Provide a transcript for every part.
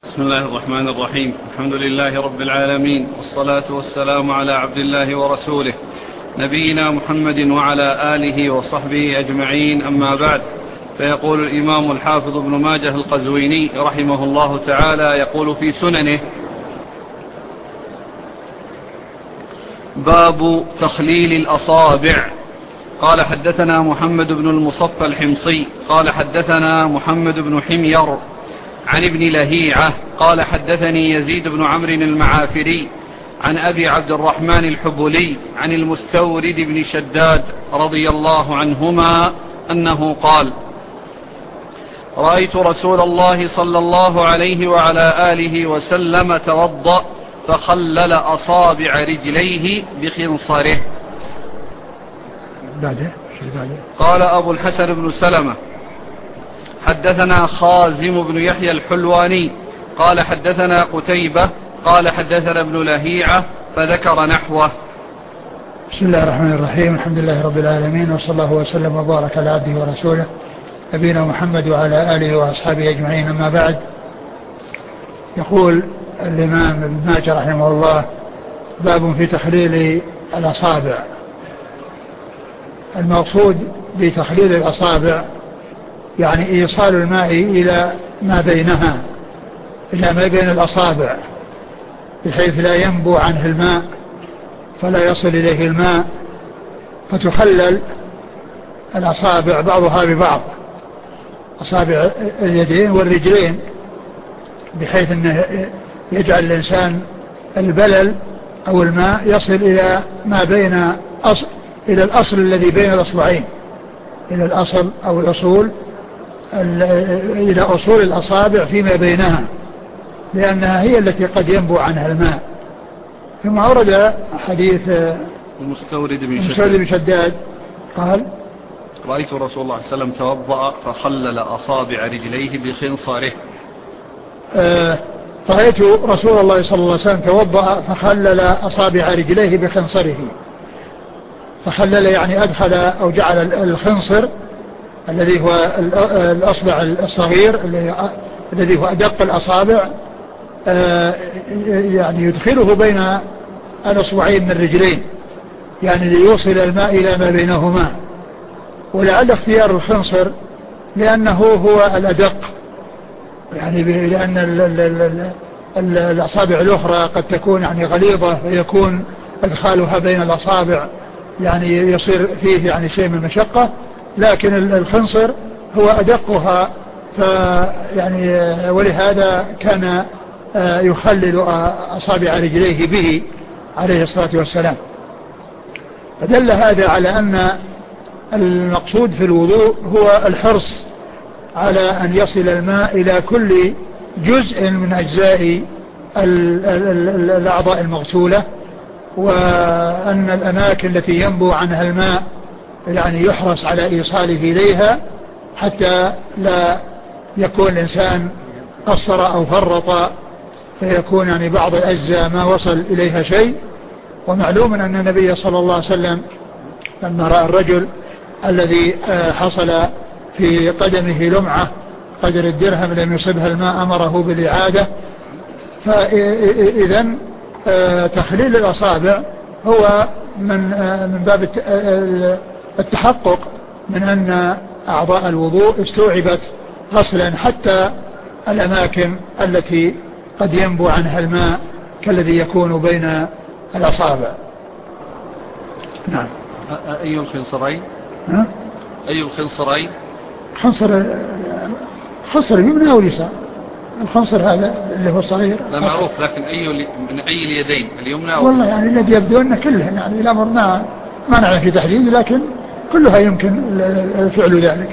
بسم الله الرحمن الرحيم. الحمد لله رب العالمين، والصلاة والسلام على عبد الله ورسوله نبينا محمد وعلى آله وصحبه أجمعين، أما بعد. فيقول الإمام الحافظ ابن ماجه القزويني رحمه الله تعالى، يقول في سننه: باب تخليل الأصابع. قال حدثنا محمد بن المصفى الحمصي قال حدثنا محمد بن حمير عن ابن لهيعة قال حدثني يزيد بن عمرو المعافري عن أبي عبد الرحمن الحبلي عن المستورد بن شداد رضي الله عنهما أنه قال: رأيت رسول الله صلى الله عليه وعلى آله وسلم توضأ فخلل أصابع رجليه بخنصره. قال أبو الحسن بن سلمة: حدثنا خازم بن يحيى الحلواني قال حدثنا قتيبة قال حدثنا ابن لهيعة فذكر نحوه. بسم الله الرحمن الرحيم. الحمد لله رب العالمين، وصلى الله وسلم وبارك على عبده ورسوله نبينا محمد وعلى آله وأصحابه أجمعين، أما بعد. يقول الإمام ابن ماجه رحمه الله: باب في تخليل الأصابع. المقصود بتخليل الأصابع يعني إيصال الماء إلى ما بينها، إلى ما بين الأصابع، بحيث لا ينبو عنه الماء فلا يصل إليه الماء، فتخلل الأصابع بعضها ببعض، أصابع اليدين والرجلين، بحيث أنه يجعل الإنسان البلل أو الماء يصل إلى ما بين إلى الأصل الذي بين الأصبعين، إلى الأصل أو الأصول، إلى أصول الأصابع فيما بينها، لأنها هي التي قد ينبو عنها الماء. ثم أورد حديث المستورد بن شداد قال: رأيت رسول الله صلى الله عليه وسلم توضأ فخلل أصابع رجليه بخنصره. رأيت رسول الله صلى الله عليه وسلم توضأ فخلل أصابع رجليه بخنصره. فخلل يعني أدخل أو جعل الخنصر الذي هو الأصبع الصغير الذي هو أدق الأصابع، يعني يدخله بين الأصبعين من الرجلين، يعني ليوصل الماء إلى ما بينهما. ولعل اختيار الخنصر لأنه هو الأدق، يعني لأن الأصابع الأخرى قد تكون يعني غليظة، فيكون إدخالها بين الأصابع يعني يصير فيه يعني شيء من المشقة، لكن الخنصر هو أدقها، يعني ولهذا كان يخلل أصابع رجليه به عليه الصلاة والسلام. فدل هذا على أن المقصود في الوضوء هو الحرص على أن يصل الماء إلى كل جزء من أجزاء الأعضاء المغسولة، وأن الأماكن التي ينبو عنها الماء يعني يحرص على إيصاله إليها، حتى لا يكون الإنسان قصر أو فرط فيكون يعني بعض الأجزاء ما وصل إليها شيء. ومعلوم أن النبي صلى الله عليه وسلم لما رأى الرجل الذي حصل في قدمه لمعة قدر الدرهم لم يصبها الماء أمره بالإعادة. فإذن تخليل الأصابع هو من باب التحقق من أن أعضاء الوضوء استوعبت غسلا، حتى الأماكن التي قد ينبو عنها الماء كالذي يكون بين الأصابع. نعم. أي الخنصرين؟ أي الخنصرين؟ خنصر اليمنى أو اليسار. الخنصر هذا اللي هو الصغير لا معروف، لكن من أي اليدين؟ اليمنى أو والله يعني الذي يبدو أن كلهم، يعني الأمر ما نعرف في تحديد، لكن كلها يمكن فعل ذلك.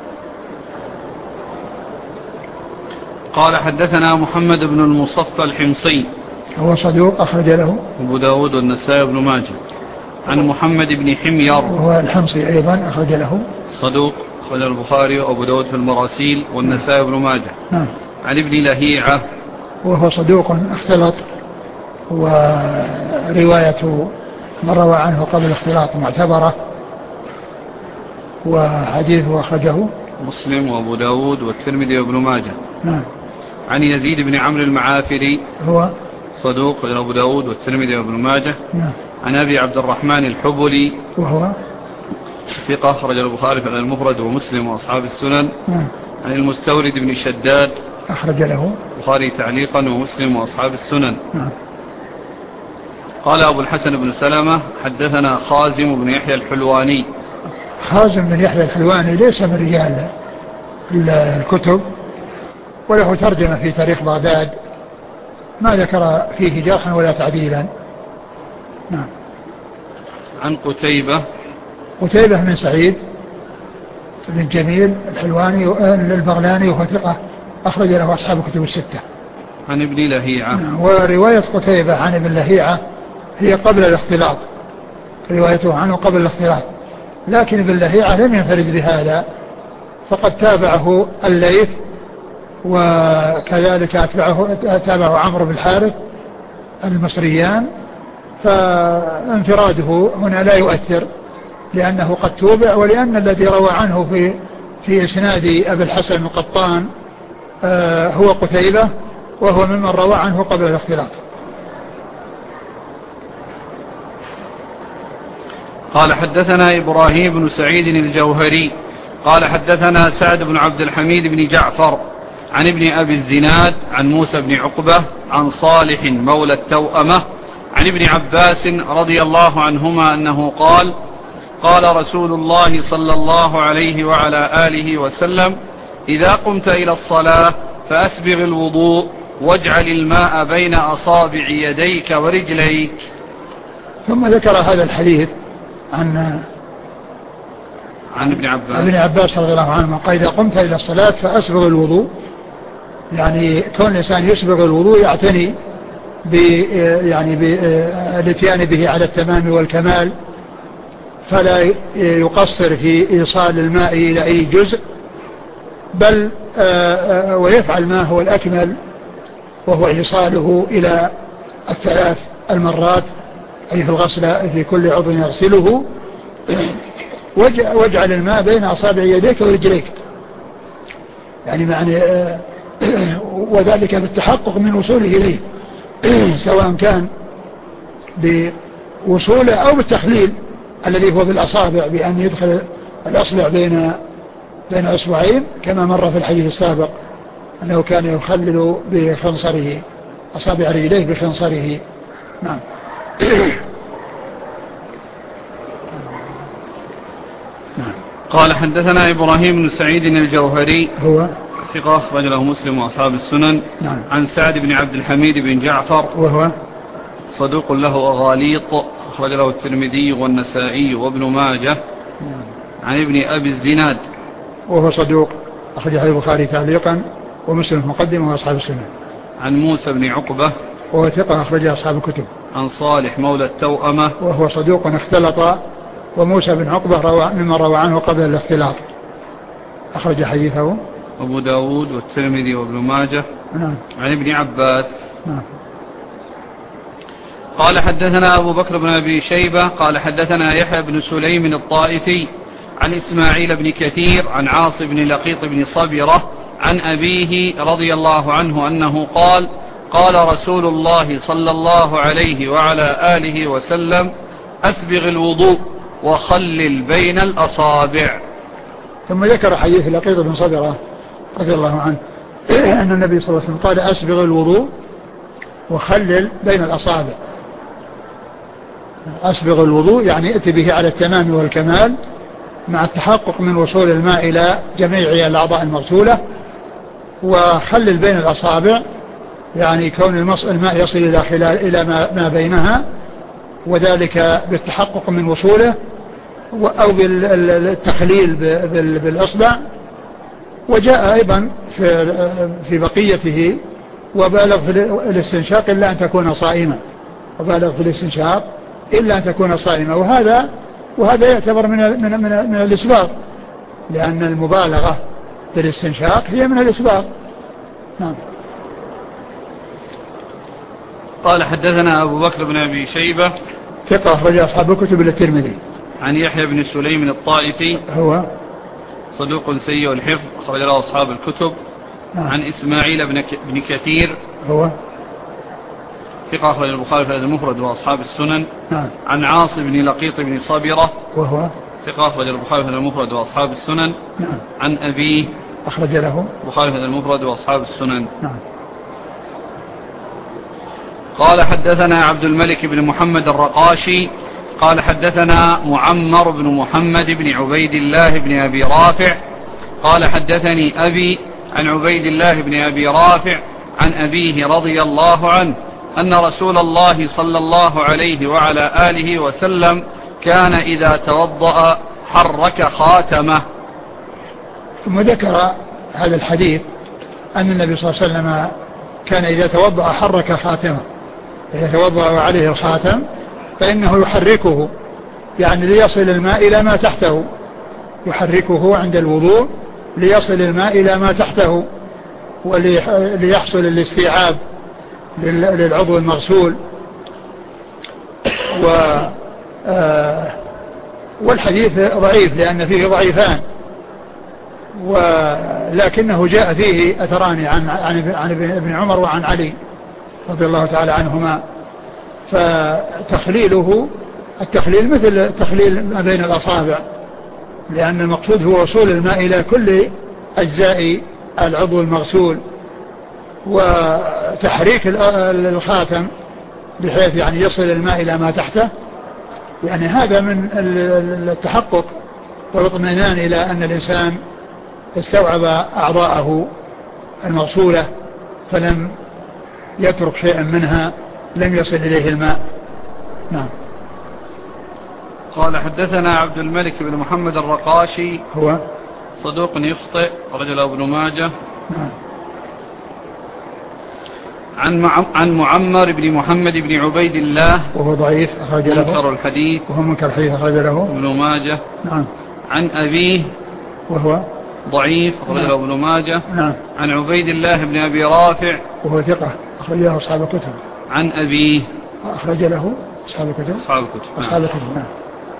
قال حدثنا محمد بن المصفى الحمصي هو صدوق أخرج له أبو داود والنسائي بن ماجه. عن محمد بن حمير وهو الحمصي أيضا أخرج له صدوق أخرج البخاري وأبو داود في المراسيل والنسائي بن ماجه. عن ابن لهيعة وهو صدوق اختلط، ورواية من روى عنه قبل الاختلاط معتبرة، وحديثه أخرجه مسلم وأبو داود والترمذي وابن ماجه. عن يزيد بن عمرو المعافري هو صدوق أبو داود والترمذي وابن ماجه. نعم. عن أبي عبد الرحمن الحبلي وهو ثقة أخرج البخاري في المفرد ومسلم وأصحاب السنن. نعم. عن المستورد بن شداد أخرج له البخاري تعليقا ومسلم وأصحاب السنن. نعم. قال أبو الحسن بن سلمة حدثنا خازم بن يحيى الحلواني. خازم بن يحيى الحلواني ليس من رجال الكتب، وله ترجمة في تاريخ بغداد ما ذكر فيه جرحا ولا تعديلا. نعم. عن قتيبة بن سعيد بن جميل الحلواني البغلاني وهو ثقة أخرج له أصحاب كتب الستة. عن ابن لهيعة. نعم. ورواية قتيبة عن ابن لهيعة هي قبل الاختلاط، روايته عنه قبل الاختلاط، لكن ابن لهيعة لم ينفرد بهذا، فقد تابعه الليث، وكذلك تابعه عمرو بن الحارث المصريان، فانفراده هنا لا يؤثر لأنه قد توبع، ولأن الذي روى عنه في إسناد أبي الحسن القطان هو قتيبة، وهو ممن روى عنه قبل الاختلاط. قال حدثنا إبراهيم بن سعيد الجوهري قال حدثنا سعد بن عبد الحميد بن جعفر عن ابن أبي الزناد عن موسى بن عقبة عن صالح مولى التوأمة عن ابن عباس رضي الله عنهما أنه قال قال رسول الله صلى الله عليه وعلى آله وسلم إذا قمت إلى الصلاة فأسبغ الوضوء واجعل الماء بين أصابع يديك ورجليك. ثم ذكر هذا الحديث عن ابن عباس رضي الله عنه قال إذا قمت إلى الصلاة فأسبغ الوضوء، يعني كون الإنسان يسبغ الوضوء يعتني بالاتيان به على التمام والكمال، فلا يقصر في إيصال الماء إلى أي جزء، بل ويفعل ما هو الأكمل وهو إيصاله إلى الثلاث المرات، أي في الغسل في كل عضو يغسله، واجعل الماء بين أصابع يديك ورجليك، يعني وذلك بالتحقق من وصوله إليه سواء كان بوصوله أو بالتخليل الذي هو بالأصابع، بأن يدخل الأصبع بين أصبعين كما مر في الحديث السابق أنه كان يخلل بخنصره أصابع رجليه بخنصره. نعم. قال حدثنا إبراهيم بن سعيد الجوهري هو ثقة أخرج له مسلم وأصحاب السنن. نعم. عن سعد بن عبد الحميد بن جعفر وهو صدوق له أغاليط أخرج له الترمذي والنسائي وابن ماجه. نعم. عن ابن أبي الزناد وهو صدوق أخرجه البخاري تعليقا ومسلم مقدمه وأصحاب السنن. عن موسى بن عقبة وهو ثقة أخرجه أصحاب الكتب. عن صالح مولى التوأمة وهو صدوق اختلط، وموسى بن عقبة مما روى عنه قبل الاختلاط، أخرج حديثه أبو داود والترمذي وابن ماجه. نعم. عن ابن عباس. نعم. قال حدثنا أبو بكر بن أبي شيبة قال حدثنا يحيى بن سليم الطائفي عن إسماعيل بن كثير عن عاص بن لقيط بن صبرة عن أبيه رضي الله عنه أنه قال قال رسول الله صلى الله عليه وعلى آله وسلم أسبغ الوضوء وخلل بين الأصابع. ثم ذكر حديث لقيط بن صبرة رضي الله عنه أن النبي صلى الله عليه وسلم قال أسبغ الوضوء وخلل بين الأصابع. أسبغ الوضوء يعني ائت به على التمام والكمال مع التحقق من وصول الماء إلى جميع الأعضاء المغسولة، وخلل بين الأصابع يعني كون الماء يصل إلى ما بينها، وذلك بالتحقق من وصوله أو بالتخليل بالأصبع. وجاء أيضا في بقيته وبالغ في الاستنشاق إلا أن تكون صائمة، وبالغ في الاستنشاق إلا أن تكون صائمة، وهذا يعتبر من الإسباغ، لأن المبالغة في الاستنشاق هي من الإسباغ. نعم. قال حدثنا أبو بكر بن أبي شيبة ثقة أخرج أصحاب الكتب إلا الترمذي. عن يحيى بن سليم الطائفي هو صدوق سيء الحفظ أخرج له أصحاب الكتب. عن إسماعيل بن كثير هو ثقة أخرج البخاري في المفرد وأصحاب السنن. نعم. عن عاصم بن لقيط بن صبرة وهو ثقة أخرج البخاري في المفرد وأصحاب السنن. نعم. عن أبيه أخرج له البخاري في المفرد وأصحاب السنن. نعم. قال حدثنا عبد الملك بن محمد الرقاشي قال حدثنا معمر بن محمد بن عبيد الله بن أبي رافع قال حدثني أبي عن عبيد الله بن أبي رافع عن أبيه رضي الله عنه أن رسول الله صلى الله عليه وعلى آله وسلم كان إذا توضأ حرك خاتمه. ثم ذكر هذا الحديث أن النبي صلى الله عليه وسلم كان إذا توضأ حرك خاتمه، إذا توضأ عليه الخاتم فإنه يحركه يعني ليصل الماء إلى ما تحته، يحركه عند الوضوء ليصل الماء إلى ما تحته وليحصل الاستيعاب للعضو المغسول. والحديث ضعيف لأن فيه ضعيفان، ولكنه جاء فيه أثران عن ابن عمر وعن علي رضي الله تعالى عنهما. فتخليله التخليل مثل تخليل ما بين الأصابع، لأن المقصود هو وصول الماء إلى كل أجزاء العضو المغسول، وتحريك الخاتم بحيث يعني يصل الماء إلى ما تحته. يعني هذا من التحقق والاطمئنان إلى أن الإنسان استوعب أعضاءه المغسولة فلم يترك شيئا منها لم يصل إليه الماء. نعم. قال حدثنا عبد الملك بن محمد الرقاشي هو صدوق يخطئ رجل ابن ماجه. نعم. عن معمر بن محمد بن عبيد الله وهو ضعيف أخرج له منكر الحديث وهو منكر الحديث أخرج له ابن ماجه. نعم. عن أبيه وهو ضعيف أخرج له ابن ماجه. نعم. عن عبيد الله بن أبي رافع وهو ثقة أخرج له أصحاب الكتب. عن أبيه أخرج له أصحاب الكتب. أصحاب الكتب. نعم.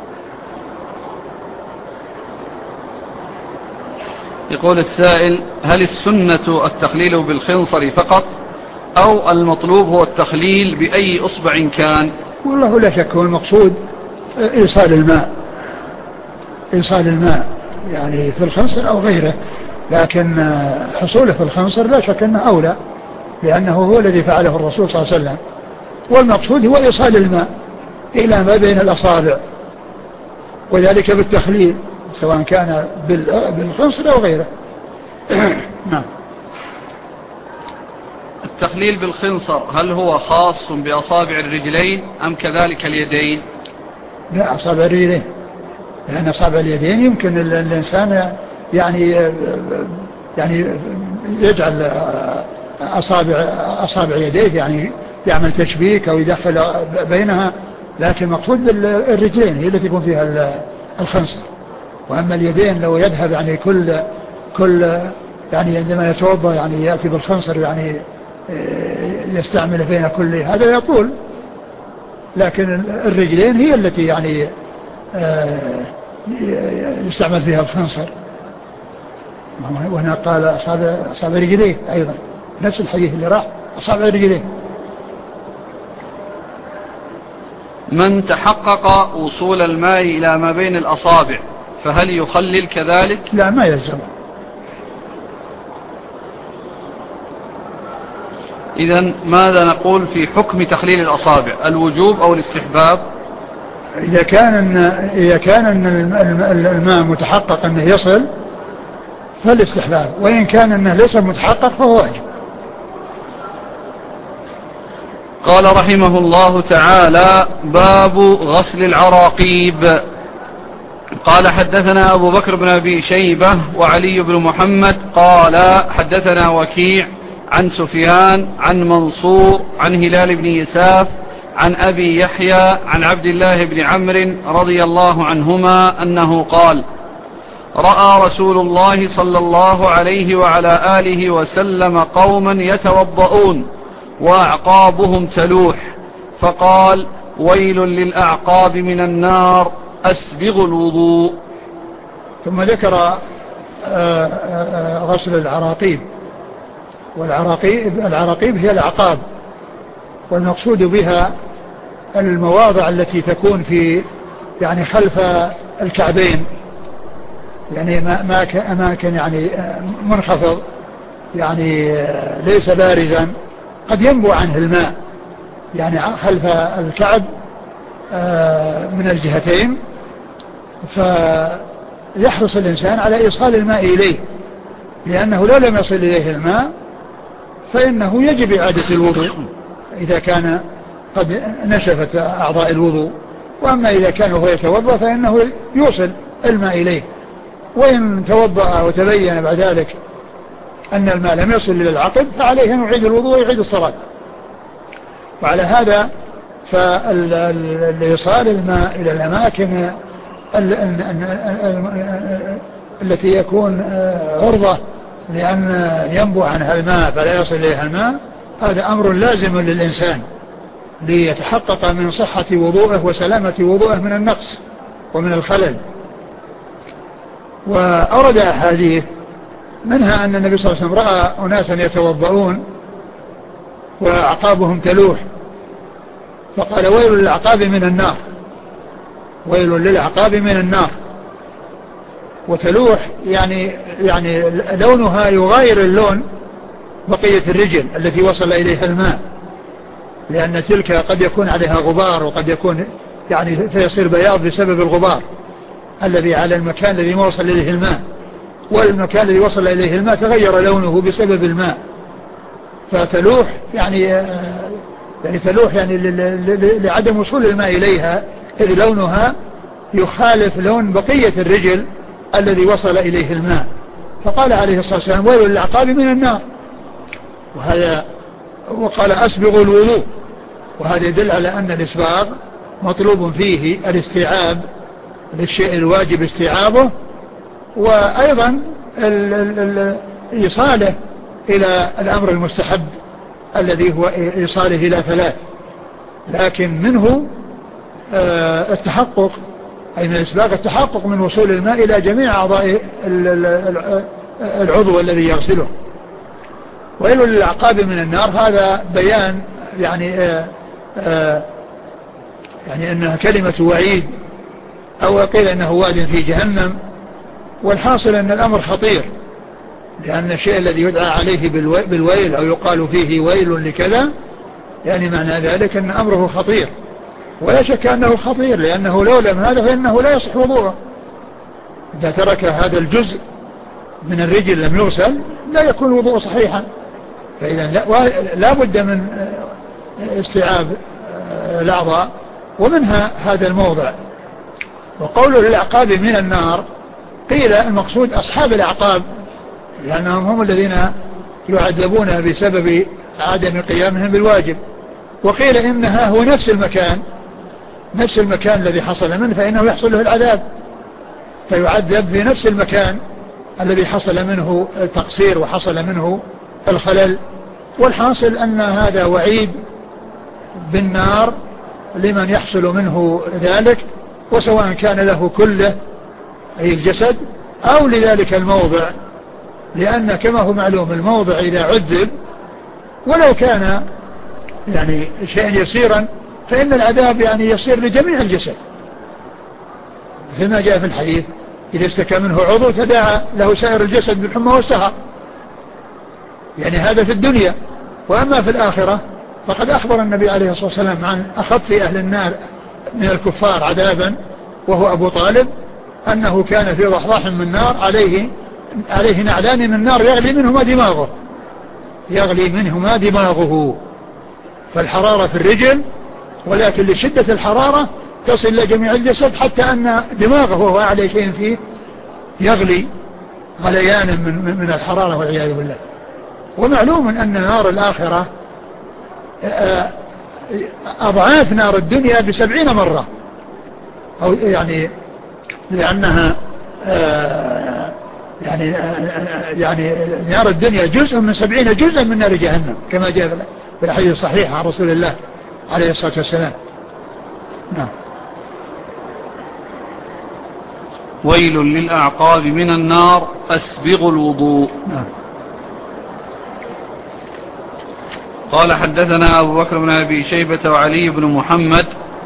يقول السائل: هل السنة التخليل بالخنصر فقط أو المطلوب هو التخليل بأي أصبع كان؟ والله لا شك هو المقصود إيصال الماء يعني في الخنصر أو غيره، لكن حصوله في الخنصر لا شك أنه أولى، لأنه هو الذي فعله الرسول صلى الله عليه وسلم، والمقصود هو إيصال الماء إلى ما بين الأصابع، وذلك بالتخليل سواء كان بالخنصر أو غيره. نعم. التخليل بالخنصر هل هو خاص بأصابع الرجلين أم كذلك اليدين؟ لا، أصابع الرجلين، لأن أصابع اليدين يمكن الإنسان يعني يجعل أصابع يديه يعني يعمل تشبيك أو يدخل بينها، لكن المقصود بالرجلين هي التي يكون فيها الخنصر. وأما اليدين لو يذهب يعني كل يعني عندما يتوضأ يعني يأتي بالخنصر يعني يستعمل بين كل هذا يطول، لكن الرجلين هي التي يعني يستعمل فيها الخنصر. وهنا قال أصابع رجليه أيضا، نفس الحديث اللي راح أصابع رجليه. من تحقق وصول الماء إلى ما بين الأصابع فهل يخلل كذلك؟ لا، ما يلزم. إذن ماذا نقول في حكم تخليل الأصابع، الوجوب أو الاستحباب؟ إذا كان الماء متحقق أنه يصل فالاستحباب، وإن كان أنه ليس متحقق فهو واجب. قال رحمه الله تعالى: باب غسل العراقيب. قال حدثنا أبو بكر بن أبي شيبة وعلي بن محمد قال حدثنا وكيع عن سفيان عن منصور عن هلال بن يساف عن أبي يحيى عن عبد الله بن عمرو رضي الله عنهما أنه قال: رأى رسول الله صلى الله عليه وعلى آله وسلم قوما يتوضؤون وأعقابهم تلوح، فقال: ويل للأعقاب من النار، أسبغ الوضوء. ثم ذكر غسل العراقيب، والعراقيب هي الأعقاب، والمقصود بها المواضع التي تكون في يعني خلف الكعبين، يعني أماكن يعني منخفض، يعني ليس بارزا قد ينبع عنه الماء، يعني خلف الكعب من الجهتين، فيحرص الإنسان على إيصال الماء إليه، لأنه لو لم يصل إليه الماء فإنه يجب إعادة الوضوء إذا كان قد نشفت أعضاء الوضوء. وأما إذا كان هو يتوضأ فإنه يوصل الماء إليه، وإن توضأ وتبين بعد ذلك أن الماء لم يصل إلى العقب فعليه أن يعيد الوضوء ويعيد الصلاة. وعلى هذا فالإيصال الماء إلى الأماكن التي يكون عرضة لأن ينبع عنها الماء فلا يصل إليها الماء، هذا أمر لازم للإنسان ليتحقق من صحة وضوءه وسلامة وضوءه من النقص ومن الخلل. وأورد أحاديث منها أن النبي صلى الله عليه وسلم رأى أناسا يتوضؤون وأعقابهم تلوح، فقال ويل للأعقاب من النار، ويل للأعقاب من النار. وتلوح يعني لونها يغاير اللون بقية الرجل التي وصل إليها الماء، لأن تلك قد يكون عليها غبار وقد يكون يعني فيصير بياض بسبب الغبار الذي على المكان الذي ما وصل إليه الماء، والمكان الذي وصل إليه الماء تغير لونه بسبب الماء، فتلوح يعني تلوح يعني لعدم وصول الماء إليها، إذ لونها يخالف لون بقية الرجل الذي وصل إليه الماء. فقال عليه الصلاة والسلام ويل للأعقاب من النار. وقال أسبغوا الوضوء، وهذا يدل على أن الإسباغ مطلوب فيه الاستيعاب للشيء الواجب استيعابه، وأيضا إيصاله إلى الأمر المستحب الذي هو إيصاله إلى ثلاث، لكن منه التحقق أي من الإسباغ التحقق من وصول الماء إلى جميع أعضاء العضو الذي يغسله. ويل للأعقاب من النار، هذا بيان يعني أنها كلمة وعيد، أو قيل أنه واد في جهنم. والحاصل أن الأمر خطير، لأن الشيء الذي يدعى عليه بالويل أو يقال فيه ويل لكذا، يعني معنى ذلك أن أمره خطير، ولا شك أنه خطير، لأنه لو لم هذا فإنه لا يصح وضوءه. إذا ترك هذا الجزء من الرجل لم يغسل لا يكون الوضوء صحيحا، فإذا لا بد من استيعاب الأعضاء، ومنها هذا الموضع. وقوله للأعقاب من النار، قيل المقصود أصحاب الأعقاب، لأنهم هم الذين يعذبون بسبب عدم قيامهم بالواجب. وقيل إنها هو نفس المكان الذي حصل منه، فإنه يحصل له العذاب، فيعذب في نفس المكان الذي حصل منه التقصير وحصل منه الخلل. والحاصل أن هذا وعيد بالنار لمن يحصل منه ذلك، وسواء كان له كله أي الجسد أو لذلك الموضع، لأن كما هو معلوم الموضع إذا عذب ولو كان يعني شيئا يسيرا فإن العذاب يعني يصير لجميع الجسد، كما جاء في الحديث إذا اشتكى منه عضو تداعى له سائر الجسد بالحمى والسهر، يعني هذا في الدنيا. وأما في الآخرة فقد أخبر النبي عليه الصلاة والسلام عن أخف أهل النار من الكفار عذابا وهو أبو طالب، أنه كان في ضحضاح من نار عليه نعلان من نار يغلي منهما دماغه، فالحرارة في الرجل، ولكن لشدة الحرارة تصل إلى جميع الجسد، حتى أن دماغه وهو أعلى شيء فيه يغلي غليانا من الحرارة والعياذ بالله. ومعلوم أن نار الآخرة أضعاف نار الدنيا ب70 مرة، أو يعني لأنها يعني نار الدنيا جزء من 70 جزءا من نار جهنم، كما جاء في الحديث الصحيح عن رسول الله عليه الصلاة والسلام. نعم. ويل للأعقاب من النار أسبغ الوضوء. نعم. قال حدثنا أبو بكر بن أبي شيبة وعلي بن محمد.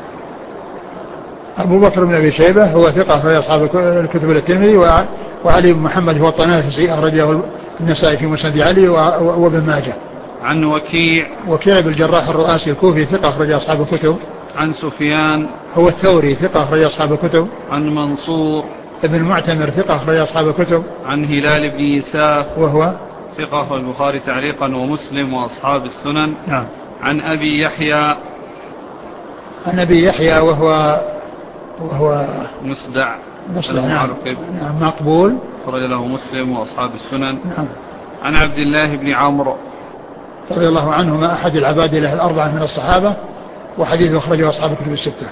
أبو بكر بن أبي شيبة هو ثقة في أصحاب الكتب الترمذي، وعلي بن محمد هو الطنافسي أخرجه النسائي في مسند علي وابن ماجه. عن وكيع بن الجراح الرؤاسي الكوفي ثقة أخرج أصحاب الكتب. عن سفيان هو الثوري ثقة أخرج أصحاب الكتب. عن منصور ابن المعتمر ثقة أخرج أصحاب الكتب. عن هلال بن يساف وهو ثقة أخرج البخاري تعليقا ومسلم وأصحاب السنن. نعم. عن أبي يحيى وهو مسدع نعم مقبول أخرج له مسلم وأصحاب السنن. نعم. عن عبد الله بن عمرو رضي الله عنهما أحد العباد له الأربعة من الصحابة، وحديث أخرجه أصحاب الكتب الستة.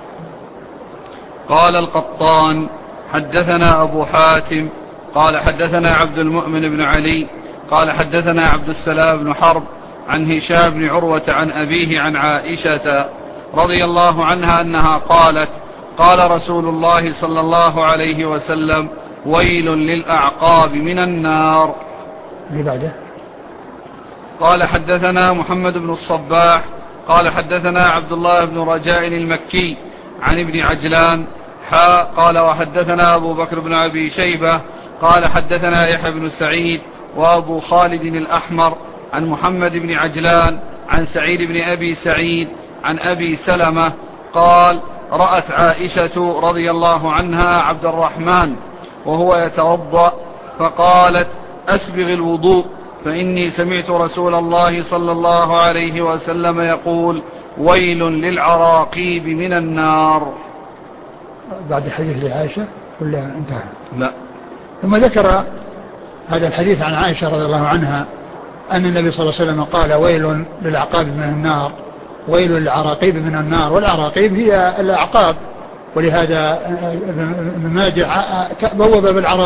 قال القطان حدثنا أبو حاتم قال حدثنا عبد المؤمن بن علي قال حدثنا عبد السلام بن حرب عن هشام بن عروة عن أبيه عن عائشة رضي الله عنها أنها قالت قال رسول الله صلى الله عليه وسلم ويل للأعقاب من النار. بعده قال حدثنا محمد بن الصباح قال حدثنا عبد الله بن رجاء المكي عن ابن عجلان قال وحدثنا أبو بكر بن أبي شيبة قال حدثنا يحيى بن سعيد وأبو خالد الأحمر عن محمد بن عجلان عن سعيد بن أبي سعيد عن أبي سلمة قال رأت عائشة رضي الله عنها عبد الرحمن وهو يتوضأ فقالت أسبغ الوضوء فإني سمعت رسول الله صلى الله عليه وسلم يقول ويل للعراقيب من النار. بعد الحديث لعائشة ولا انتهى؟ لا. ثم ذكر هذا الحديث عن عائشة رضي الله عنها أن النبي صلى الله عليه وسلم قال ويل للعقاب من النار ويل للعراقيب من النار. والعراقيب هي الأعقاب، ولهذا ابن ماجه بوب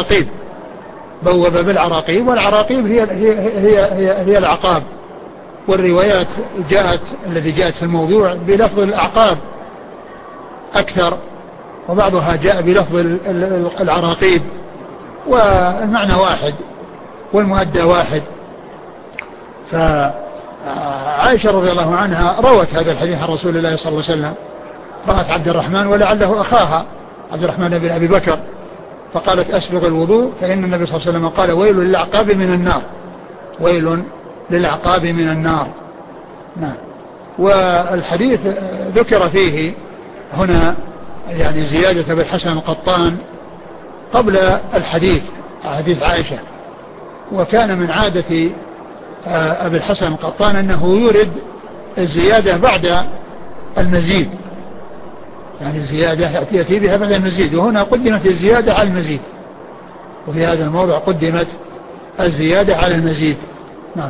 بالعراقيب والعراقيب هي الأعقاب. والروايات التي جاءت في الموضوع بلفظ الأعقاب أكثر، وبعضها جاء بلفظ العراقيب، والمعنى واحد والمؤدى واحد. فعائشة رضي الله عنها روت هذا الحديث عن رسول الله صلى الله عليه وسلم، رأت عبد الرحمن ولعله أخاها عبد الرحمن بن أبي بكر، فقالت أسبغ الوضوء فإن النبي صلى الله عليه وسلم قال ويل للعقاب من النار، ويل للعقاب من النار. نعم. والحديث ذكر فيه هنا يعني زيادة أبي الحسن القطان قبل الحديث حديث عائشة، وكان من عادة أبي الحسن القطان أنه يورد الزيادة بعد المزيد، يعني الزيادة يأتي بها بعد المزيد، وهنا قدمت الزيادة على المزيد، وفي هذا الموضع قدمت الزيادة على المزيد. نعم.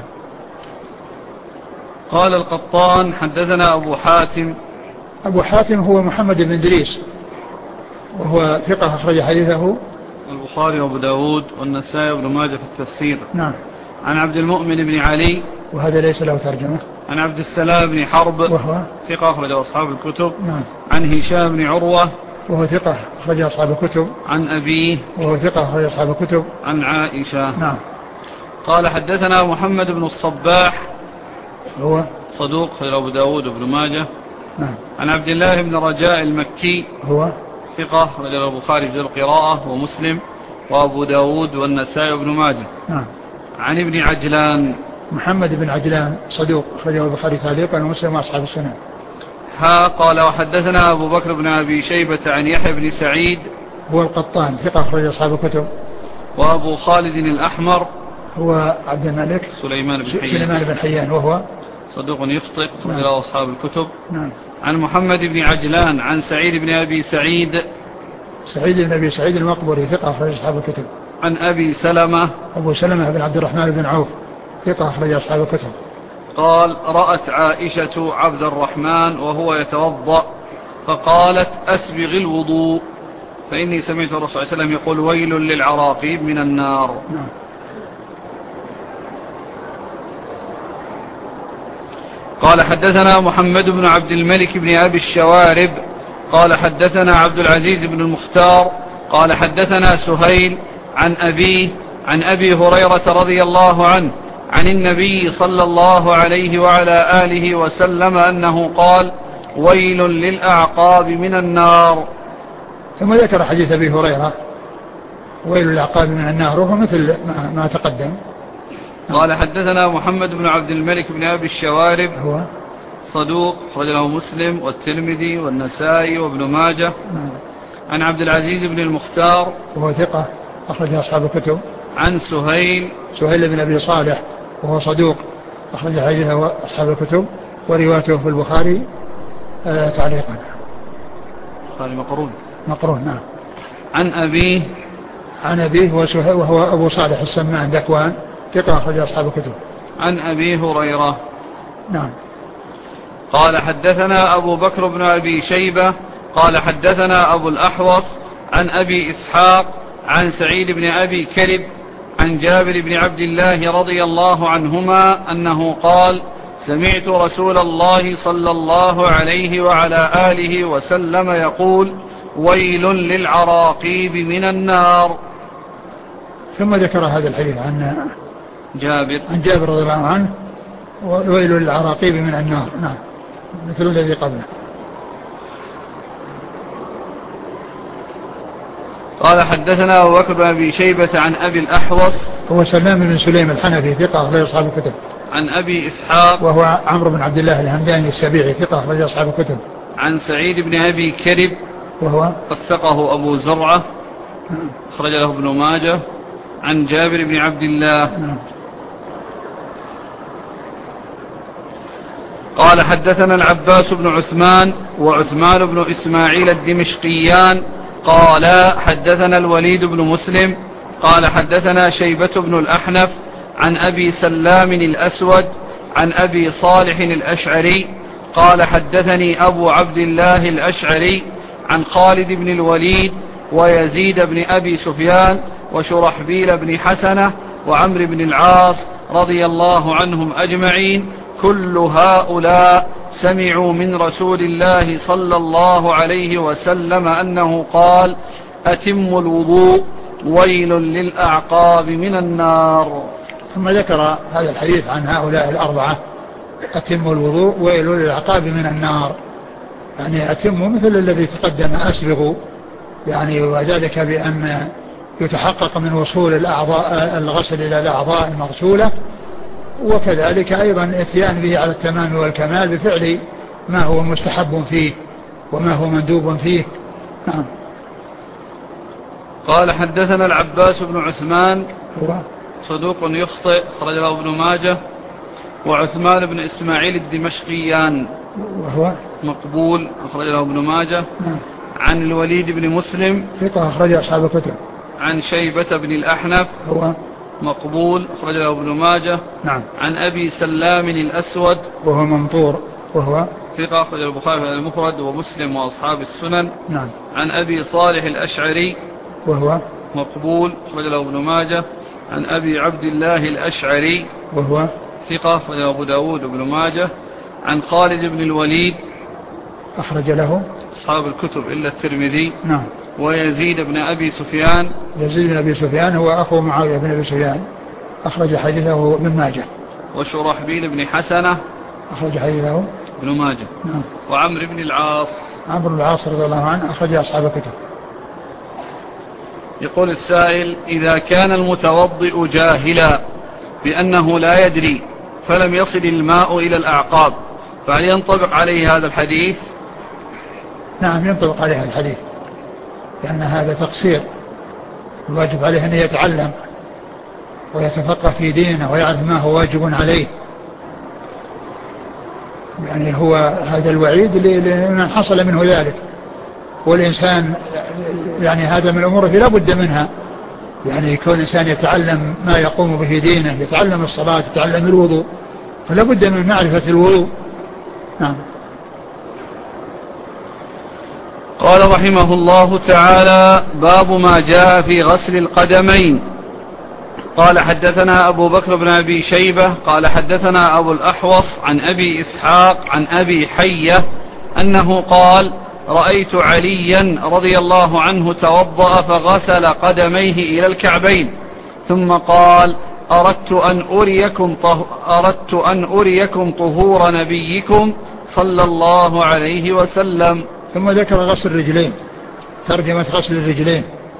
قال القطان حدثنا أبو حاتم هو محمد بن إدريس، وهو ثقة أخرج حديثه البخاري وأبو داود والنسائي وابن ماجه في التفسير. نعم. عن عبد المؤمن بن علي وهذا ليس له ترجمة. عن عبد السلام بن حرب وهو ثقة أخرج أصحاب الكتب. نعم. عن هشام بن عروة وهو ثقة أخرج أصحاب الكتب. عن أبيه وهو ثقة أخرج أصحاب الكتب. عن عائشة. نعم. قال حدثنا محمد بن الصباح هو صدوق أخرج أبو داود وابن ماجه. نعم. عن عبد الله بن رجاء المكي هو ثقة أخرج البخاري في القراءة ومسلم وأبو داود والنسائي وابن ماجه. نعم. عن ابن عجلان محمد بن عجلان صدوق أخرجه البخاري تعليقا ومسلم وأصحاب السنن. قال وحدثنا أبو بكر بن أبي شيبة عن يحيى بن سعيد هو القطان ثقة أخرج أصحاب الكتب. وأبو خالد الأحمر هو عبد الملك سليمان بن حيان وهو صدوق يخطئ أخرج له أصحاب الكتب. نعم. عن محمد بن عجلان عن سعيد بن أبي سعيد المقبري ثقة أخرج أصحاب الكتب. عن أبي سلمة أبو سلمة بن عبد الرحمن بن عوف ثقة أخرج أصحاب الكتب. قال رأت عائشة عبد الرحمن وهو يتوضأ فقالت أسبغ الوضوء فإني سمعت الرسول صلى الله عليه وسلم يقول ويل للعراقيب من النار. نعم. قال حدثنا محمد بن عبد الملك بن أبي الشوارب قال حدثنا عبد العزيز بن المختار قال حدثنا سهيل عن أبيه عن أبي هريرة رضي الله عنه عن النبي صلى الله عليه وعلى آله وسلم أنه قال: ويل للأعقاب من النار. ثم ذكر حديث أبي هريرة ويل للأعقاب من النار، وهو مثل ما تقدم. قال: حدثنا محمد بن عبد الملك بن أبي الشوارب، هو صدوق، أخرجه مسلم والترمذي والنسائي وابن ماجه. عن عبد العزيز بن المختار، وهو ثقة، أخرج أصحاب الكتب. عن سهيل بن أبي صالح، وهو صدوق، أخرج حديثه أصحاب الكتب، وروايته في البخاري تعليقا. البخاري مقرون. نعم. عن أبيه وهو أبو صالح السمان ذكوان، ثقة، أخرج أصحاب الكتب. عن أبي هريرة. نعم. قال: حدثنا أبو بكر بن أبي شيبة قال: حدثنا أبو الأحوص عن أبي إسحاق عن سعيد بن أبي كرب عن جابر بن عبد الله رضي الله عنهما أنه قال: سمعت رسول الله صلى الله عليه وعلى آله وسلم يقول: ويل للعراقيب من النار. ثم ذكر هذا الحديث عن جابر رضي الله عنه: ويل للعراقيب من النار. نعم، مثل الذي قبله. قال: حدثنا أبو بكر بن أبي شيبة عن أبي الأحوص، هو سلام بن سليم الحنفي، ثقة، أخرج أصحاب الكتب. عن أبي إسحاق، وهو عمرو بن عبد الله الهمداني السبيعي، ثقة، أخرج أصحاب الكتب. عن سعيد بن أبي كرب، وهو وثقه أبو زرعة، أخرج له ابن ماجه. عن جابر بن عبد الله قال: حدثنا العباس بن عثمان وعثمان بن إسماعيل الدمشقيان قال: حدثنا الوليد بن مسلم قال: حدثنا شيبة بن الأحنف عن أبي سلام الأسود عن أبي صالح الأشعري قال: حدثني أبو عبد الله الأشعري عن خالد بن الوليد ويزيد بن أبي سفيان وشرحبيل بن حسنة وعمر بن العاص رضي الله عنهم أجمعين، كل هؤلاء سمعوا من رسول الله صلى الله عليه وسلم أنه قال: أتم الوضوء، ويل للأعقاب من النار. ثم ذكر هذا الحديث عن هؤلاء الأربعة: أتم الوضوء، ويل للأعقاب من النار. يعني أتم مثل الذي تقدم، أسبغ، يعني وذلك بأن يتحقق من وصول الغسل إلى الأعضاء المغسولة، وكذلك أيضا اتيان به على التمام والكمال بفعل ما هو مستحب فيه وما هو مندوب فيه. نعم. قال: حدثنا العباس بن عثمان، هو صدوق يخطئ، أخرج له ابن ماجه. وعثمان بن إسماعيل الدمشقيان، وهو مقبول، أخرج له ابن ماجه. نعم. عن الوليد بن مسلم، ثقة، أخرج أصحاب الكتب. عن شيبة بن الأحنف، هو مقبول، أخرج له ابن ماجه. نعم. عن أبي سلام الأسود، وهو ممطور، وهو ثقة، أخرج البخاري في المفرد ومسلم وأصحاب السنن. نعم. عن أبي صالح الأشعري، وهو مقبول، أخرج له ابن ماجه. عن أبي عبد الله الأشعري، وهو ثقة، أخرج له أبو داود وابن ماجه. عن خالد بن الوليد، أخرج له أصحاب الكتب إلا الترمذي. نعم. ويزيد بن أبي سفيان، يزيد بن أبي سفيان هو أخو معاوية بن أبي سفيان، أخرج حديثه ابن ماجه. وشرحبيل بن حسنة، أخرج حديثه ابن ماجه. نعم. وعمر بن العاص، عمرو بن العاص رضي الله عنه، أخرج أصحاب الكتب. يقول السائل: إذا كان المتوضئ جاهلا بأنه لا يدري فلم يصل الماء إلى الأعقاب، فهل ينطبق عليه هذا الحديث؟ نعم، ينطبق عليه الحديث، لأن هذا تقصير، الواجب عليه أن يتعلم ويتفقه في دينه ويعرف ما هو واجب عليه. يعني هو هذا الوعيد لمن حصل منه ذلك، والإنسان يعني هذا من الأمور التي لا بد منها، يعني يكون الإنسان يتعلم ما يقوم به دينه، يتعلم الصلاة، يتعلم الوضوء، فلا بد من معرفة الوضوء. نعم. قال رحمه الله تعالى: باب ما جاء في غسل القدمين. قال: حدثنا أبو بكر بن أبي شيبة قال: حدثنا أبو الأحوص عن أبي إسحاق عن أبي حية أنه قال: رأيت عليا رضي الله عنه توضأ فغسل قدميه إلى الكعبين، ثم قال: أردت أن أريكم طهور نبيكم صلى الله عليه وسلم. ثم ذكر غسل الرجلين، ترجمة غسل الرجلين.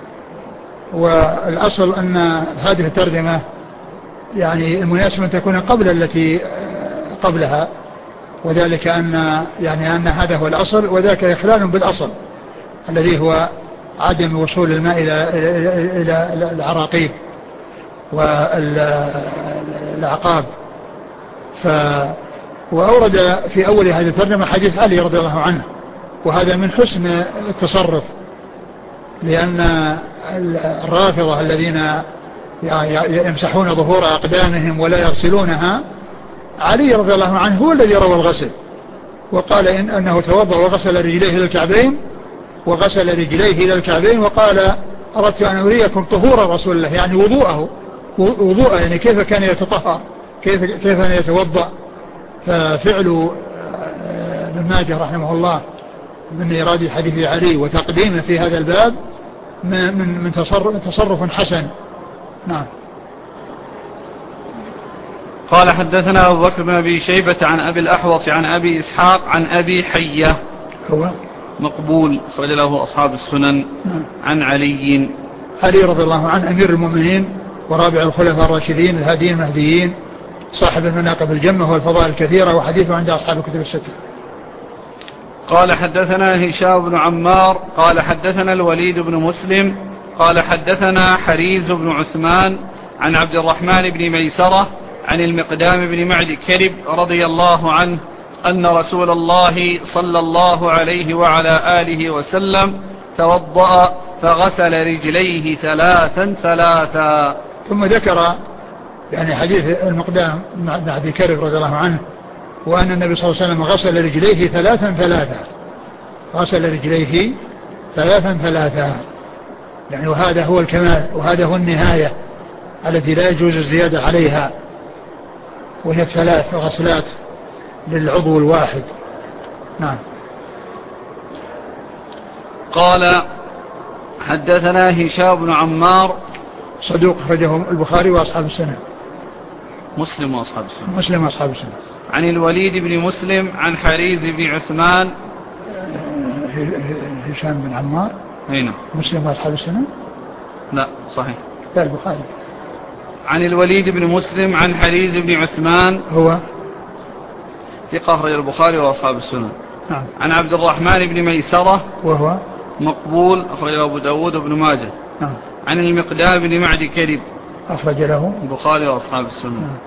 والأصل أن هذه الترجمة يعني المناسب أن تكون قبل التي قبلها، وذلك أن هذا هو الأصل، وذاك إخلال بالأصل الذي هو عدم وصول الماء إلى العراقيب والأعقاب. وأورد في أول هذه الترجمة حديث علي رضي الله عنه، وهذا من حسن التصرف، لأن الرافضة الذين يمسحون ظهور أقدامهم ولا يغسلونها، علي رضي الله عنه هو الذي روى الغسل، وقال أنه توضأ وغسل رجليه إلى الكعبين، وغسل رجليه إلى الكعبين، وقال أردت أن أريكم طهور رسول الله، يعني وضوء يعني كيف كان يتطهر، كيف كان يتوضأ. ففعل ابن ماجه رحمه الله من إيراد حديث علي وتقديمه في هذا الباب من تصرف حسن. نعم. قال حدثنا أبو بكر بن أبي شيبة عن أبي الأحوص عن أبي إسحاق عن أبي حية هو مقبول أخرج له أصحاب السنن. عن علي رضي الله عنه أمير المؤمنين ورابع الخلفاء الراشدين الهاديين المهديين صاحب المناقب الجمة والفضائل الكثيرة، وحديثه عند أصحاب الكتب الستة. قال حدثنا هشام بن عمار قال حدثنا الوليد بن مسلم قال حدثنا حريز بن عثمان عن عبد الرحمن بن ميسرة عن المقدام بن معد كرب رضي الله عنه أن رسول الله صلى الله عليه وعلى آله وسلم توضأ فغسل رجليه ثلاثا. ثم ذكر يعني حديث المقدام بن معد كرب رضي الله عنه، وأن النبي صلى الله عليه وسلم غسل رجليه ثلاثا، غسل رجليه ثلاثا، يعني وهذا هو الكمال، وهذا هو النهاية التي لا يجوز الزيادة عليها، وهي 3 غسلات للعضو الواحد. نعم. قال حدثنا هشام بن عمار صدوق أخرجه البخاري وأصحاب السنة، مسلم وأصحاب السنة. عن الوليد بن مسلم عن حريز بن عثمان هشام بن عمار هنا مسلم وأصحاب السنة، لا صحيح، لا البخاري. عن الوليد بن مسلم عن حريز بن عثمان هو ثقة أخرج البخاري وأصحاب السنة. نعم. عن عبد الرحمن بن ميسرة وهو مقبول أخرج له أبو داود وابن ماجه. نعم. عن المقدام بن معد كرب أخرج له البخاري وأصحاب السنة. نعم.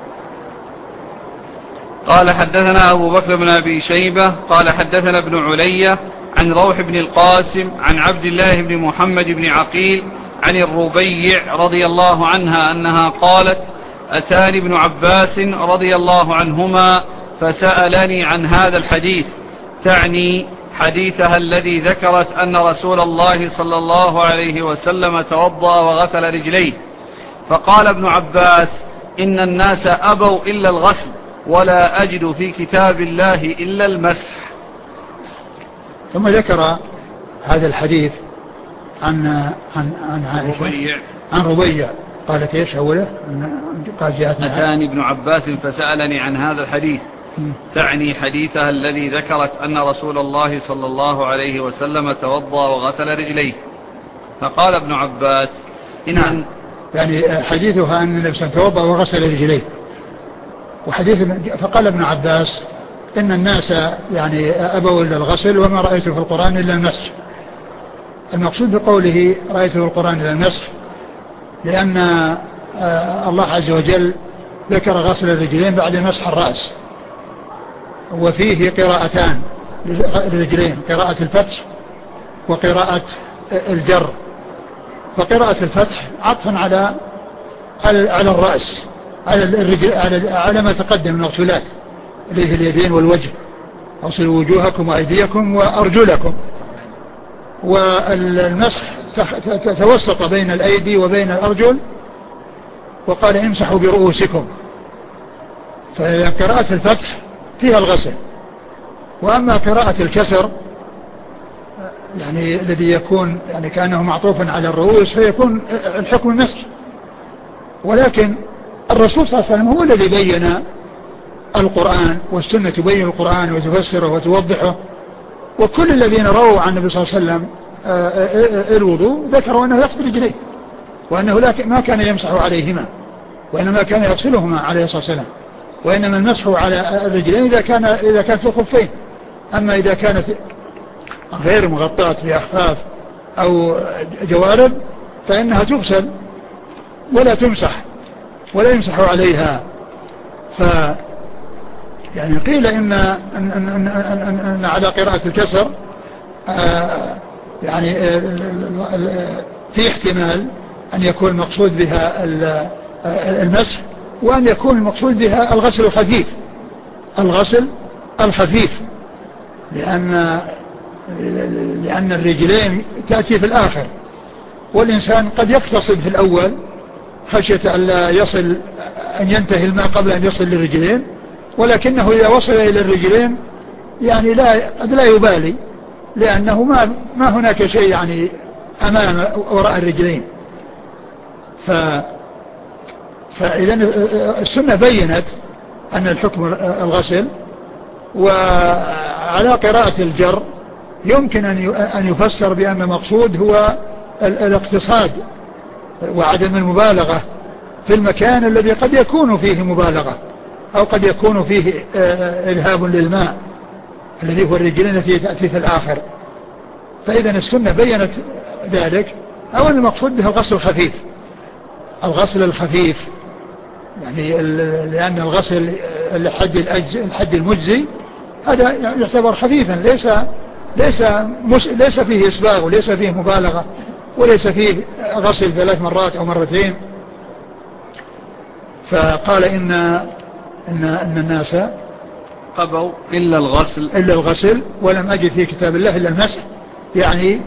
قال حدثنا أبو بكر بن أبي شيبة قال حدثنا ابن علية عن روح بن القاسم عن عبد الله بن محمد بن عقيل عن الربيع رضي الله عنها أنها قالت أتاني ابن عباس رضي الله عنهما فسألني عن هذا الحديث، تعني حديثها الذي ذكرت أن رسول الله صلى الله عليه وسلم توضأ وغسل رجليه، فقال ابن عباس إن الناس أبوا إلا الغسل ولا أجد في كتاب الله إلا المسح. ثم ذكر هذا الحديث عن عائشة عن ربيع قالت ايش اوله؟ قال جاءتنا أتاني ابن عباس فسألني عن هذا الحديث، تعني حديثها الذي ذكرت أن رسول الله صلى الله عليه وسلم توضأ وغسل رجليه، فقال ابن عباس إن يعني حديثها أن النبي توضأ وغسل رجليه، وحديث فقال ابن عباس إن الناس يعني أبوا إلا الغسل وما رأيته في القرآن إلا المسح. المقصود بقوله رأيته في القرآن إلا المسح لأن الله عز وجل ذكر غسل الرجلين بعد مسح الرأس، وفيه قراءتان للرجلين، قراءة الفتح وقراءة الجر. فقراءة الفتح عطفا على الرأس، على الرجل، على ما تقدم من الغسلات إليه اليدين والوجه، اغسلوا وجوهكم وأيديكم وأرجلكم. والمسح توسط بين الأيدي وبين الأرجل وقال امسحوا برؤوسكم، فقراءة الفتح فيها الغسل. وأما قراءة الكسر يعني الذي يكون يعني كأنه معطوفا على الرؤوس فيكون الحكم المسح، ولكن الرسول صلى الله عليه وسلم هو الذي بين القرآن، والسنة تبين القرآن وتفسره وتوضحه. وكل الذين رووا عن النبي صلى الله عليه وسلم الوضوء ذكروا أنه يغسل رجليه، وأنه ما كان يمسح عليهما، وإنما كان يغسلهما عليه الصلاة والسلام، وإنما المسح على الرجلين إذا كانت في الخفين. أما إذا كانت غير مغطاة بأخفاف أو جوارب فإنها تغسل ولا تمسح ولا يمسح عليها. يعني قيل إن على قراءة الكسر يعني في احتمال أن يكون المقصود بها المسح، وأن يكون المقصود بها الغسل الخفيف، الغسل الخفيف، لأن الرجلين تأتي في الآخر، والإنسان قد يقتصد في الأول خشية أن ينتهي الماء قبل أن يصل للرجلين، ولكنه إذا وصل إلى الرجلين يعني قد لا يبالي، لأنه ما هناك شيء يعني أمام وراء الرجلين. فإذا السنة بينت أن الحكم الغسل. وعلى قراءة الجر يمكن أن يفسر بأن المقصود هو الاقتصاد وعدم المبالغة في المكان الذي قد يكون فيه مبالغة، أو قد يكون فيه إلهاب للماء الذي هو الرجلين التي تأتي في الآخر. فإذا السنة بينت ذلك، أو أن المقصود به الغسل الخفيف، الغسل الخفيف، يعني لأن الغسل الحد المجزي هذا يعتبر خفيفا، ليس فيه إسباغ، وليس فيه مبالغة، وليس فيه غسل 3 مرات أو مرتين. فقال إن الناس قبوا إلا الغسل ولم أجد في كتاب الله إلا المسح، يعني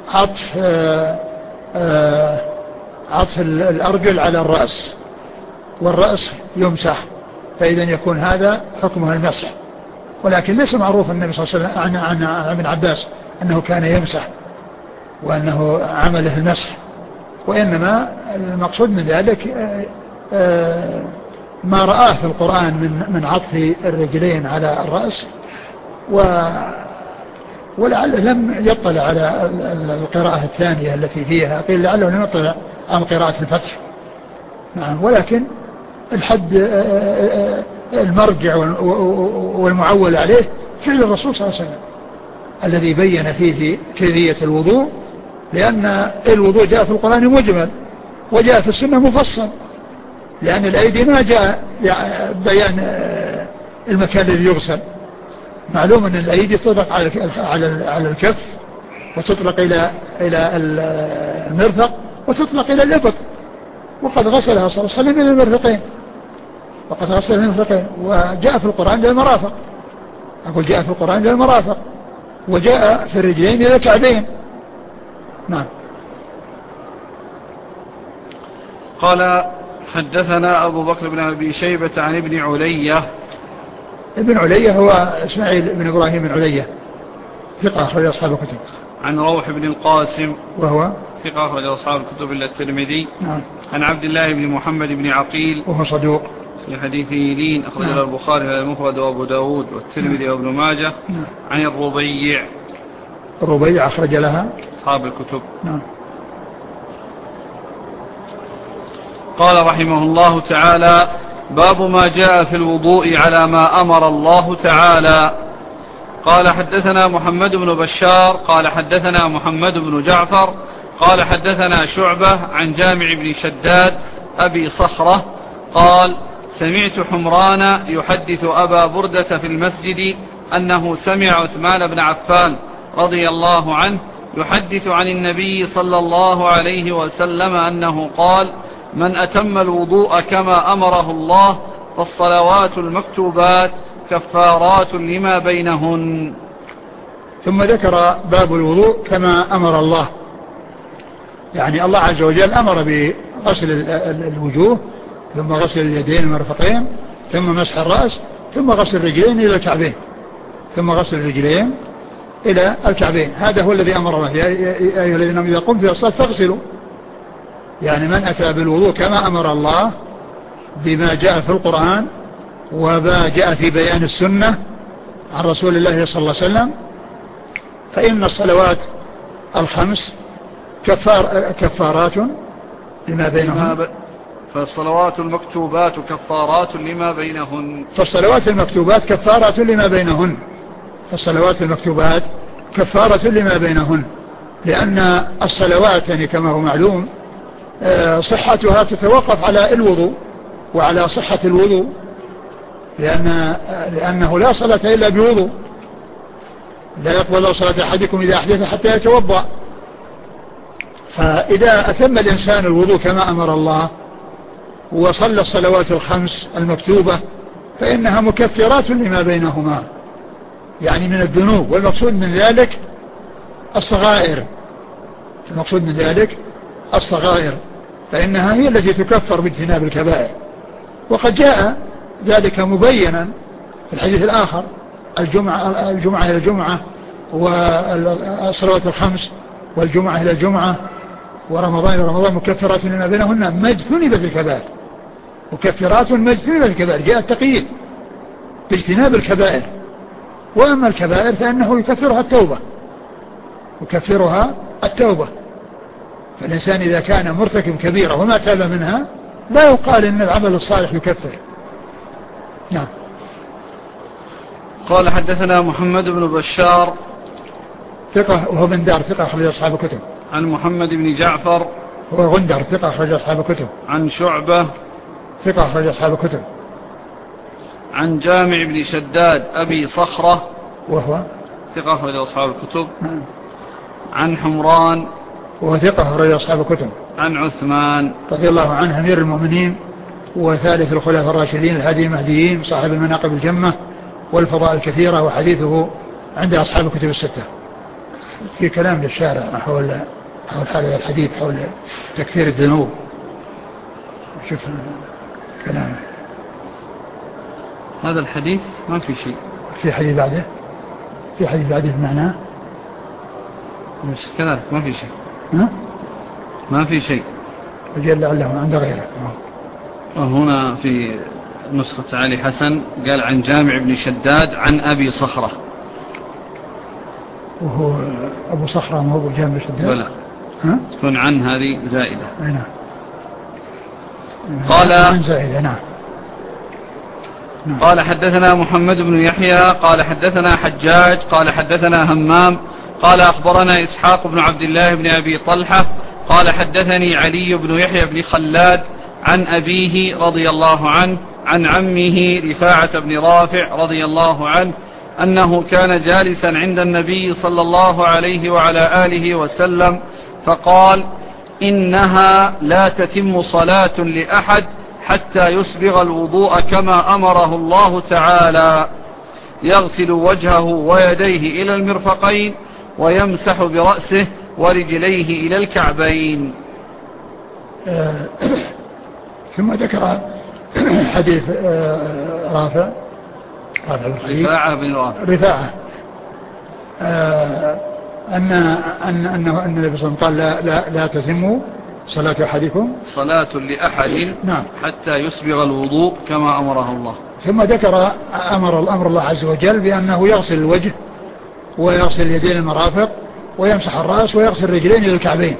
عطف الأرجل على الرأس، والرأس يمسح، فإذا يكون هذا حكمه المسح. ولكن ليس معروف النبي صلى الله عليه وسلم عن ابن عباس أنه كان يمسح وأنه عمله المسح، وإنما المقصود من ذلك ما رآه في القرآن من عطف الرجلين على الرأس، ولعله لم يطلع على القراءة الثانية التي فيها، قيل لعله لم يطلع عن قراءة الفتح. نعم، ولكن الحد المرجع والمعول عليه فعل الرسول صلى الله عليه وسلم الذي بين فيه كيفية الوضوء، لأن الوضوء جاء في القرآن مجمل وجاء في السنة مفصل، لأن الأيدي ما جاء بيان المكان الذي يغسل. معلوم أن الأيدي تطلق على الكف، وتطلق إلى المرفق، وتطلق إلى الإبط، وقد غسلها صلى الله عليه وسلم إلى المرفقين، وجاء في القرآن للمرافق، أقول جاء في القرآن للمرافق، وجاء في الرجلين إلى الكعبين. نعم. قال حدثنا أبو بكر بن أبي شيبة عن ابن علية. ابن علية هو إسماعيل بن إبراهيم بن علية، ثقة أخرج أصحاب الكتب. عن روح بن القاسم، وهو ثقة أخرج أصحاب الكتب إلا الترمذي. نعم. عن عبد الله بن محمد بن عقيل، وهو صدوق في حديثه لين، أخرج له البخاري المفرد وأبو داود والترمذي وابن ماجه. نعم. عن الربيع أخرج لها أصحاب الكتب. نعم. قال رحمه الله تعالى: باب ما جاء في الوضوء على ما أمر الله تعالى. قال حدثنا محمد بن بشار قال حدثنا محمد بن جعفر قال حدثنا شعبة عن جامع بن شداد أبي صخرة قال: سمعت حمران يحدث أبا بردة في المسجد أنه سمع عثمان بن عفان رضي الله عنه يحدث عن النبي صلى الله عليه وسلم أنه قال: من أتم الوضوء كما أمره الله فالصلوات المكتوبات كفارات لما بينهن. ثم ذكر باب الوضوء كما أمر الله، يعني الله عز وجل أمر بغسل الوجوه، ثم غسل اليدين المرفقين، ثم مسح الرأس، ثم غسل الرجلين إلى الكعبين، هذا هو الذي أمر الله: يا أيها الذين آمنوا إذا قمتم إلى الصلاة فاغسلوا. يعني من أتى بالوضوء كما أمر الله بما جاء في القرآن وما جاء في بيان السنة عن رسول الله صلى الله عليه وسلم، فإن الصلوات الخمس كفارات لما بينهن. فالصلوات المكتوبات كفارات لما بينهن. فالصلوات المكتوبات كفارة لما بينهن. فالصلوات المكتوبات كفارة لما بينهن، لأن الصلوات يعني كما هو معلوم صحتها تتوقف على الوضوء وعلى صحة الوضوء، لأنه لا صلاة إلا بوضوء، لا يقبل صلاة أحدكم إذا أحدث حتى يتوضأ. فإذا أتم الإنسان الوضوء كما أمر الله وصلى الصلوات الخمس المكتوبة فإنها مكفرات لما بينهما، يعني من الذنوب. والمقصود من ذلك الصغائر، المقصود من ذلك الصغائر، فإنها هي التي تكفر باجتناب الكبائر. وقد جاء ذلك مبينا في الحديث الآخر: الجمعة إلى الجمعة، والصلوات الخمس، والجمعة إلى الجمعة، ورمضان إلى رمضان، مكفرات لما بينهن ما اجتنبت الكبائر. مكفرات ما اجتنبت الكبائر، جاء التقييد باجتناب الكبائر. وأما الكبائر فإنه يكفرها التوبة. فالإنسان إذا كان مرتكب كبيرة وما تاب منها لا يقال إن العمل الصالح يكفر. نعم. قال حدثنا محمد بن بشار ثقة وهو بندار ثقة أخرج أصحاب الكتب. عن محمد بن جعفر وهو غندر ثقة أخرج أصحاب الكتب. عن شعبة ثقة أخرج أصحاب الكتب. عن جامع بن شداد أبي صخرة وهو ثقة أخرج أصحاب الكتب. عن حمران وهو ثقة أخرج أصحاب الكتب. عن عثمان رضي الله عنه أمير المؤمنين وثالث الخلفاء الراشدين الهادي المهديين صاحب المناقب الجمة والفضائل الكثيرة، وحديثه عند أصحاب الكتب الستة. في كلام للشارع حول هذا الحديث، حول تكفير الذنوب. شوف كلامه. هذا الحديث ما في شيء. في حديث بعده، في حديث بعده بمعناه مش كذلك، ما في شيء. ما في شيء. وجل لعله عند غيره. وهنا في نسخة علي حسن قال عن جامع بن شداد عن أبي صخرة، وهو أبو صخرة ما هو جامع بن شداد. ولا تكون عن هذه زائدة. نعم. قال عن زائدة. نعم. قال حدثنا محمد بن يحيى قال حدثنا حجاج قال حدثنا همام قال أخبرنا إسحاق بن عبد الله بن أبي طلحة قال حدثني علي بن يحيى بن خلاد عن أبيه رضي الله عنه عن عمه رفاعة بن رافع رضي الله عنه أنه كان جالسا عند النبي صلى الله عليه وعلى آله وسلم فقال: إنها لا تتم صلاة لأحد حتى يسبغ الوضوء كما أمره الله تعالى، يغسل وجهه ويديه إلى المرفقين ويمسح برأسه ورجليه إلى الكعبين. ثم ذكر حديث رافع بن رفاعة أنه النبي صلى الله عليه وسلم قال لا تتم صلاة أحدكم صلاة لأحد نعم حتى يسبغ الوضوء كما أمره الله. ثم ذكر أمر الله عز وجل بأنه يغسل الوجه ويغسل اليدين المرافق ويمسح الرأس ويغسل الرجلين إلى الكعبين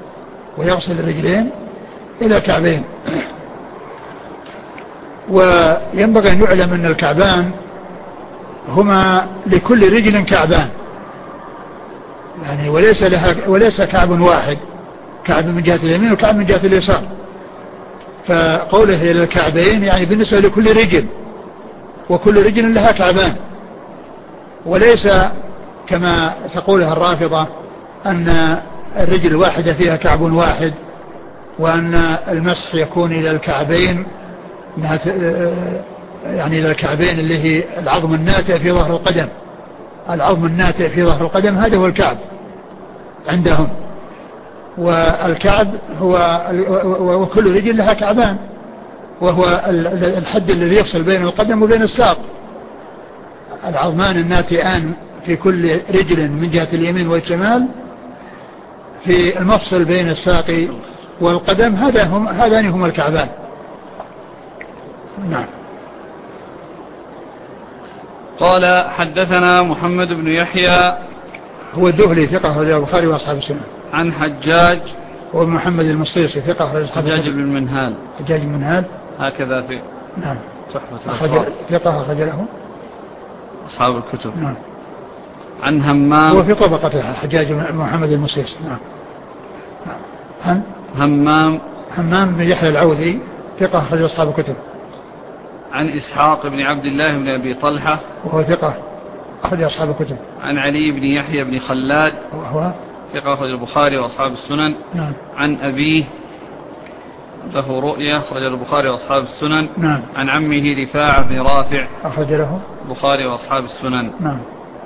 وينبغي أن يعلم أن الكعبان هما لكل رجل كعبان، يعني وليس كعب واحد، كعب من جهة اليمين وكعب من جهة اليسار. فقوله إلى الكعبين يعني بالنسبة لكل رجل، وكل رجل لها كعبان، وليس كما تقولها الرافضة أن الرجل الواحدة فيها كعب واحد، وأن المسح يكون إلى الكعبين، يعني إلى الكعبين اللي هي العظم الناتئ في ظهر القدم. العظم الناتئ في ظهر القدم هذا هو الكعب عندهم، والكعب هو وكل رجل لها كعبان، وهو الحد الذي يفصل بين القدم وبين الساق. العظمان الناتئان في كل رجل من جهة اليمين والشمال في المفصل بين الساق والقدم، هذان هما الكعبان. نعم. قال حدثنا محمد بن يحيى هو الدهلي ثقة أخرجه البخاري وأصحاب السنن. عن حجاج هو محمد المصيصي ثقة أخرجه أصحاب السنن. حجاج بن المنهال. حجاج بن المنهال هكذا في نعم تحفة ثقة أخرج له أصحاب الكتب. نعم. عن همام. هو في طبقة حجاج محمد المصيصي. نعم. نعم. همام بن يحيى العوذي ثقة أخرج أصحاب الكتب. عن إسحاق بن عبد الله بن أبي طلحة وهو ثقة أخرج أصحاب الكتب. عن علي بن يحيى بن خلاد وهو ثقة أخرج البخاري وأصحاب السنن. نعم. عن أبيه له رؤية أخرج البخاري وأصحاب السنن. نعم. عن عمه رفاعة بن رافع أخرج له البخاري وأصحاب السنن. نعم.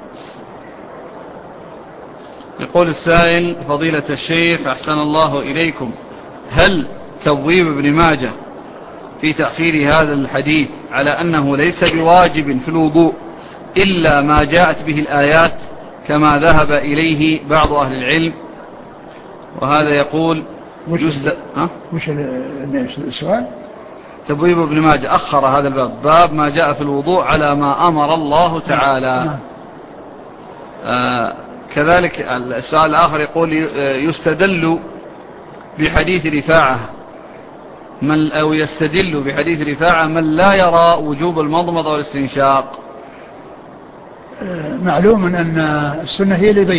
يقول السائل: فضيلة الشيخ أحسن الله إليكم، هل تبويب ابن ماجه في تأخير هذا الحديث على أنه ليس بواجب في الوضوء إلا ما جاءت به الآيات كما ذهب إليه بعض أهل العلم؟ وهذا يقول وش السؤال؟ تبويب ابن ماجه أخر هذا الباب، باب ما جاء في الوضوء على ما أمر الله تعالى. كذلك السؤال الآخر يقول: يستدل بحديث رفاعة أو يستدل بحديث رفاعة من لا يرى وجوب المضمضة والاستنشاق. معلوم أن السنة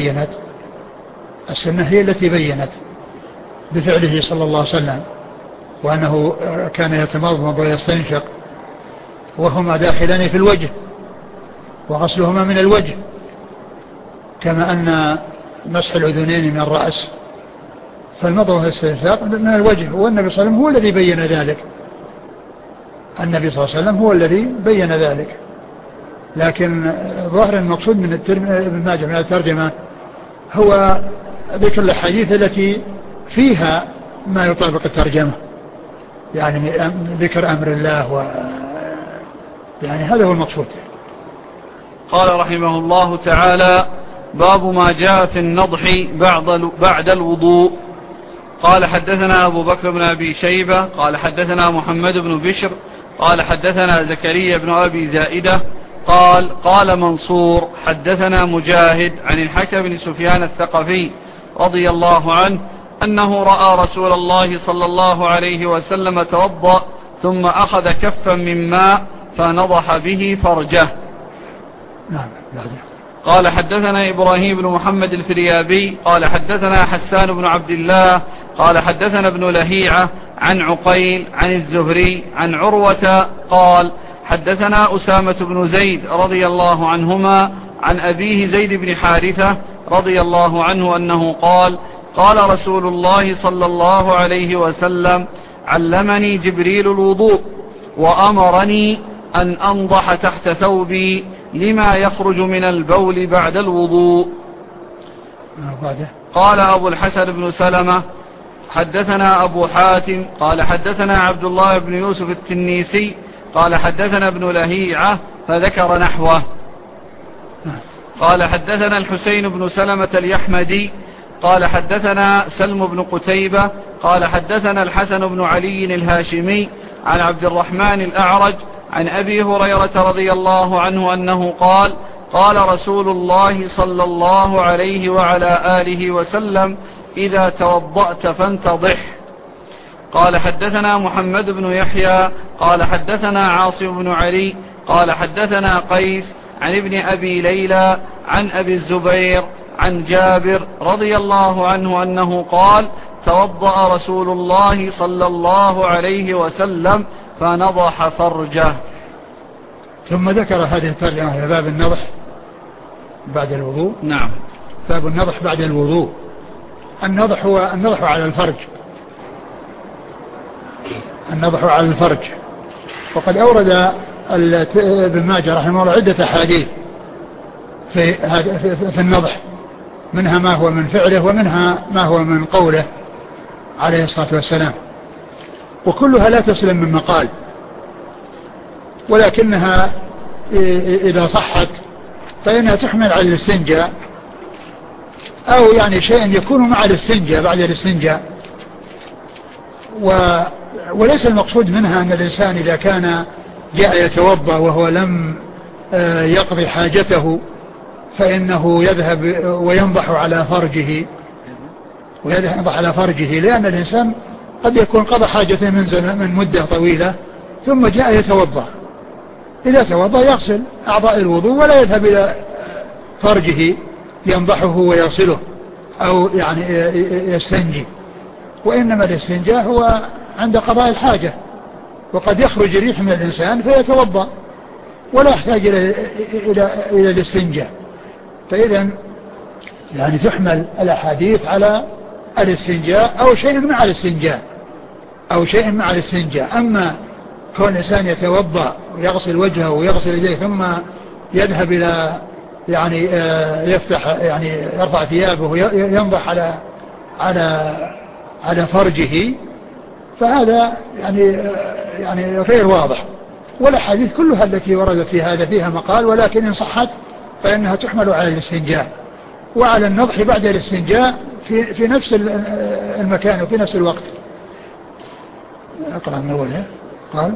هي التي بينت بفعله صلى الله عليه وسلم، وأنه كان يتمضمض ويستنشق وهما داخلان في الوجه، وغسلهما من الوجه، كما أن مسح الأذنين من الرأس، فالمضمضة والاستنشاق من الوجه، والنبي صلى الله عليه وسلم هو الذي بين ذلك. النبي صلى الله عليه وسلم هو الذي بين ذلك. لكن ظاهر المقصود من ابن ماجه من الترجمة هو ذكر الحديث التي فيها ما يطابق الترجمة، يعني ذكر أمر الله يعني هذا هو المقصود. قال رحمه الله تعالى: باب ما جاء في النضح بعد الوضوء. قال حدثنا أبو بكر بن أبي شيبة قال حدثنا محمد بن بشر قال حدثنا زكريا بن أبي زائدة قال منصور حدثنا مجاهد عن الحكم بن سفيان الثقفي رضي الله عنه أنه رأى رسول الله صلى الله عليه وسلم توضأ ثم أخذ كفا من ماء فنضح به فرجه. نعم. قال حدثنا إبراهيم بن محمد الفريابي قال حدثنا حسان بن عبد الله قال حدثنا ابن لهيعة عن عقيل عن الزهري عن عروة قال حدثنا أسامة بن زيد رضي الله عنهما عن أبيه زيد بن حارثة رضي الله عنه أنه قال رسول الله صلى الله عليه وسلم: علمني جبريل الوضوء وأمرني أن أنضح تحت ثوبي لما يخرج من البول بعد الوضوء. قال أبو الحسن بن سلمة حدثنا أبو حاتم قال حدثنا عبد الله بن يوسف التنيسي قال حدثنا ابن لهيعة فذكر نحوه. قال حدثنا الحسين بن سلمة اليحمدي قال حدثنا سلم بن قتيبة قال حدثنا الحسن بن علي الهاشمي عن عبد الرحمن الأعرج عن أبي هريرة رضي الله عنه أنه قال رسول الله صلى الله عليه وعلى آله وسلم: إذا توضأت فانتضح. قال حدثنا محمد بن يحيى قال حدثنا عاصم بن علي قال حدثنا قيس عن ابن أبي ليلى عن أبي الزبير عن جابر رضي الله عنه أنه توضأ رسول الله صلى الله عليه وسلم فنضح فرجه. ثم ذكر هذه الترجمة على باب النضح بعد الوضوء. نعم. باب النضح بعد الوضوء. النضح هو النضح على الفرج. النضح على الفرج. وقد أورد ابن ماجه رحمه الله عدة أحاديث في النضح، منها ما هو من فعله ومنها ما هو من قوله عليه الصلاة والسلام، وكلها لا تسلم من مقال، ولكنها إذا صحت فإنها تحمل على الاستنجاء، أو يعني شيء يكون مع الاستنجاء بعد الاستنجاء، وليس المقصود منها أن الإنسان إذا كان جاء يتوضأ وهو لم يقضي حاجته فإنه يذهب وينضح على فرجه، وينضح على فرجه، لأن الإنسان قد يكون قضى حاجته من مدة طويلة ثم جاء يتوضأ. إذا توضأ يغسل أعضاء الوضوء ولا يذهب إلى فرجه ينضحه ويغسله أو يعني يستنجي، وإنما الاستنجاء هو عند قضاء الحاجة، وقد يخرج الريح من الإنسان فيتوضأ ولا يحتاج إلى الاستنجاء. فإذا يعني تحمل الأحاديث على الاستنجاء أو شيء مع الاستنجاء أو شيء مع الاستنجاء. أما كون الإنسان يتوضأ ويغسل وجهه ويغسل يديه ثم يذهب إلى يعني يفتح يعني يرفع ثيابه وينضح على فرجه، فهذا يعني غير واضح. والأحاديث كلها التي وردت في هذا فيها مقال، ولكن إن صحت فإنها تحمل على الاستنجاء وعلى النضح بعد الاستنجاء في نفس المكان وفي نفس الوقت. أقرأ من أولها. قال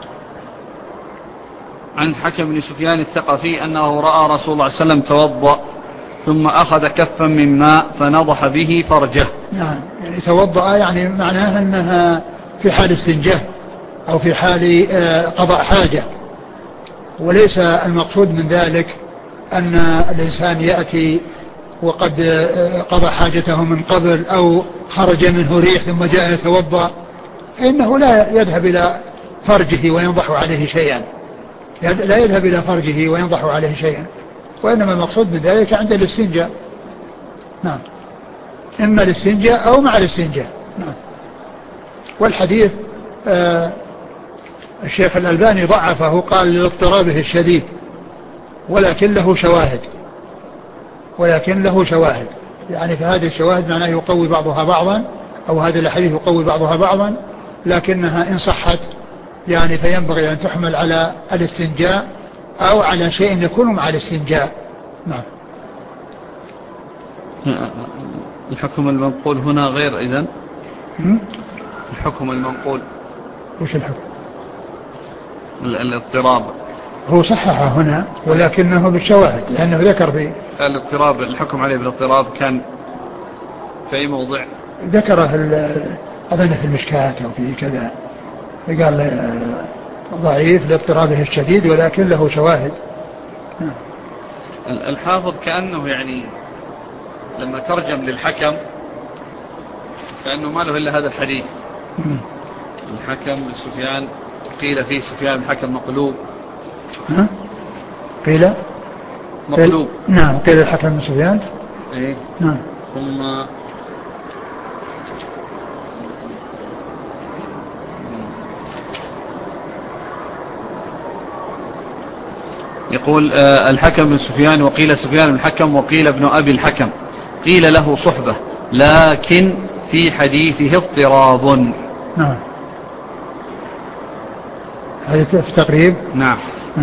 عن حكم بن سفيان الثقفي أنه رأى رسول الله صلى الله عليه وسلم توضأ ثم أخذ كفا من ماء فنضح به فرجه. نعم، يعني توضأ يعني معناها أنها في حال استنجاء أو في حال قضاء حاجة، وليس المقصود من ذلك أن الإنسان يأتي وقد قضى حاجته من قبل أو خرج منه ريح ثم جاء يتوضأ، فإنه لا يذهب إلى فرجه وينضح عليه شيئا، لا يذهب إلى فرجه وينضح عليه شيئا، وإنما المقصود من ذلك عند الاستنجاء. نعم، إما الاستنجاء أو مع الاستنجاء. نعم. والحديث الشيخ الألباني ضعفه، قال لاضطرابه الشديد، ولكن له شواهد، يعني فهذه الشواهد معناه يقوي بعضها بعضا، أو هذا الحديث يقوي بعضها بعضا، لكنها إن صحت يعني فينبغي أن تحمل على الاستنجاء أو على شيء يكون مع الاستنجاء. نعم. الحكم المنقول هنا غير إذن الحكم المنقول وش الحكم؟ الاضطراب هو صححه هنا ولكنه بالشواهد، لأنه ذكر في الاضطراب الحكم عليه بالاضطراب كان في أي موضع ذكره أظن في المشكاة أو في كذا، قال ضعيف لاضطرابه الشديد ولكن له شواهد. الحافظ كأنه يعني لما ترجم للحكم كأنه ما له إلا هذا الحديث. الحكم بن سفيان قيل فيه سفيان بن الحكم مقلوب. قيل مقلوب. نعم، قيل الحكم بن سفيان. إيه. نعم. ثم يقول الحكم بن سفيان وقيل سفيان بن الحكم وقيل ابن أبي الحكم، قيل له صحبة لكن في حديثه اضطراب. نعم، هذا في تقريب. نعم.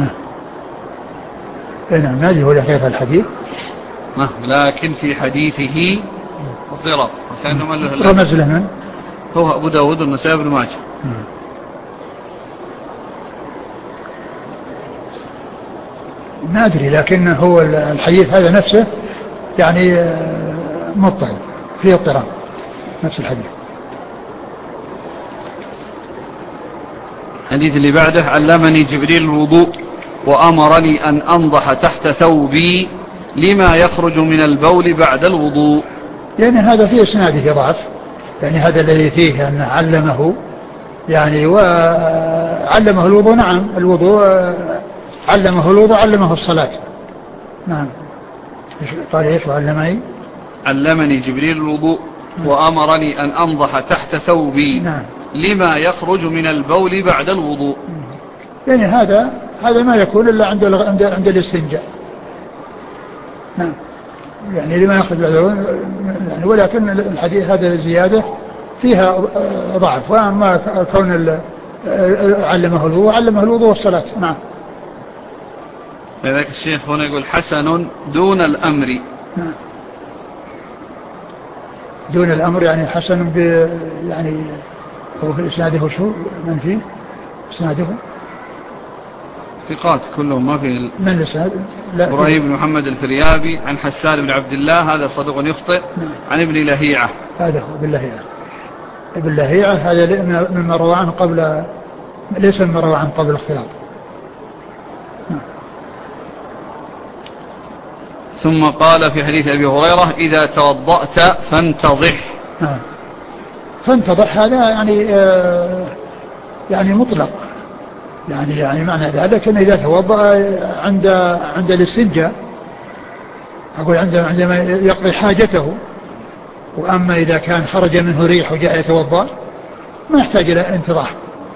نعم، هذه هو الحقيقة الحديث. لكن في حديثه اضطراب، كأنه من له رمز له من هو أبو داود والنسائي بن ماجه. ما أدري، لكن هو الحديث هذا نفسه يعني مضطرب فيه اضطراب، نفس الحديث. الحديث اللي بعده علمني جبريل الوضوء وأمرني أن أنضح تحت ثوبي لما يخرج من البول بعد الوضوء. يعني هذا فيه إسناده ضعف، يعني هذا الذي فيه أن علمه يعني وعلمه الوضوء. نعم، الوضوء علمه الوضوء علمه الصلاة. نعم. قال ايش علمني جبريل الوضوء وأمرني أن أنضح تحت ثوبي. نعم. لما يخرج من البول بعد الوضوء. يعني هذا ما يكون إلا عند الاستنجاء. نعم، يعني لما يخرج بعد الوضوء يعني، ولكن الحديث هذا الزيادة فيها ضعف، وأما كون علمه الوضوء والصلاة. نعم. لذلك الشيخ هنا يقول حسن دون الأمر. نعم. دون الأمر يعني حسن يعني هو في إسناده شو من فيه إسناده ثقات كلهم ما في. من الإسناد؟ إبراهيم بن محمد الفريابي عن حسان بن عبد الله هذا صدوق يخطئ. عن ابن لهيعة هذا هو ابن لهيعة. ابن لهيعة هذا مما روى عنه قبل، ليس مما روى عنه قبل الاختلاط. ثم قال في حديث أبي هريرة إذا توضأت فانتضح. فانتضح هذا يعني مطلق، يعني معنى ذلك أن إذا توضأ عند الاستنجاء، أقول عندما يقضي حاجته. وأما إذا كان خرج منه ريح وجاء يتوضأ ما يحتاج إلى انتضاح.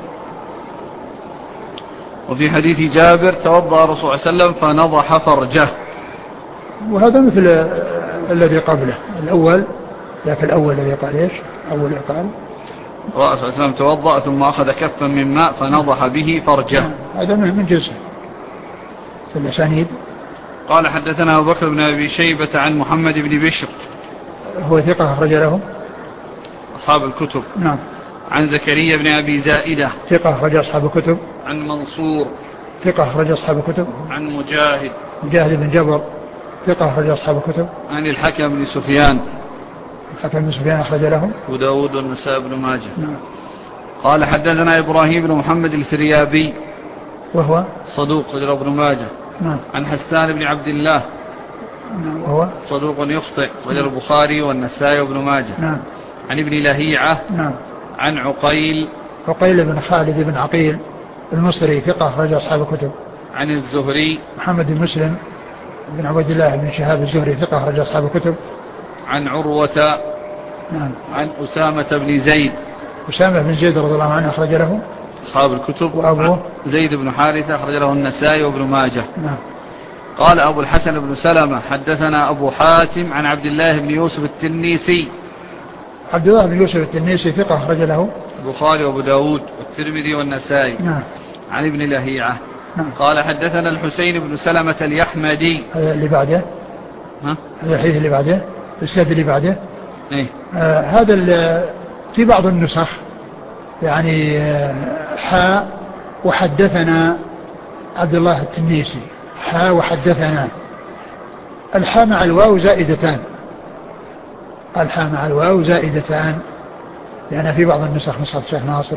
وفي حديث جابر توضأ الرسول صلى الله عليه وسلم فنضح فرجه، وهذا مثل الذي قبله الأول، ذاك الأول الذي قال إيش؟ أول قال الرسول صلى الله عليه وسلم توضأ ثم أخذ كفا من ماء فنضح به فرجه. هذا من جزء في الأسانيد. قال حدثنا أبو بكر بن أبي شيبة عن محمد بن بشر هو ثقة أخرج له أصحاب الكتب. نعم. عن زكريا بن أبي زائدة ثقة أخرج أصحاب الكتب. عن منصور ثقة أخرج أصحاب الكتب. عن مجاهد بن جبر ثقة أخرج أصحاب الكتب. عن الحكم بن سفيان. الحكم بن سفيان أخرج له أبو داود والنسائي بن ماجه. نعم. قال حدثنا إبراهيم بن محمد الفريابي وهو صدوق أخرج ابن ماجه. نعم. عن حسان بن عبد الله نعم. وهو صدوق يخطئ أخرج البخاري والنسائي وابن ماجه. نعم. عن ابن لهيعة. نعم. عن عقيل بن خالد بن عقيل المصري ثقة أخرج أصحاب الكتب. عن الزهري محمد بن مسلم بن عبد الله بن شهاب الزهري ثقة أخرج أصحاب الكتب. عن عروة. نعم. عن أسامة بن زيد. أسامة بن زيد رضي الله عنه أخرج له أصحاب الكتب. وأبوه زيد بن حارثة أخرج له النسائي وابن ماجه. نعم. قال أبو الحسن بن سلمة حدثنا أبو حاتم عن عبد الله بن يوسف التنيسي. عبد الله بن يوسف التنيسي ثقة أخرج له البخاري وأبو داود والترمذي والنسائي. نعم. عن ابن لهيعة. نعم. قال حدثنا الحسين بن سلمة اليحمدي. هذا اللي بعده. هذا الحديث اللي بعده، السند اللي بعده. إيه؟ هذا في بعض النسخ يعني حاء وحدثنا عبد الله التنيسي، حاء وحدثنا. الحاء مع الواو زائدتان، الحاء مع الواو زائدتان، لأن في بعض النسخ نسخة الشيخ ناصر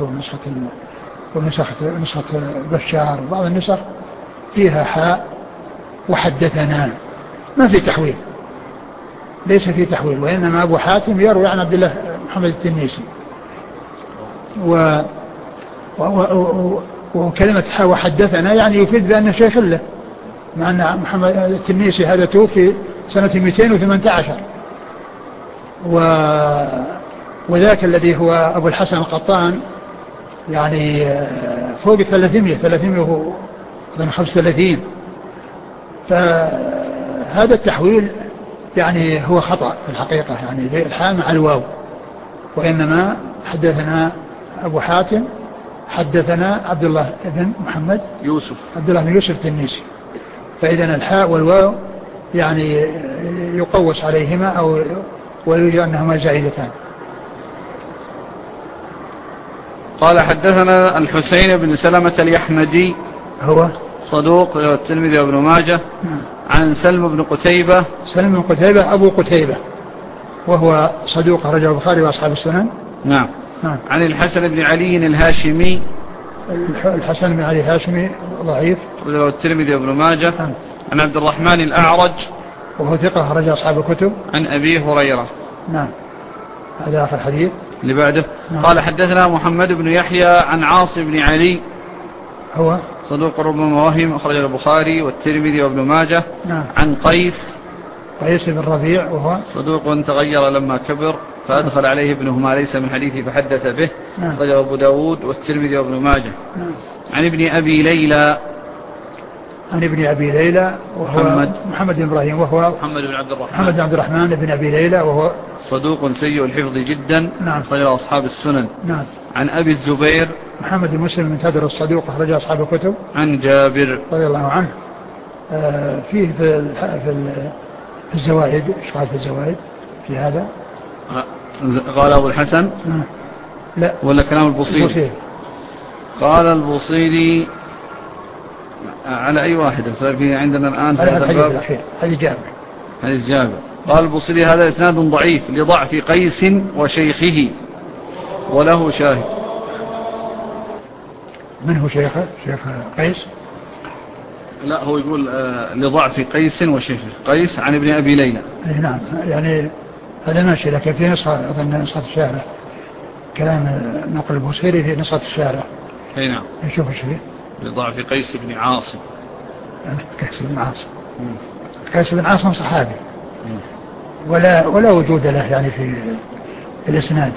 ونسخة بشار وبعض النسخ فيها حاء وحدثنا، ما في تحويل، ليس في تحويل، وإنما أبو حاتم يروي عن عبد الله محمد التنيسي. وكلمة حاء وحدثنا يعني يفيد بأن شيخ له، مع أن محمد التنيسي هذا توفي سنة 218، وذاك الذي هو أبو الحسن القطان يعني فوق 335. فهذا التحويل يعني هو خطأ في الحقيقة، يعني ذي الحاء مع الواو، وإنما حدثنا أبو حاتم حدثنا عبد الله بن محمد يوسف، عبد الله بن يوسف التنيسي. فإذا الحاء والواو يعني يقوس عليهما أو ويوجد أنهما زائدتان. قال حدثنا الحسين بن سلمة اليحمدي هو صدوق الترمذي وابن ماجه. عن سلم بن قتيبة. سلم بن قتيبة أبو قتيبة وهو صدوق رجل البخاري وأصحاب السنن. نعم. عن الحسن بن علي الهاشمي. الحسن بن علي الهاشمي ضعيف رجل الترمذي وابن ماجه. عن عبد الرحمن الأعرج وهو ثقة رجل أصحاب الكتب. عن أبي هريرة. نعم. هذا آخر حديث اللي بعده. قال حدثنا محمد بن يحيى عن عاصم بن علي هو صدوق ربما وهم أخرج البخاري والترمذي وابن ماجه. عن قيس بن ربيع وهو صدوق تغير لما كبر فأدخل عليه ابنه ما ليس من حديثه فحدث به. أخرج أبو داود والترمذي وابن ماجه. عن ابن أبي ليلى. عن ابن أبي ليلى وهو محمد بن إبراهيم وهو محمد بن عبد الرحمن بن أبي ليلى وهو صدوق سيء الحفظ جدا. أخرج أصحاب السنن. عن أبي الزبير محمد بن مسلم من تدر الصدوق أخرج أصحاب الكتب. عن جابر رضي الله عنه. فيه في الزوائد، ايش قال في الزوائد في هذا؟ قال أبو الحسن لا ولا كلام البصيري؟ قال البصيري على أي واحد في عندنا الآن في هذا الحديث الأخير حديث جابر. حديث جابر. قال البصري هذا إسناد ضعيف لضعف قيس وشيخه وله شاهد. من هو شيخه؟ شيخ قيس؟ لا هو يقول لضعف قيس وشيخه. قيس عن ابن أبي ليلى. نعم يعني هذا ماشي، لكن في نسخة أظن نسخة الشارع كلام نقل البوصيري في نسخة الشارع. أي نعم. نشوف ايش فيه. لضعف قيس بن عاصم. قيس بن عاصم. قيس بن عاصم صحابي. ولا وجود له يعني في الإسناد،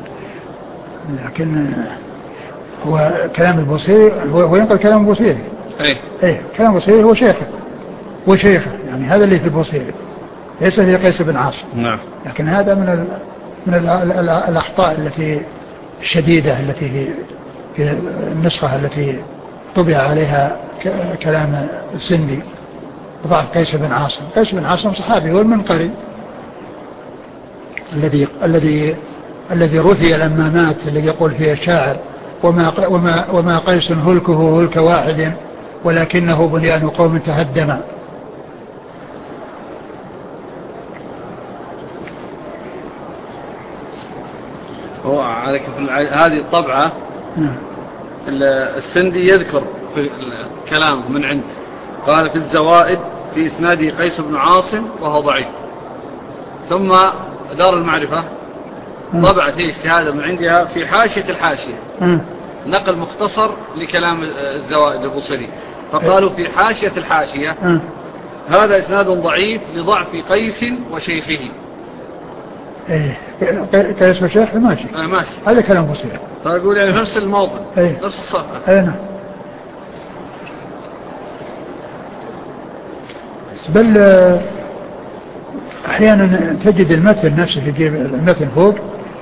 لكن هو كلام البوصيري هو ينقل كلام البوصيري. ايه كلام البوصيري هو شيخه وشيخه، يعني هذا اللي في البوصيري ليس في قيس بن عاصم. نعم. لكن هذا من الأخطاء التي الشديدة التي في النسخة التي طبع عليها كلام السندي ضعف قيس بن عاصم. قيس بن عاصم صحابي هو المنقري الذي رثي لما مات، الذي يقول فيه الشاعر وما قيس هلكه هلك واحد ولكنه بنيان قوم تهدم. هو عليك في هذه الطبعة السندي يذكر في الكلام من عنده، قال في الزوائد في إسناده قيس بن عاصم وهو ضعيف. ثم دار المعرفة طبعت هي اجتهادا من عندها في حاشية الحاشية نقل مختصر لكلام الزوائد البصري، فقالوا في حاشية الحاشية هذا إسناد ضعيف لضعف قيس وشيخه. قيس وشيخ ماشي. ماشي. هذا كلام بصير. فأقول يعني نفس الموضع. نفس الصفحة. نعم. بل أحيانا تجد المتن نفسه في المتن فوق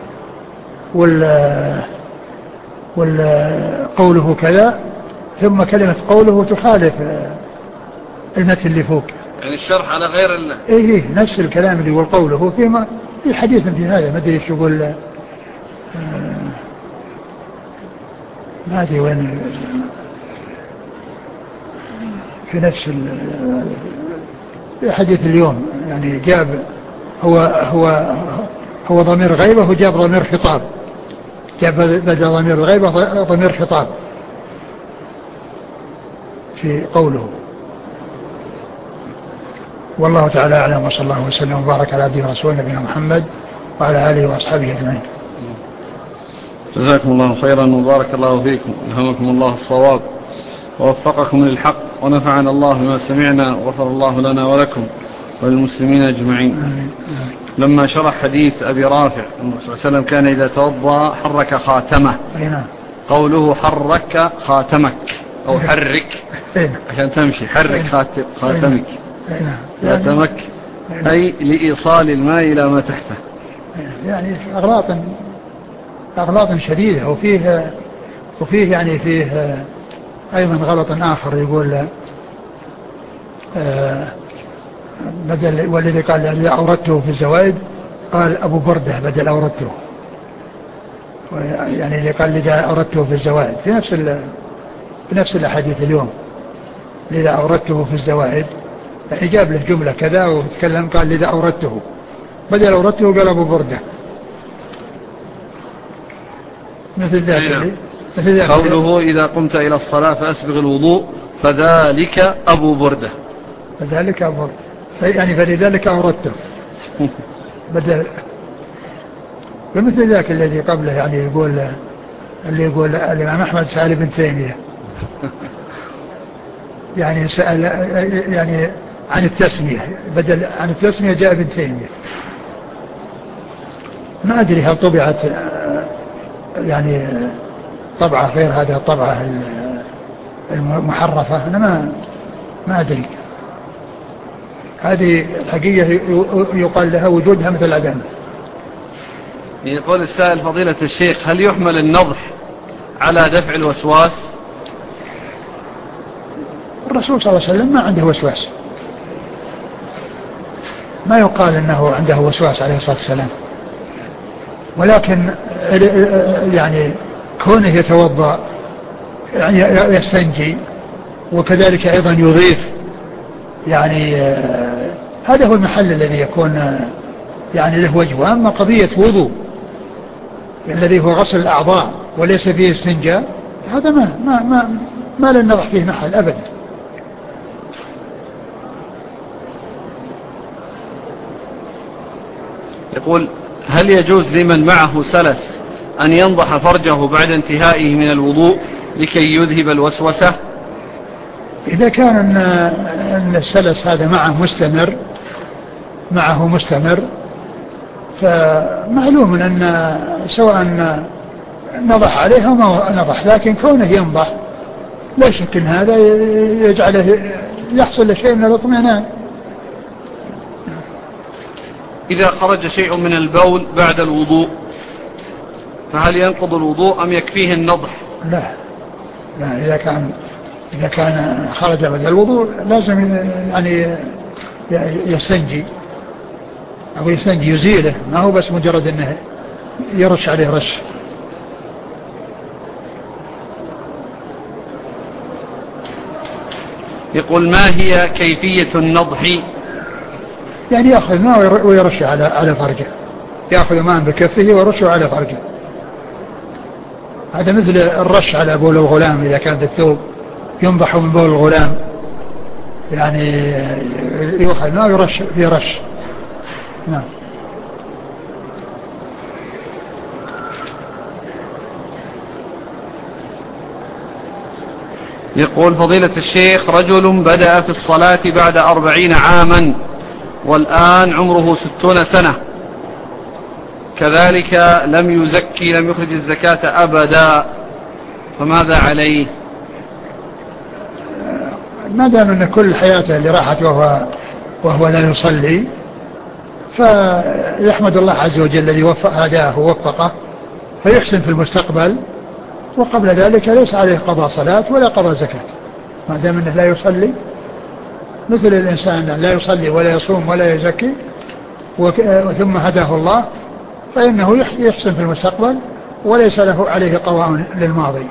قوله كذا، ثم كلمة قوله تخالف المتن اللي فوق، يعني الشرح على غير نفس الكلام اللي هو قوله في حديث في هذا ما أدري شو يقول، ما أدري وين في نفس حديث اليوم، يعني جاب هو ضمير غيبة وجاب ضمير خطاب، جاب بدل ضمير الغيبة ضمير خطاب في قوله. والله تعالى أعلم، وصلى الله وسلم وبارك على عبده ورسوله نبينا محمد وعلى آله وأصحابه أجمعين. جزاكم الله خيرا وبارك الله فيكم، ألهمكم الله الصواب ووفقكم للحق، ونفعنا الله بما سمعنا، وغفر الله لنا ولكم وللمسلمين أجمعين. لما شرح حديث أبي رافع النبي صلى الله عليه وسلم كان إذا توضأ حرك خاتمه، قوله حرك خاتمك أو حرك عشان تمشي، حرك خاتمك خاتمك أي لإيصال الماء إلى ما تحته. يعني أغلاط شديدة، وفيه يعني فيه أيضا غلط آخر، يقول بدل والذي قال الذي أوردته في الزوائد قال أبو بردة بدل أوردته، يعني اللي قال لذا أوردته في الزوائد في نفس الأحاديث اليوم، لذا أوردته في الزوائد يعني جاب له جملة كذا وتكلم قال لذا أوردته، بدل أوردته قال أبو بردة مثل ذلك. قوله إذا قمت إلى الصلاة فأسبغ الوضوء فذلك أبو بردة، فذلك أبو بردة يعني فلذلك أوردته بدل. ومثل ذاك الذي قبله يعني يقول الإمام أحمد سأل ابن تيمية يعني سأل يعني عن التسمية، بدل عن التسمية جاء ابن تيمية. ما أدري هل طبعت يعني طبعة غير هذه الطبعة المحرفة، أنا ما أدري. هذه الحقيقة يقال لها وجودها مثل الأذان. يقول السائل فضيلة الشيخ، هل يحمل النضح على دفع الوسواس؟ الرسول صلى الله عليه وسلم ما عنده وسواس، ما يقال أنه عنده وسواس عليه الصلاة والسلام، ولكن يعني كونه يتوضأ يعني يستنجي وكذلك أيضا يضيف يعني هذا هو المحل الذي يكون يعني له وجه. وأما قضية وضوء الذي هو غسل الأعضاء وليس فيه استنجاء هذا ما لن نضع فيه محل أبدا. يقول هل يجوز لمن معه سلس أن ينضح فرجه بعد انتهائه من الوضوء لكي يذهب الوسوسة؟ إذا كان أن السلس هذا معه مستمر فمعلوم أن سواء نضح عليه أو ما نضح، لكن كونه ينضح لا شك أن هذا يجعله يحصل شيء من الاطمئنان. إذا خرج شيء من البول بعد الوضوء فهل ينقض الوضوء أم يكفيه النضح؟ لا إذا كان خرج بعد الوضوء لازم يعني يستنجي أو يزيله، ما هو بس مجرد أنه يرش عليه رش. يقول ما هي كيفية النضح؟ يعني يأخذ ماء ويرش على فرجه، يأخذ ماء بكفه ويرشه على فرجه. هذا مثل الرش على بول الغلام، إذا كان الثوب ينضح من بول الغلام يعني يأخذ ماء ويرش في رش. نعم. يقول فضيلة الشيخ رجل بدأ في الصلاة بعد 40 عاما والآن عمره 60 سنة، كذلك لم يخرج الزكاة أبدا، فماذا عليه؟ ما دام أن كل حياته اللي راحت وهو لا يصلي فيحمد الله عز وجل الذي هداه ووفقه فيحسن في المستقبل، وقبل ذلك ليس عليه قضاء صلاة ولا قضاء زكاة ما دام أنه لا يصلي، مثل الإنسان لا يصلي ولا يصوم ولا يزكي ثم هداه الله فإنه يحسن في المستقبل وليس له عليه قضاء للماضي.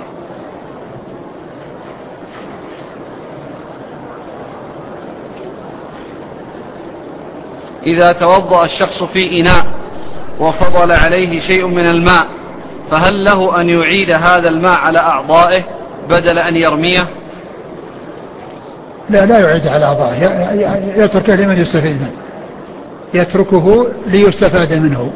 إذا توضأ الشخص في إناء وفضل عليه شيء من الماء فهل له أن يعيد هذا الماء على أعضائه بدل أن يرميه؟ لا يعيد على أعضائه، يتركه لمن يستفيد منه، يتركه ليستفاد منه.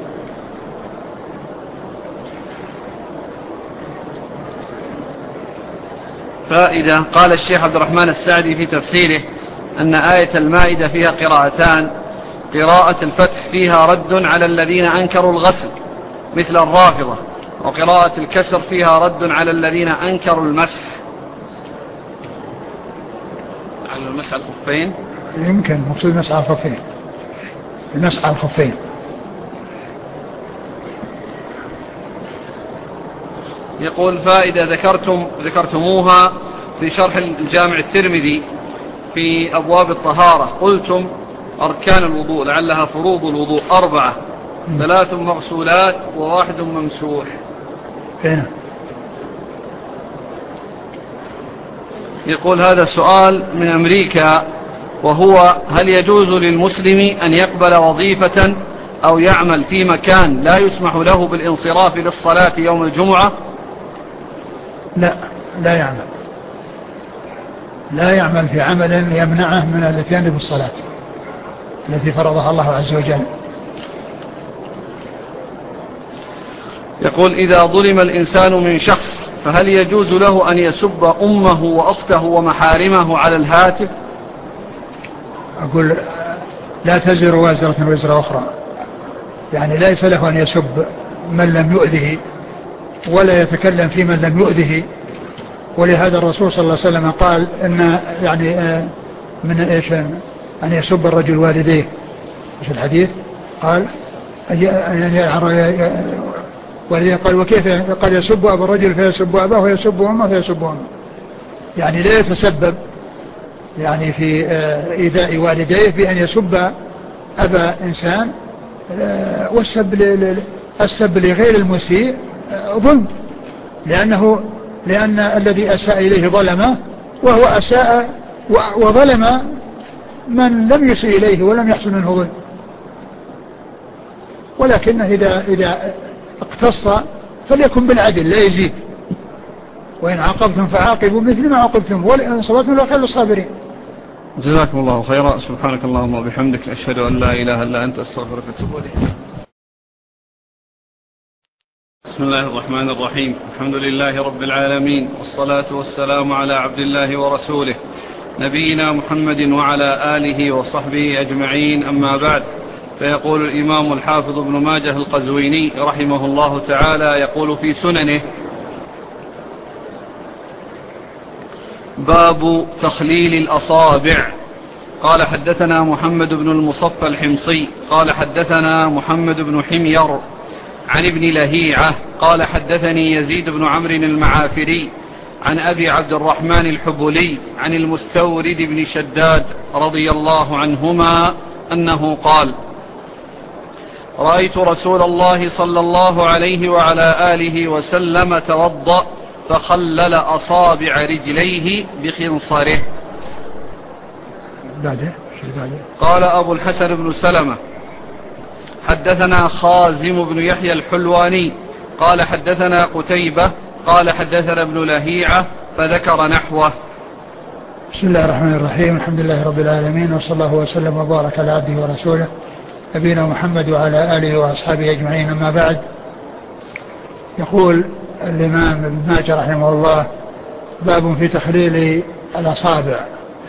فإذا قال الشيخ عبد الرحمن السعدي في تفسيره أن آية المائدة فيها قراءتان، قراءة الفتح فيها رد على الذين أنكروا الغسل مثل الرافضة، وقراءة الكسر فيها رد على الذين أنكروا المسح على المسح الخفين. يمكن مقصود مسح الخفين، المسح الخفين. يقول فائدة ذكرتموها في شرح الجامع الترمذي في أبواب الطهارة، قلتم أركان الوضوء لعلها فروض الوضوء 4، 3 مغسولات و1 ممسوح. يقول هذا سؤال من أمريكا، وهو هل يجوز للمسلم أن يقبل وظيفة أو يعمل في مكان لا يسمح له بالانصراف للصلاة يوم الجمعة؟ لا يعمل في عمل يمنعه من الاتيان بالصلاة التي فرضها الله عز وجل. يقول إذا ظلم الإنسان من شخص فهل يجوز له أن يسب أمه وأخته ومحارمه على الهاتف؟ أقول لا تزر وازرة وزر أخرى، يعني ليس له أن يسب من لم يؤذه ولا يتكلم في من لم يؤذه. ولهذا الرسول صلى الله عليه وسلم قال إن يعني من إيش أن يسب الرجل والديه، في الحديث قال والذي قال وكيف قال يسب أبا الرجل فيسب أباه ويسب أمه فيسب أمه، يعني لا يتسبب يعني في إيذاء والديه بأن يسب أبا إنسان، والسب لغير المسيء ظلم، لأن الذي أساء إليه ظلمه وهو أساء وظلم من لم يسيء إليه ولم يحصل منه ظلم، ولكنه إذا اقتص فليكن بالعدل لا يزيد، وإن عاقبتم فعاقبوا مثل ما عاقبتم وإن صبرتم لخير للصابرين. جزاكم الله خيرا. سبحانك اللهم وبحمدك، أشهد أن لا إله إلا أنت، أستغفرك وأتوب إليك. بسم الله الرحمن الرحيم. الحمد لله رب العالمين، والصلاة والسلام على عبد الله ورسوله نبينا محمد وعلى آله وصحبه أجمعين، أما بعد. فيقول الإمام الحافظ ابن ماجه القزويني رحمه الله تعالى، يقول في سننه: باب تخليل الأصابع. قال حدثنا محمد بن المصفى الحمصي قال حدثنا محمد بن حمير عن ابن لهيعة قال حدثني يزيد بن عمرو المعافري عن أبي عبد الرحمن الحبلي عن المستورد بن شداد رضي الله عنهما أنه قال: رأيت رسول الله صلى الله عليه وعلى آله وسلم توضأ فخلل أصابع رجليه بخنصره. قال أبو الحسن بن سلمة: حدثنا خازم بن يحيى الحلواني قال حدثنا قتيبة قال حدثنا ابن لهيعة فذكر نحوه. بسم الله الرحمن الرحيم. الحمد لله رب العالمين، وصلى الله وسلم وبارك على عبده ورسوله نبينا محمد وعلى آله وأصحابه أجمعين، أما بعد. يقول الإمام ابن ماجه رحمه الله: باب في تخليل الأصابع.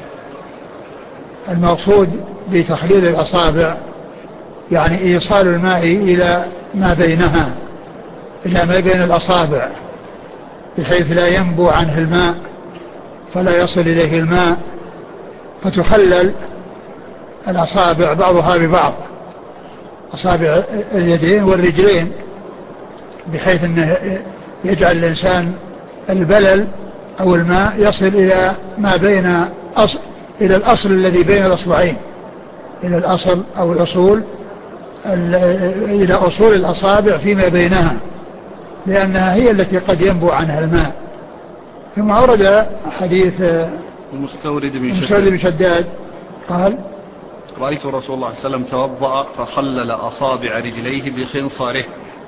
المقصود بتخليل الأصابع يعني إيصال الماء إلى ما بينها، إلى ما بين الأصابع، بحيث لا ينبو عنه الماء فلا يصل إليه الماء، فتخلل الأصابع بعضها ببعض، أصابع اليدين والرجلين، بحيث أنه يجعل الإنسان البلل أو الماء يصل إلى ما بين إلى الأصل الذي بين الأصبعين، إلى الأصل أو الأصول، إلى أصول الأصابع فيما بينها، لأنها هي التي قد ينبو عنها الماء. ثم أورد حديث المستورد بن شداد قال: رأيت رسول الله صلى الله عليه وسلم توضأ فخلل أصابع رجليه بخنصره.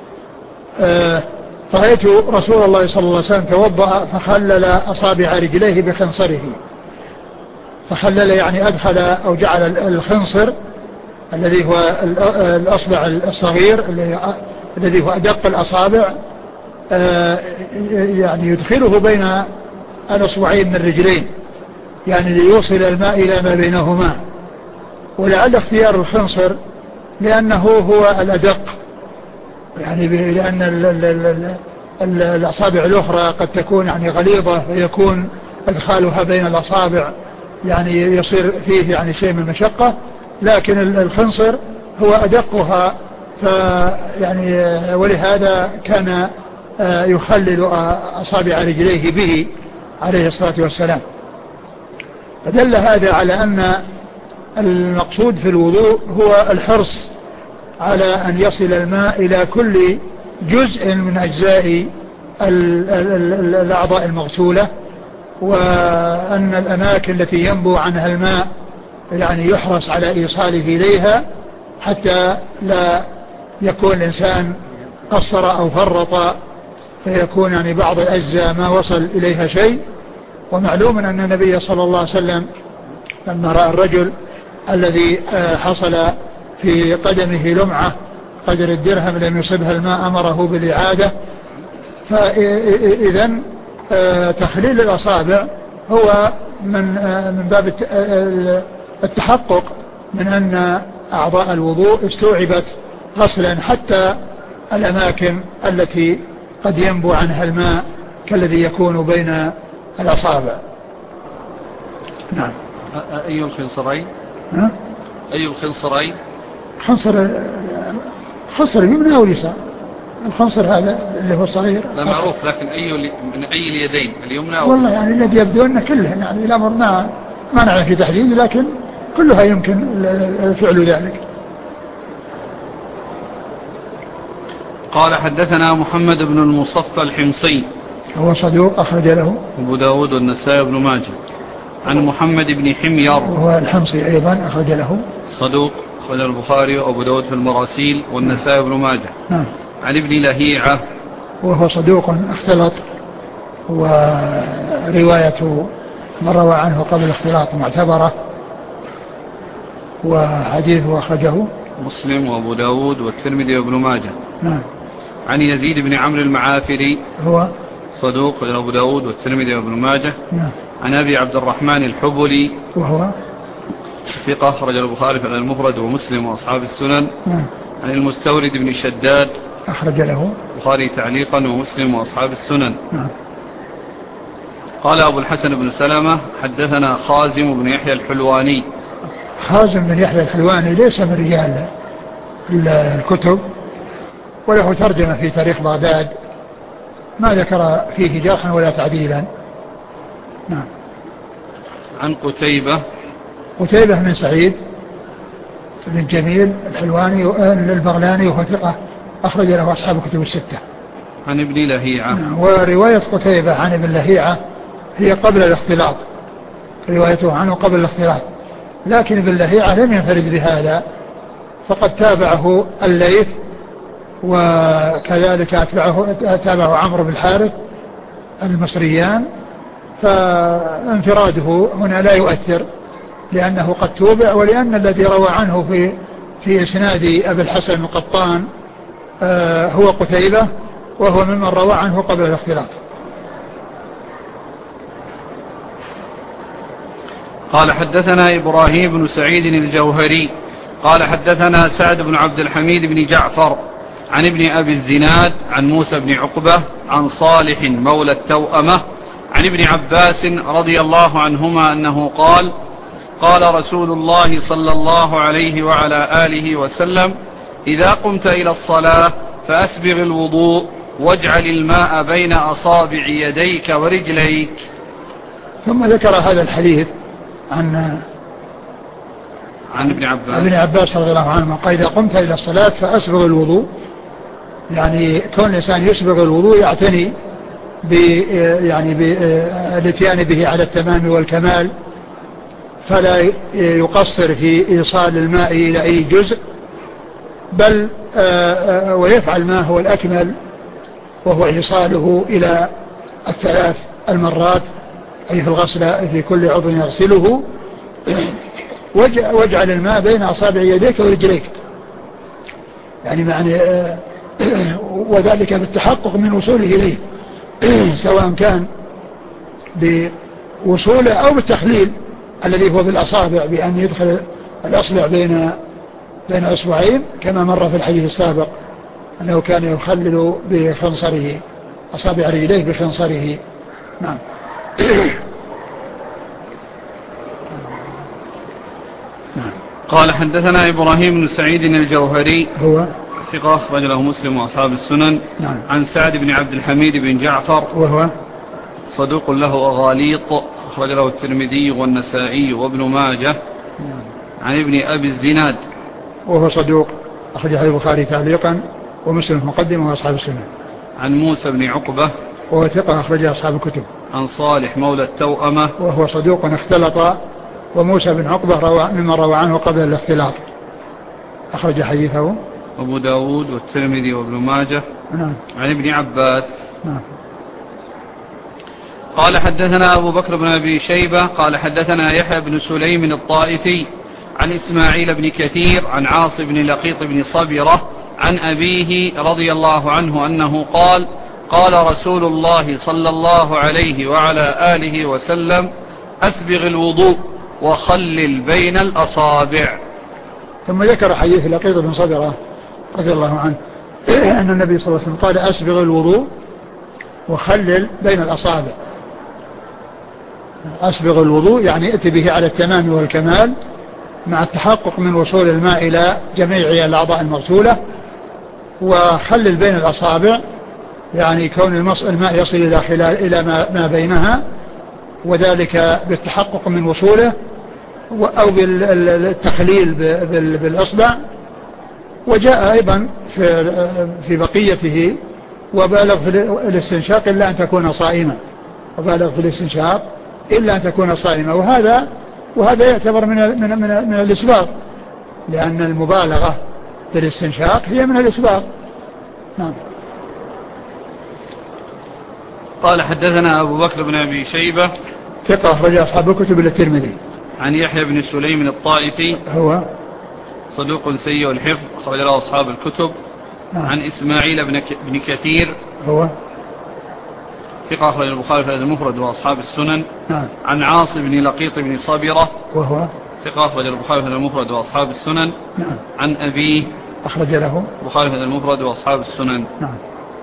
رأيت رسول الله صلى الله عليه وسلم توضأ فخلل أصابع رجليه بخنصره. فخلل يعني أدخل أو جعل الخنصر الذي هو الأصبع الصغير الذي هو أدق الأصابع، يعني يدخله بين الأصبعين من الرجلين، يعني ليوصل الماء إلى ما بينهما. ولعل اختيار الخنصر لأنه هو الأدق، يعني لأن الأصابع الأخرى قد تكون يعني غليظة، فيكون أدخالها بين الأصابع يعني يصير فيه يعني شيء من المشقة، لكن الخنصر هو أدقها، فيعني ولهذا كان يخلل أصابع رجليه به عليه الصلاة والسلام. فدل هذا على أن المقصود في الوضوء هو الحرص على أن يصل الماء إلى كل جزء من أجزاء الأعضاء المغسولة، وأن الأماكن التي ينبو عنها الماء يعني يحرص على إيصاله إليها، حتى لا يكون الإنسان قصر أو فرط فيكون يعني بعض الأجزاء ما وصل إليها شيء. ومعلوم أن النبي صلى الله عليه وسلم لما رأى الرجل الذي حصل في قدمه لمعة قدر الدرهم لم يصبها الماء أمره بالإعادة. فإذن تخليل الأصابع هو من باب التحقق من أن أعضاء الوضوء استوعبت غسلا، حتى الأماكن التي قد ينبو عنها الماء كالذي يكون بين الأصابع. نعم. أي الخنصرين؟ أي الخنصرين؟ خنصر اليمنى أو اليسار. الخنصر هذا اللي هو الصغير لا معروف، لكن من أي اليدين، اليمنى أو والله يعني الذي يبدو أن كلها، يعني الأمر ما نعرف في تحديد، لكن كلها يمكن فعل ذلك. قال حدثنا محمد بن المصفى الحمصي هو صدوق أخرج له أبو داود والنسائي وابن ماجه. عن محمد بن حمير وهو الحمصي أيضا أخرج له صدوق أخرج البخاري وأبو داود في المراسيل والنسائي وابن ماجه. عن ابن لهيعة وهو صدوق اختلط، ورواية من روى عنه قبل الاختلاط معتبرة، وحديثه أخرجه مسلم وأبو داود والترمذي وابن ماجه. نعم. عن يزيد بن عمرو المعافري هو صدوق أبو داود والترمذي وابن ماجه. نعم. عن أبي عبد الرحمن الحبلي وهو ثقة أخرج البخاري في المفرد ومسلم وأصحاب السنن. نعم. عن المستورد بن شداد أخرج له البخاري تعليقا ومسلم وأصحاب السنن. نعم. قال أبو الحسن بن سلمة حدثنا خازم بن يحيى الحلواني. خازم بن يحيى الحلواني ليس من رجال الكتب، وله ترجمة في تاريخ بغداد ما ذكر فيه جرحا ولا تعديلا. نعم. عن قتيبة بن سعيد بن جميل الحلواني البغلاني وهو ثقة أخرج له أصحاب الكتب الستة. عن ابن لهيعة. نعم. ورواية قتيبة عن ابن لهيعة هي قبل الاختلاط، روايته عنه قبل الاختلاط، لكن ابن لهيعة لم ينفرد بهذا، فقد تابعه الليث، وكذلك تابعه عمرو بن الحارث المصريان، فانفراده هنا لا يؤثر لأنه قد توبع، ولأن الذي روى عنه في إسناد أبي الحسن القطان هو قتيبة، وهو ممن روى عنه قبل الاختلاط. قال حدثنا إبراهيم بن سعيد الجوهري قال حدثنا سعد بن عبد الحميد بن جعفر عن ابن أبي الزناد عن موسى بن عقبة عن صالح مولى التوأمة عن ابن عباس رضي الله عنهما أنه قال قال رسول الله صلى الله عليه وعلى آله وسلم إذا قمت إلى الصلاة فأسبغ الوضوء واجعل الماء بين أصابع يديك ورجليك. ثم ذكر هذا الحديث عن ابن عباس رضي الله عنه قال إذا قمت إلى الصلاة فأسبغ الوضوء، يعني كون الإنسان يسبغ الوضوء يعتني بالاتيان به على التمام والكمال، فلا يقصر في إيصال الماء إلى أي جزء، بل ويفعل ما هو الأكمل وهو إيصاله إلى الثلاث المرات، أي في الغسل في كل عضو يغسله، واجعل الماء بين أصابع يديك ورجليك، يعني معنى وذلك بالتحقق من وصوله إليه سواء كان بوصوله أو بالتخليل الذي هو بالأصابع، بأن يدخل الأصبع بين أصبعين كما مر في الحديث السابق أنه كان يخلل بخنصره أصابع رجليه بخنصره. نعم. قال حدثنا إبراهيم بن سعيد الجوهري هو ثقة أخرج له مسلم وأصحاب السنن. نعم. عن سعد بن عبد الحميد بن جعفر وهو صدوق له أغاليط أخرج له الترمذي والنسائي وابن ماجه. نعم. عن ابن أبي الزناد وهو صدوق أخرجه البخاري تعليقا ومسلم مقدمه وأصحاب السنن. عن موسى بن عقبة وهو ثقة أخرجه أصحاب الكتب. عن صالح مولى التوأمة وهو صدوق اختلط، وموسى بن عقبة مما روى عنه قبل الاختلاط، أخرج حديثه أبو داود والترمذي وابن ماجه. نعم. عن ابن عباس. نعم. قال حدثنا أبو بكر بن أبي شيبة قال حدثنا يحيى بن سليم الطائفي عن إسماعيل بن كثير عن عاصم بن لقيط بن صبرة عن أبيه رضي الله عنه أنه قال قال رسول الله صلى الله عليه وعلى آله وسلم أسبغ الوضوء وخلل بين الأصابع. ثم ذكر حديث لقيط بن صبرة رضي الله عنه أن النبي صلى الله عليه وسلم قال أسبغ الوضوء وخلل بين الأصابع. أسبغ الوضوء يعني ائت به على التمام والكمال مع التحقق من وصول الماء إلى جميع الأعضاء المغسولة، وخلل بين الأصابع يعني كون الماء يصل إلى ما بينها، وذلك بالتحقق من وصوله أو بالتخليل بالأصبع. وجاء أيضا في بقيته وبالغ في الاستنشاق إلا أن تكون صائمة، وبالغ في الاستنشاق إلا أن تكون صائمة. وهذا يعتبر من الإسباغ، لأن المبالغة في الاستنشاق هي من الإسباغ. نعم. قال حدثنا أبو بكر بن أبي شيبة ثقة أخرج أصحاب الكتب إلا الترمذي. عن يحيى بن سليم الطائفي هو صدوق سيء الحفظ أخرج له أصحاب الكتب. نعم. عن إسماعيل بن كثير هو ثقة أخرج البخاري في المفرد وأصحاب السنن. نعم. عن عاصم بن لقيط بن صبرة وهو ثقة أخرج البخاري في المفرد وأصحاب السنن. نعم. عن أبيه أخرج له البخاري في المفرد وأصحاب السنن. نعم.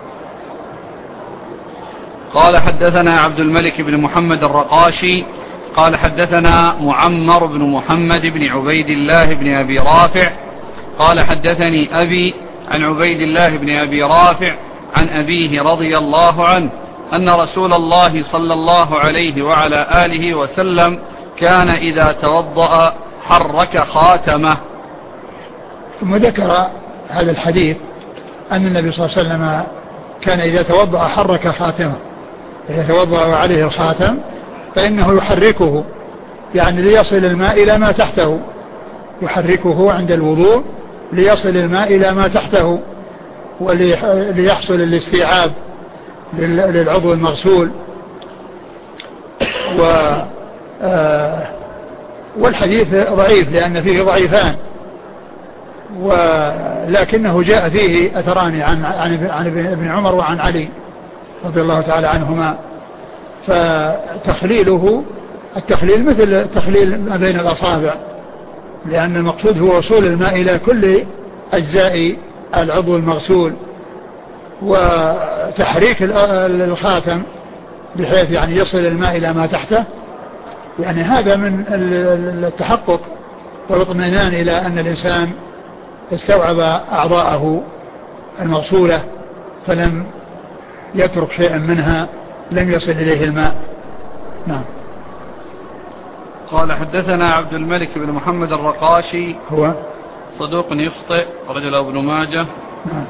قال حدثنا عبد الملك بن محمد الرقاشي قال حدثنا معمر بن محمد بن عبيد الله بن أبي رافع قال حدثني أبي عن عبيد الله بن أبي رافع عن أبيه رضي الله عنه أن رسول الله صلى الله عليه وعلى آله وسلم كان إذا توضأ حرك خاتمه. ثم ذكر هذا الحديث أن النبي صلى الله عليه وسلم كان إذا توضأ حرك خاتمه، إذا توضأ وعليه الخاتم فإنه يحركه، يعني ليصل الماء إلى ما تحته، يحركه عند الوضوء ليصل الماء إلى ما تحته وليحصل الاستيعاب للعضو المغسول. والحديث ضعيف لأن فيه ضعيفان، ولكنه جاء فيه أثران عن ابن عمر وعن علي رضي الله تعالى عنهما. فتخليله التخليل مثل التخليل ما بين الأصابع، لأن المقصود هو وصول الماء إلى كل أجزاء العضو المغسول، وتحريك الخاتم بحيث يعني يصل الماء إلى ما تحته، يعني هذا من التحقق والاطمئنان إلى أن الإنسان استوعب أعضاءه المغسولة فلم يترك شيئا منها لم يصل إليه الماء. نعم. قال حدثنا عبد الملك بن محمد الرقاشي هو صدوق يخطئ رجل ابن ماجه. نعم.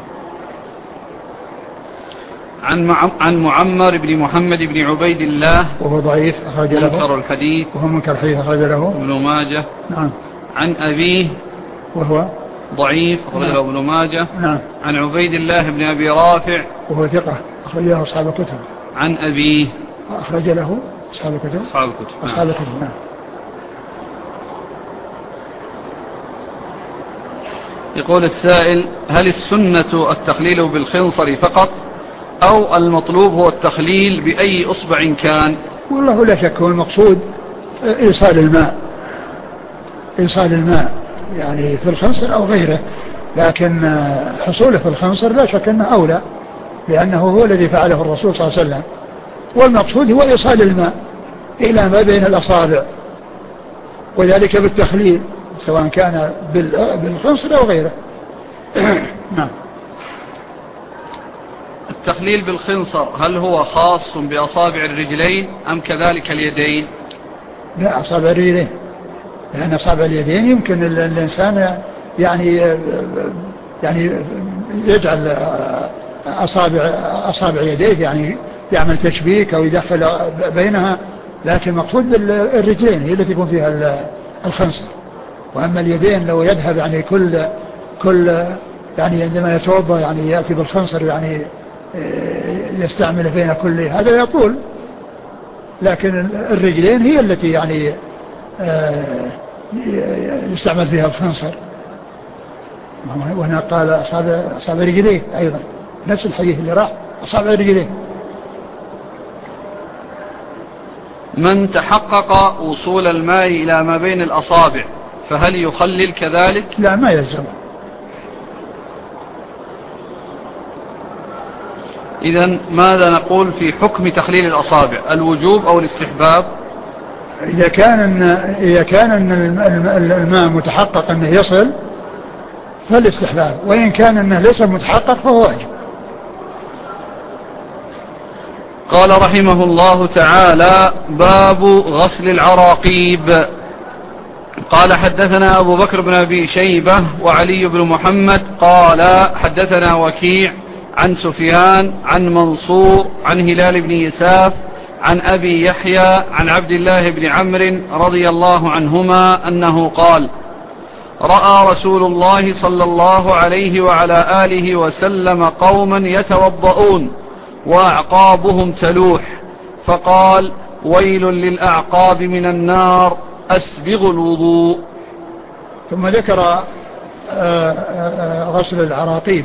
عن معمر بن محمد بن عبيد الله وهو ضعيف أخرج له منكر الحديث وهو منكر الحديث أخرج له ابن ماجه. نعم. عن أبيه وهو ضعيف أخرج له ابن ماجه. نعم. عن عبيد الله بن أبي رافع وهو ثقة أخرج له أصحاب الكتب. عن أبيه أخرج له أصحاب الكتب. أصحاب الكتب. نعم. يقول السائل: هل السنة التخليل بالخنصر فقط أو المطلوب هو التخليل بأي أصبع كان؟ والله لا شك هو المقصود إيصال الماء يعني في الخنصر أو غيره، لكن حصوله في الخنصر لا شك أنه أولى، لأنه هو الذي فعله الرسول صلى الله عليه وسلم، والمقصود هو إيصال الماء إلى ما بين الأصابع، وذلك بالتخليل سواء كان بالخنصر أو غيره. نعم. التخليل بالخنصر هل هو خاص بأصابع الرجلين أم كذلك اليدين؟ لا، أصابع الرجلين، لأن أصابع اليدين يمكن الإنسان يعني يجعل أصابع يديه يعني يعمل تشبيك أو يدخل بينها، لكن مقصود بالرجلين هي التي يكون فيها الخنصر. وأما اليدين لو يذهب يعني كل يعني عندما يتوضأ يعني يأتي بالخنصر يعني يستعمل بين كل هذا يطول، لكن الرجلين هي التي يعني يستعمل فيها الخنصر. وهنا قال أصابع رجليه أيضا، نفس الحديث اللي راح أصابع رجليه. من تحقق وصول الماء إلى ما بين الأصابع فهل يخلل كذلك؟ لا، ما يلزم. إذن ماذا نقول في حكم تخليل الأصابع، الوجوب أو الاستحباب؟ إذا كان الماء متحقق أنه يصل فالاستحباب، وإن كان أنه ليس متحقق فهو واجب. قال رحمه الله تعالى: باب غسل العراقيب. قال حدثنا أبو بكر بن أبي شيبة وعلي بن محمد قال حدثنا وكيع عن سفيان عن منصور عن هلال بن يساف عن أبي يحيى عن عبد الله بن عمرو رضي الله عنهما أنه قال: رأى رسول الله صلى الله عليه وعلى آله وسلم قوما يتوضؤون وأعقابهم تلوح، فقال: ويل للأعقاب من النار، أسبغوا الوضوء. ثم ذكر غسل العراقيب،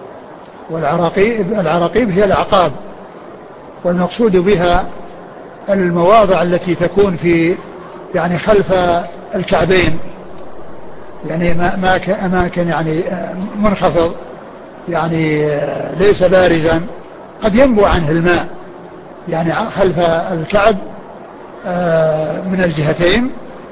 والعراقيب هي الأعقاب، والمقصود بها المواضع التي تكون في يعني خلف الكعبين، يعني أماكن يعني منخفض، يعني ليس بارزا، قد ينبع عنه الماء، يعني خلف الكعب من الجهتين،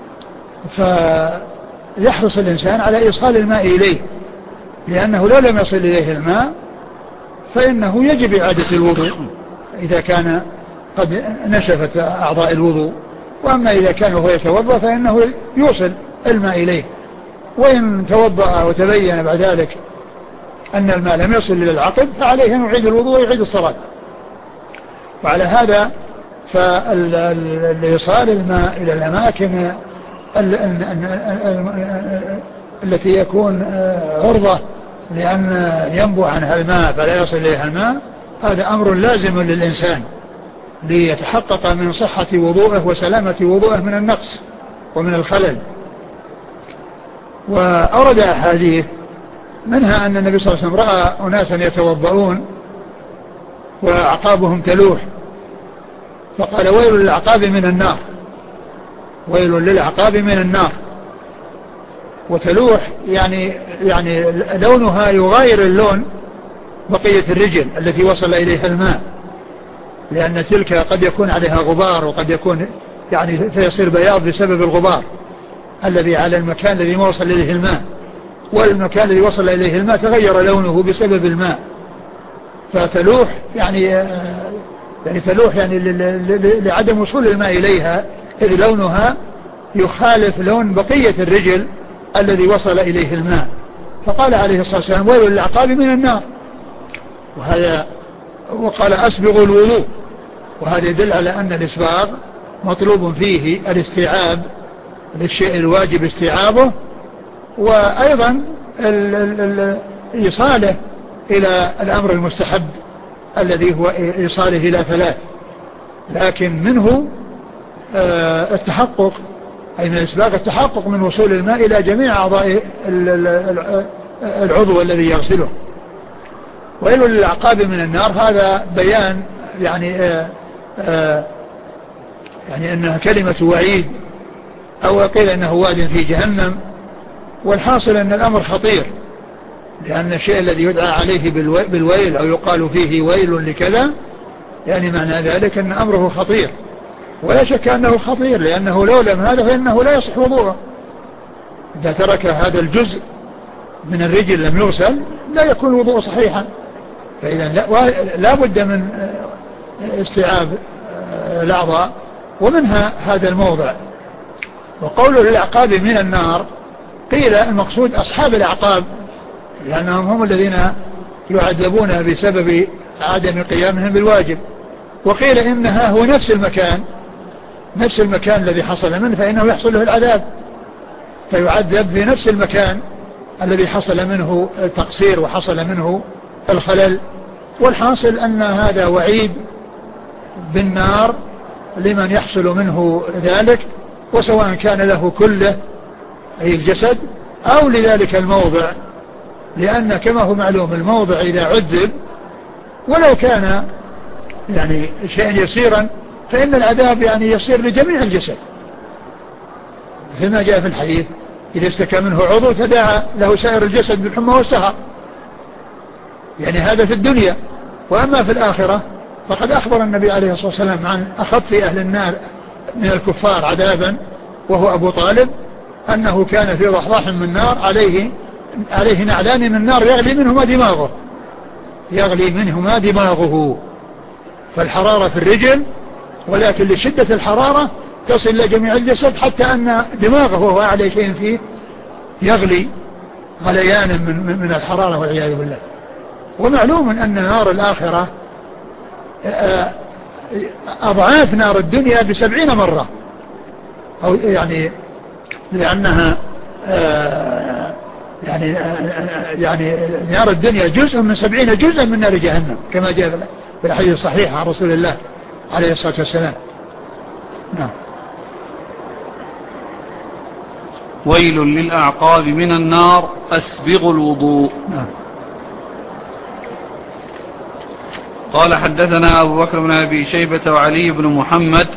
فيحرص الإنسان على إيصال الماء إليه، لأنه لو لم يصل إليه الماء فإنه يجب إعادة الوضوء إذا كان قد نشفت أعضاء الوضوء. وأما إذا كان هو يتوضأ فإنه يوصل الماء إليه، وإن توضأ وتبين بعد ذلك أن الماء لم يصل إلى العقب فعليه أن يعيد الوضوء ويعيد الصلاة. وعلى هذا فالإيصال الماء إلى الأماكن التي يكون عرضة لأن ينبع عنها الماء فلا يصل إليها الماء، هذا أمر لازم للإنسان ليتحقق من صحة وضوءه وسلامة وضوءه من النقص ومن الخلل. وأورد أحاديث منها أن النبي صلى الله عليه وسلم رأى أناسا يتوضؤون وأعقابهم تلوح، فقال: ويل للأعقاب من النار، ويل للأعقاب من النار. وتلوح يعني لونها يغاير اللون بقية الرجل التي وصل إليها الماء، لأن تلك قد يكون عليها غبار، وقد يكون يعني فيصير بياض بسبب الغبار الذي على المكان الذي ما وصل إليه الماء، والمكان الذي وصل إليه الماء تغير لونه بسبب الماء، فتلوح يعني تلوح يعني لعدم وصول الماء إليها، إذ لونها يخالف لون بقية الرجل الذي وصل إليه الماء. فقال عليه الصلاة والسلام: ويل للأعقاب من النار. وقال: أسبغوا الوضوء. وهذا يدل على أن الإسباغ مطلوب فيه الاستيعاب للشيء الواجب استيعابه، وأيضا إيصاله إلى الأمر المستحب الذي هو إيصاله إلى 3، لكن منه التحقق، أي من الإسباغ التحقق من وصول الماء إلى جميع أعضاء العضو الذي يغسله. ويل للأعقاب من النار، هذا بيان يعني أنها كلمة وعيد، أو قيل أنه واد في جهنم. والحاصل أن الأمر خطير، لأن الشيء الذي يدعى عليه بالويل أو يقال فيه ويل لكذا، يعني معنى ذلك أن أمره خطير، ولا شك أنه خطير، لأنه لو لم هذا فإنه لا يصح وضوءه. إذا ترك هذا الجزء من الرجل لم يغسل لا يكون وضوء صحيحا، فإذا لا بد من استيعاب الأعضاء، ومنها هذا الموضع. وقوله للأعقاب من النار، قيل المقصود أصحاب الأعقاب، لأنهم هم الذين يعذبون بسبب عدم قيامهم بالواجب. وقيل إنها هو نفس المكان الذي حصل منه، فإنه يحصل له العذاب، فيعذب في نفس المكان الذي حصل منه التقصير وحصل منه الخلل. والحاصل أن هذا وعيد بالنار لمن يحصل منه ذلك، وسواء كان له كله أي الجسد أو لذلك الموضع، لأن كما هو معلوم الموضع إذا عذب ولو كان يعني شيئا يسيرا فإن العذاب يعني يصير لجميع الجسد، كما جاء في الحديث: إذا اشتكى منه عضو تداعى له سائر الجسد بالحمى والسهر. يعني هذا في الدنيا. وأما في الآخرة فقد أخبر النبي عليه الصلاة والسلام عن أخف أهل النار من الكفار عذابا وهو أبو طالب، أنه كان في ضحضاح من نار عليه نعلان من النار يغلي منهما دماغه، فالحرارة في الرجل، ولكن لشدة الحرارة تصل إلى جميع الجسد، حتى أن دماغه وهو أعلى شيء فيه يغلي غليانا من الحرارة والعياذ بالله. ومعلوم أن نار الآخرة أضعاف نار الدنيا 70 مرة، أو يعني لأنها يعني نار الدنيا جزء من 70 جزءا من نار جهنم، كما جاء في الحديث الصحيح عن رسول الله عليه الصلاة والسلام. نعم. ويل للأعقاب من النار أسبغ الوضوء. نعم. قال حدثنا أبو بكر بن أبي شيبة وعلي بن محمد.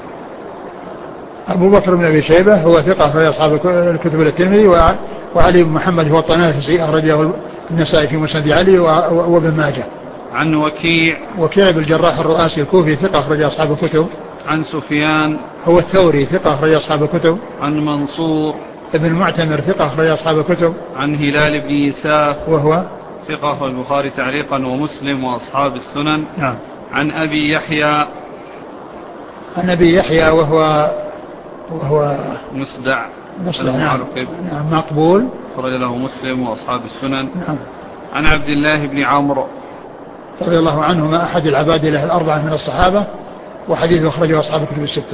أبو بكر بن أبي شيبة هو ثقة في أصحاب الكتب الترمذي، وعلي بن محمد هو الطنافسي أخرجه النسائي في مسند علي وابن ماجه. عن وكيع بن الجراح الرؤاسي الكوفي ثقة أخرج أصحاب الكتب. عن سفيان هو الثوري ثقة أخرج أصحاب الكتب. عن منصور ابن المعتمر ثقة أخرج أصحاب الكتب. عن هلال بن يساف وهو ثقة البخاري تعليقا ومسلم وأصحاب السنن. نعم. عن أبي يحيى. عن أبي يحيى وهو مسدع. نعم. مقبول أخرج له مسلم وأصحاب السنن. نعم. عن عبد الله بن عمرو رضي الله عنهما أحد العبادلة الأربعة من الصحابة، وحديث أخرجه أصحاب الكتب الستة.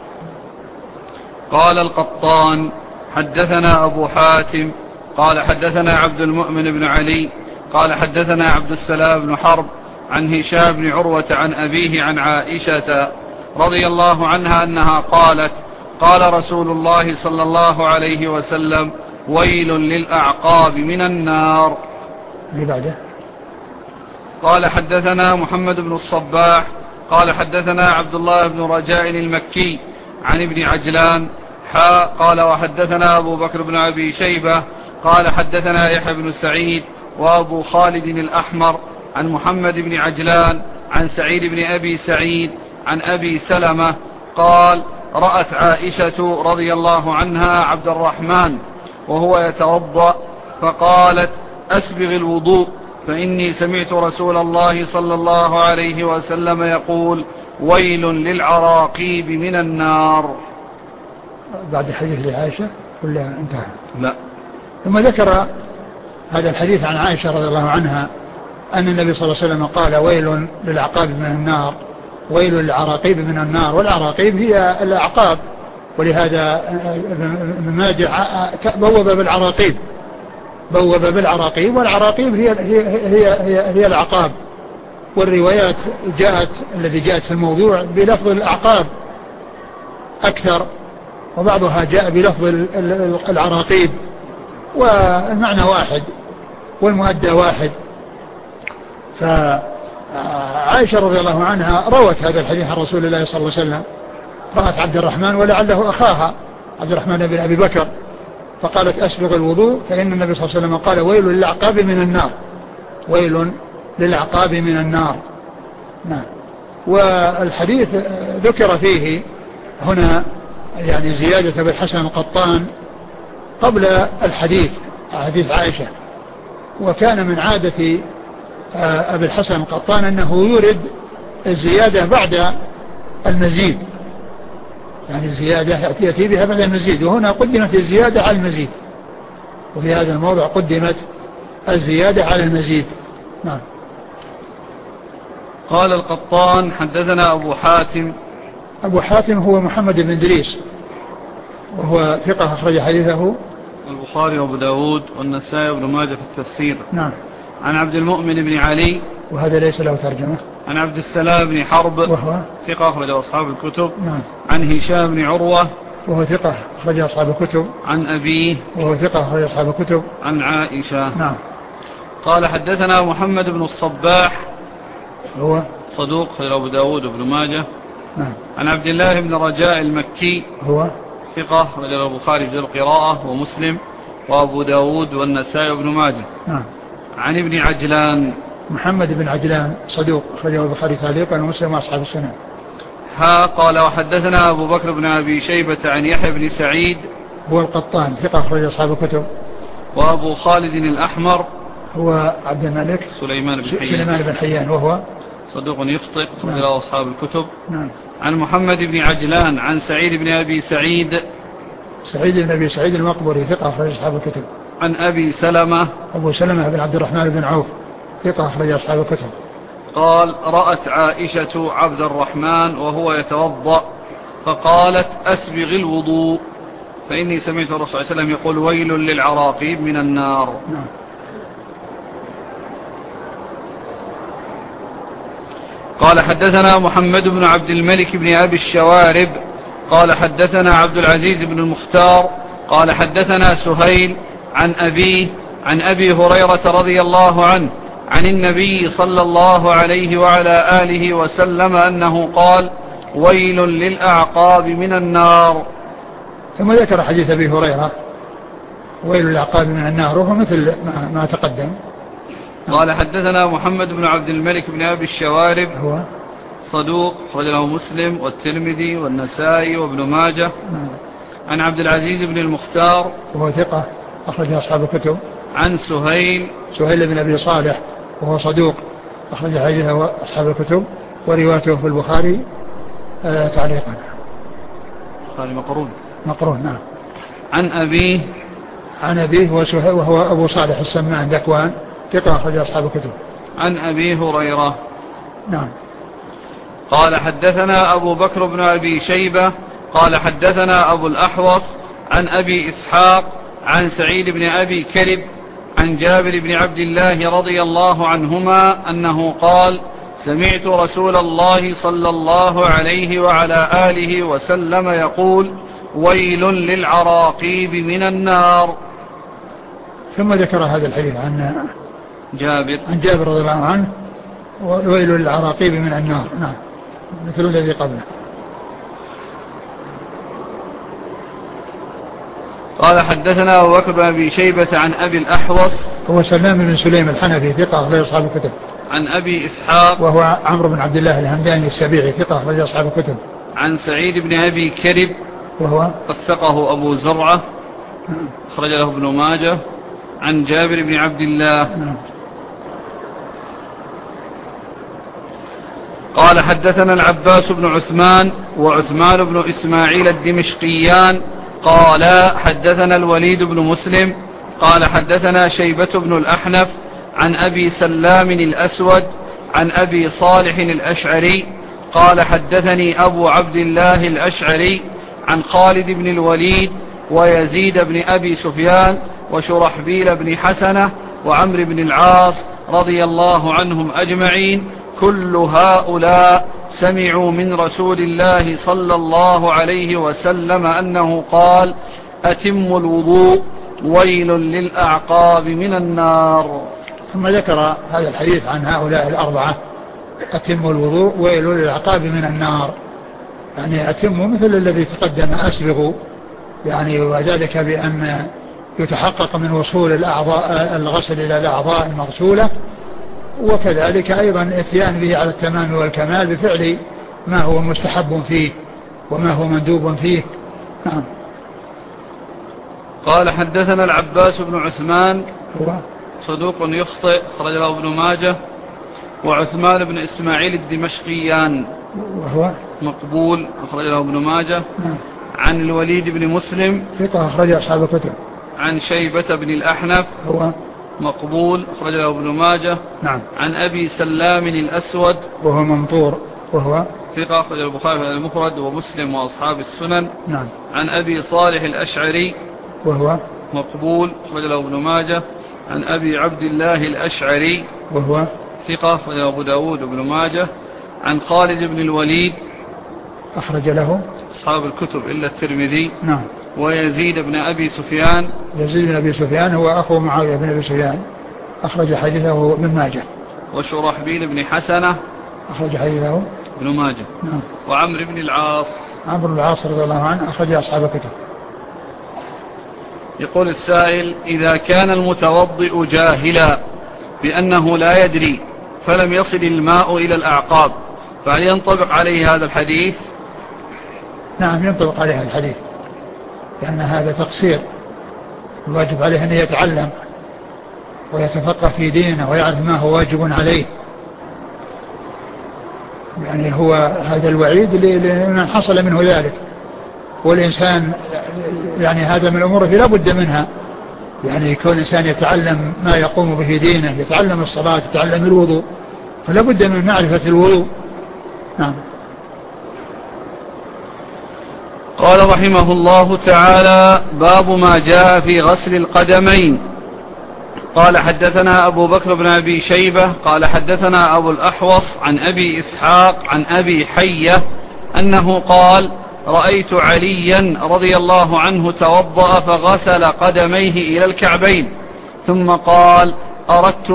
قال القطان حدثنا أبو حاتم قال حدثنا عبد المؤمن بن علي قال حدثنا عبد السلام بن حرب عن هشام بن عروة عن أبيه عن عائشة رضي الله عنها أنها قالت قال رسول الله صلى الله عليه وسلم ويل للأعقاب من النار. بعده قال حدثنا محمد بن الصباح قال حدثنا عبد الله بن رجاء المكي عن ابن عجلان قال وحدثنا أبو بكر بن أبي شيبة قال حدثنا يحيى بن سعيد وأبو خالد الأحمر عن محمد بن عجلان عن سعيد بن أبي سعيد عن أبي سلمة قال رأت عائشة رضي الله عنها عبد الرحمن وهو يتوضأ فقالت أسبغ الوضوء فإني سمعت رسول الله صلى الله عليه وسلم يقول ويل للعراقيب من النار. بعد الحديث لعائشة ولا انتهى؟ لا. ثم ذكر هذا الحديث عن عائشة رضي الله عنها أن النبي صلى الله عليه وسلم قال ويل للعقاب من النار ويل للعراقيب من النار. والعراقيب هي الأعقاب، ولهذا ابن ماجه بوب بالعراقيب والعراقيب هي الأعقاب. والروايات التي جاءت في الموضوع بلفظ الأعقاب أكثر، وبعضها جاء بلفظ العراقيب، والمعنى واحد والمؤدى واحد. فعائشة رضي الله عنها روت هذا الحديث عن رسول الله صلى الله عليه وسلم، رأت عبد الرحمن ولعله أخاها عبد الرحمن بن أبي بكر، فقالت أسبغ الوضوء فإن النبي صلى الله عليه وسلم قال ويل للعقاب من النار، ويل للعقاب من النار. نعم. والحديث ذكر فيه هنا يعني زيادة بالحسن القطان قبل الحديث حديث عائشة، وكان من عادة أبي الحسن القطان أنه يورد الزيادة بعد المزيد، يعني الزيادة يأتي بها بعد المزيد، وهنا قدمت الزيادة على المزيد، وفي هذا الموضع قدمت الزيادة على المزيد. نعم. قال القطان حدثنا أبو حاتم هو محمد بن إدريس، وهو ثقة أخرج حديثه البخاري وابو داود والنسائي وابن ماجه في التفسير. نعم. عن عبد المؤمن بن علي وهذا ليس له ترجمة. عن عبد السلام بن حرب وهو ثقة أخرج أصحاب الكتب. نعم. عن هشام بن عروة وهو ثقة أخرج أصحاب الكتب. عن أبيه وهو ثقة أخرج أصحاب الكتب. عن عائشة. نعم. قال حدثنا محمد بن الصباح هو صدوق أخرج أبو داود وابن ماجه. نعم. عن عبد الله بن رجاء المكي هو ثقة أخرج البخاري في القراءة ومسلم وأبو داود والنسائي وابن ماجه. نعم. عن ابن عجلان محمد بن عجلان صدوق أخرجه البخاري تعليقا ومسلم وأصحاب السنن. قال وحدثنا أبو بكر بن أبي شيبة عن يحيى بن سعيد هو القطان ثقة أخرج أصحاب الكتب. وأبو خالد الأحمر هو عبد الملك سليمان بن حيان وهو صدوق يخطئ أخرج له أصحاب الكتب. نعم. عن محمد بن عجلان عن سعيد بن أبي سعيد المقبري ثقة أخرج أصحاب الكتب. عن أبي سلمة أبو سلمة بن عبد الرحمن بن عوف ثقة أخرج أصحاب الكتب. قال رأت عائشة عبد الرحمن وهو يتوضأ فقالت أسبغ الوضوء فإني سمعت الرسول صلى الله عليه وسلم يقول ويل للعراقيب من النار. نعم. قال حدثنا محمد بن عبد الملك بن أبي الشوارب قال حدثنا عبد العزيز بن المختار قال حدثنا سهيل عن أبيه عن أبي هريرة رضي الله عنه عن النبي صلى الله عليه وعلى آله وسلم أنه قال ويل للأعقاب من النار. ثم ذكر حديث أبي هريرة ويل للأعقاب من النار وهو مثل ما تقدم. قال حدثنا محمد بن عبد الملك بن أبي الشوارب هو صدوق أخرج له مسلم والترمذي والنسائي وابن ماجه. عن عبد العزيز بن المختار وهو ثقة أخرج أصحاب الكتب. عن سهيل بن أبي صالح وهو صدوق أخرج حديثه أصحاب الكتب وروايته في البخاري تعليقا. قال مقرون. نعم. عن أبيه وهو أبو صالح السمان ذكوان ثقة أخرج أصحاب الكتب. عن أبي هريرة. نعم. قال حدثنا أبو بكر بن أبي شيبة قال حدثنا أبو الأحوص عن أبي إسحاق عن سعيد بن أبي كرب عن جابر بن عبد الله رضي الله عنهما أنه قال سمعت رسول الله صلى الله عليه وعلى آله وسلم يقول ويل للعراقيب من النار. ثم ذكر هذا الحديث عن جابر رضي الله عنه وويل للعراقيب من النار. نعم مثل الذي قبله. قال حدثنا أبو بكر بن أبي شيبة عن أبي الأحوص هو سلام بن سليم الحنفي ثقة أخرج أصحاب الكتب. عن أبي إسحاق وهو عمرو بن عبد الله الهمداني السبيعي ثقة أخرج أصحاب الكتب. عن سعيد بن أبي كرب وهو وثقه أبو زرعة أخرج له ابن ماجه. عن جابر بن عبد الله قال حدثنا العباس بن عثمان وعثمان بن إسماعيل الدمشقيان قال حدثنا الوليد بن مسلم قال حدثنا شيبة بن الأحنف عن أبي سلام الأسود عن أبي صالح الأشعري قال حدثني أبو عبد الله الأشعري عن خالد بن الوليد ويزيد بن أبي سفيان وشرحبيل بن حسنة وعمر بن العاص رضي الله عنهم أجمعين كل هؤلاء سمعوا من رسول الله صلى الله عليه وسلم أنه قال أتموا الوضوء ويل للأعقاب من النار. ثم ذكر هذا الحديث عن هؤلاء الأربعة أتموا الوضوء ويل للأعقاب من النار، يعني أتموا مثل الذي تقدم أسبغوا، يعني وذلك بأن يتحقق من وصول الأعضاء الغسل إلى الأعضاء المغسولة، وكذلك أيضا اتيان به على التمام والكمال بفعل ما هو مستحب فيه وما هو مندوب فيه. نعم. قال حدثنا العباس بن عثمان هو صدوق يخطئ أخرج له ابن ماجه، وعثمان بن إسماعيل الدمشقيان وهو مقبول أخرج له ابن ماجه. نعم. عن الوليد بن مسلم ثقة أخرج أصحاب الكتب. عن شيبة بن الأحنف هو مقبول أخرج له ابن ماجه. نعم. عن أبي سلام الأسود وهو ممطور وهو ثقة أخرج البخاري في المفرد ومسلم وأصحاب السنن. نعم. عن أبي صالح الأشعري وهو مقبول أخرج له ابن ماجه. عن أبي عبد الله الأشعري وهو ثقة أخرج له أبو داود وابن ماجه. عن خالد بن الوليد أخرج له أصحاب الكتب إلا الترمذي. نعم. ويزيد بن أبي سفيان يزيد بن أبي سفيان هو أخو معاوية بن أبي سفيان أخرج حديثه ابن ماجه. وشرحبيل بن حسنة أخرج حديثه ابن ماجه. نعم. وعمر بن العاص عمرو بن العاص رضي الله عنه أخرج أصحاب الكتب. يقول السائل: إذا كان المتوضئ جاهلا بأنه لا يدري فلم يصل الماء إلى الأعقاب فهل ينطبق عليه هذا الحديث؟ نعم ينطبق عليه الحديث، لأن هذا تقصير، الواجب عليه أن يتعلم ويتفقه في دينه ويعرف ما هو واجب عليه، يعني هو هذا الوعيد لمن حصل منه ذلك، والإنسان يعني هذا من الأمور التي لا بد منها، يعني يكون الإنسان يتعلم ما يقوم به دينه، يتعلم الصلاة، يتعلم الوضوء، فلا بد من معرفة الوضوء. نعم. قال رحمه الله تعالى: باب ما جاء في غسل القدمين. قال حدثنا أبو بكر بن أبي شيبة قال حدثنا أبو الأحوص عن أبي إسحاق عن أبي حية أنه قال: رأيت عليا رضي الله عنه توضأ فغسل قدميه إلى الكعبين ثم قال: أردت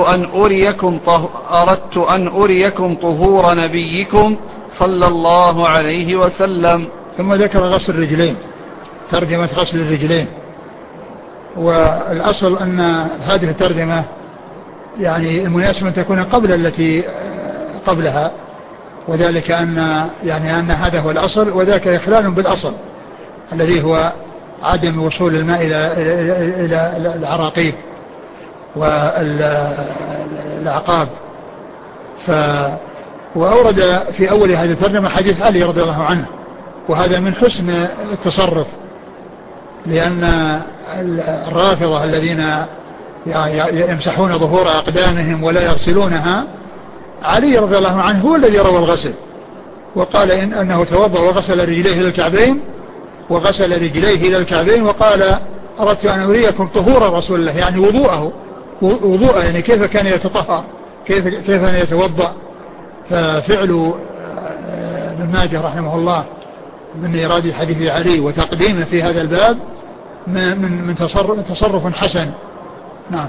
أن أريكم طهور نبيكم صلى الله عليه وسلم. ثم ذكر غسل الرجلين، ترجمة غسل الرجلين. والأصل أن هذه الترجمة يعني المناسبة أن تكون قبل التي قبلها، وذلك أن هذا هو الأصل، وذاك إخلال بالأصل الذي هو عدم وصول الماء إلى العراقيب والأعقاب. وأورد في أول هذه الترجمة حديث علي رضي الله عنه، وهذا من حسن التصرف، لأن الرافضة الذين يمسحون ظهور أقدامهم ولا يغسلونها، علي رضي الله عنه هو الذي روى الغسل، وقال أنه توضأ وغسل رجليه إلى الكعبين، وقال: أردت أن أريكم طهور رسول الله، يعني وضوءه يعني كيف كان يتطهر، كيف كان يتوضأ. ففعل ابن ماجه رحمه الله من إيراد حديث علي وتقديمه في هذا الباب من تصرف حسن. نعم.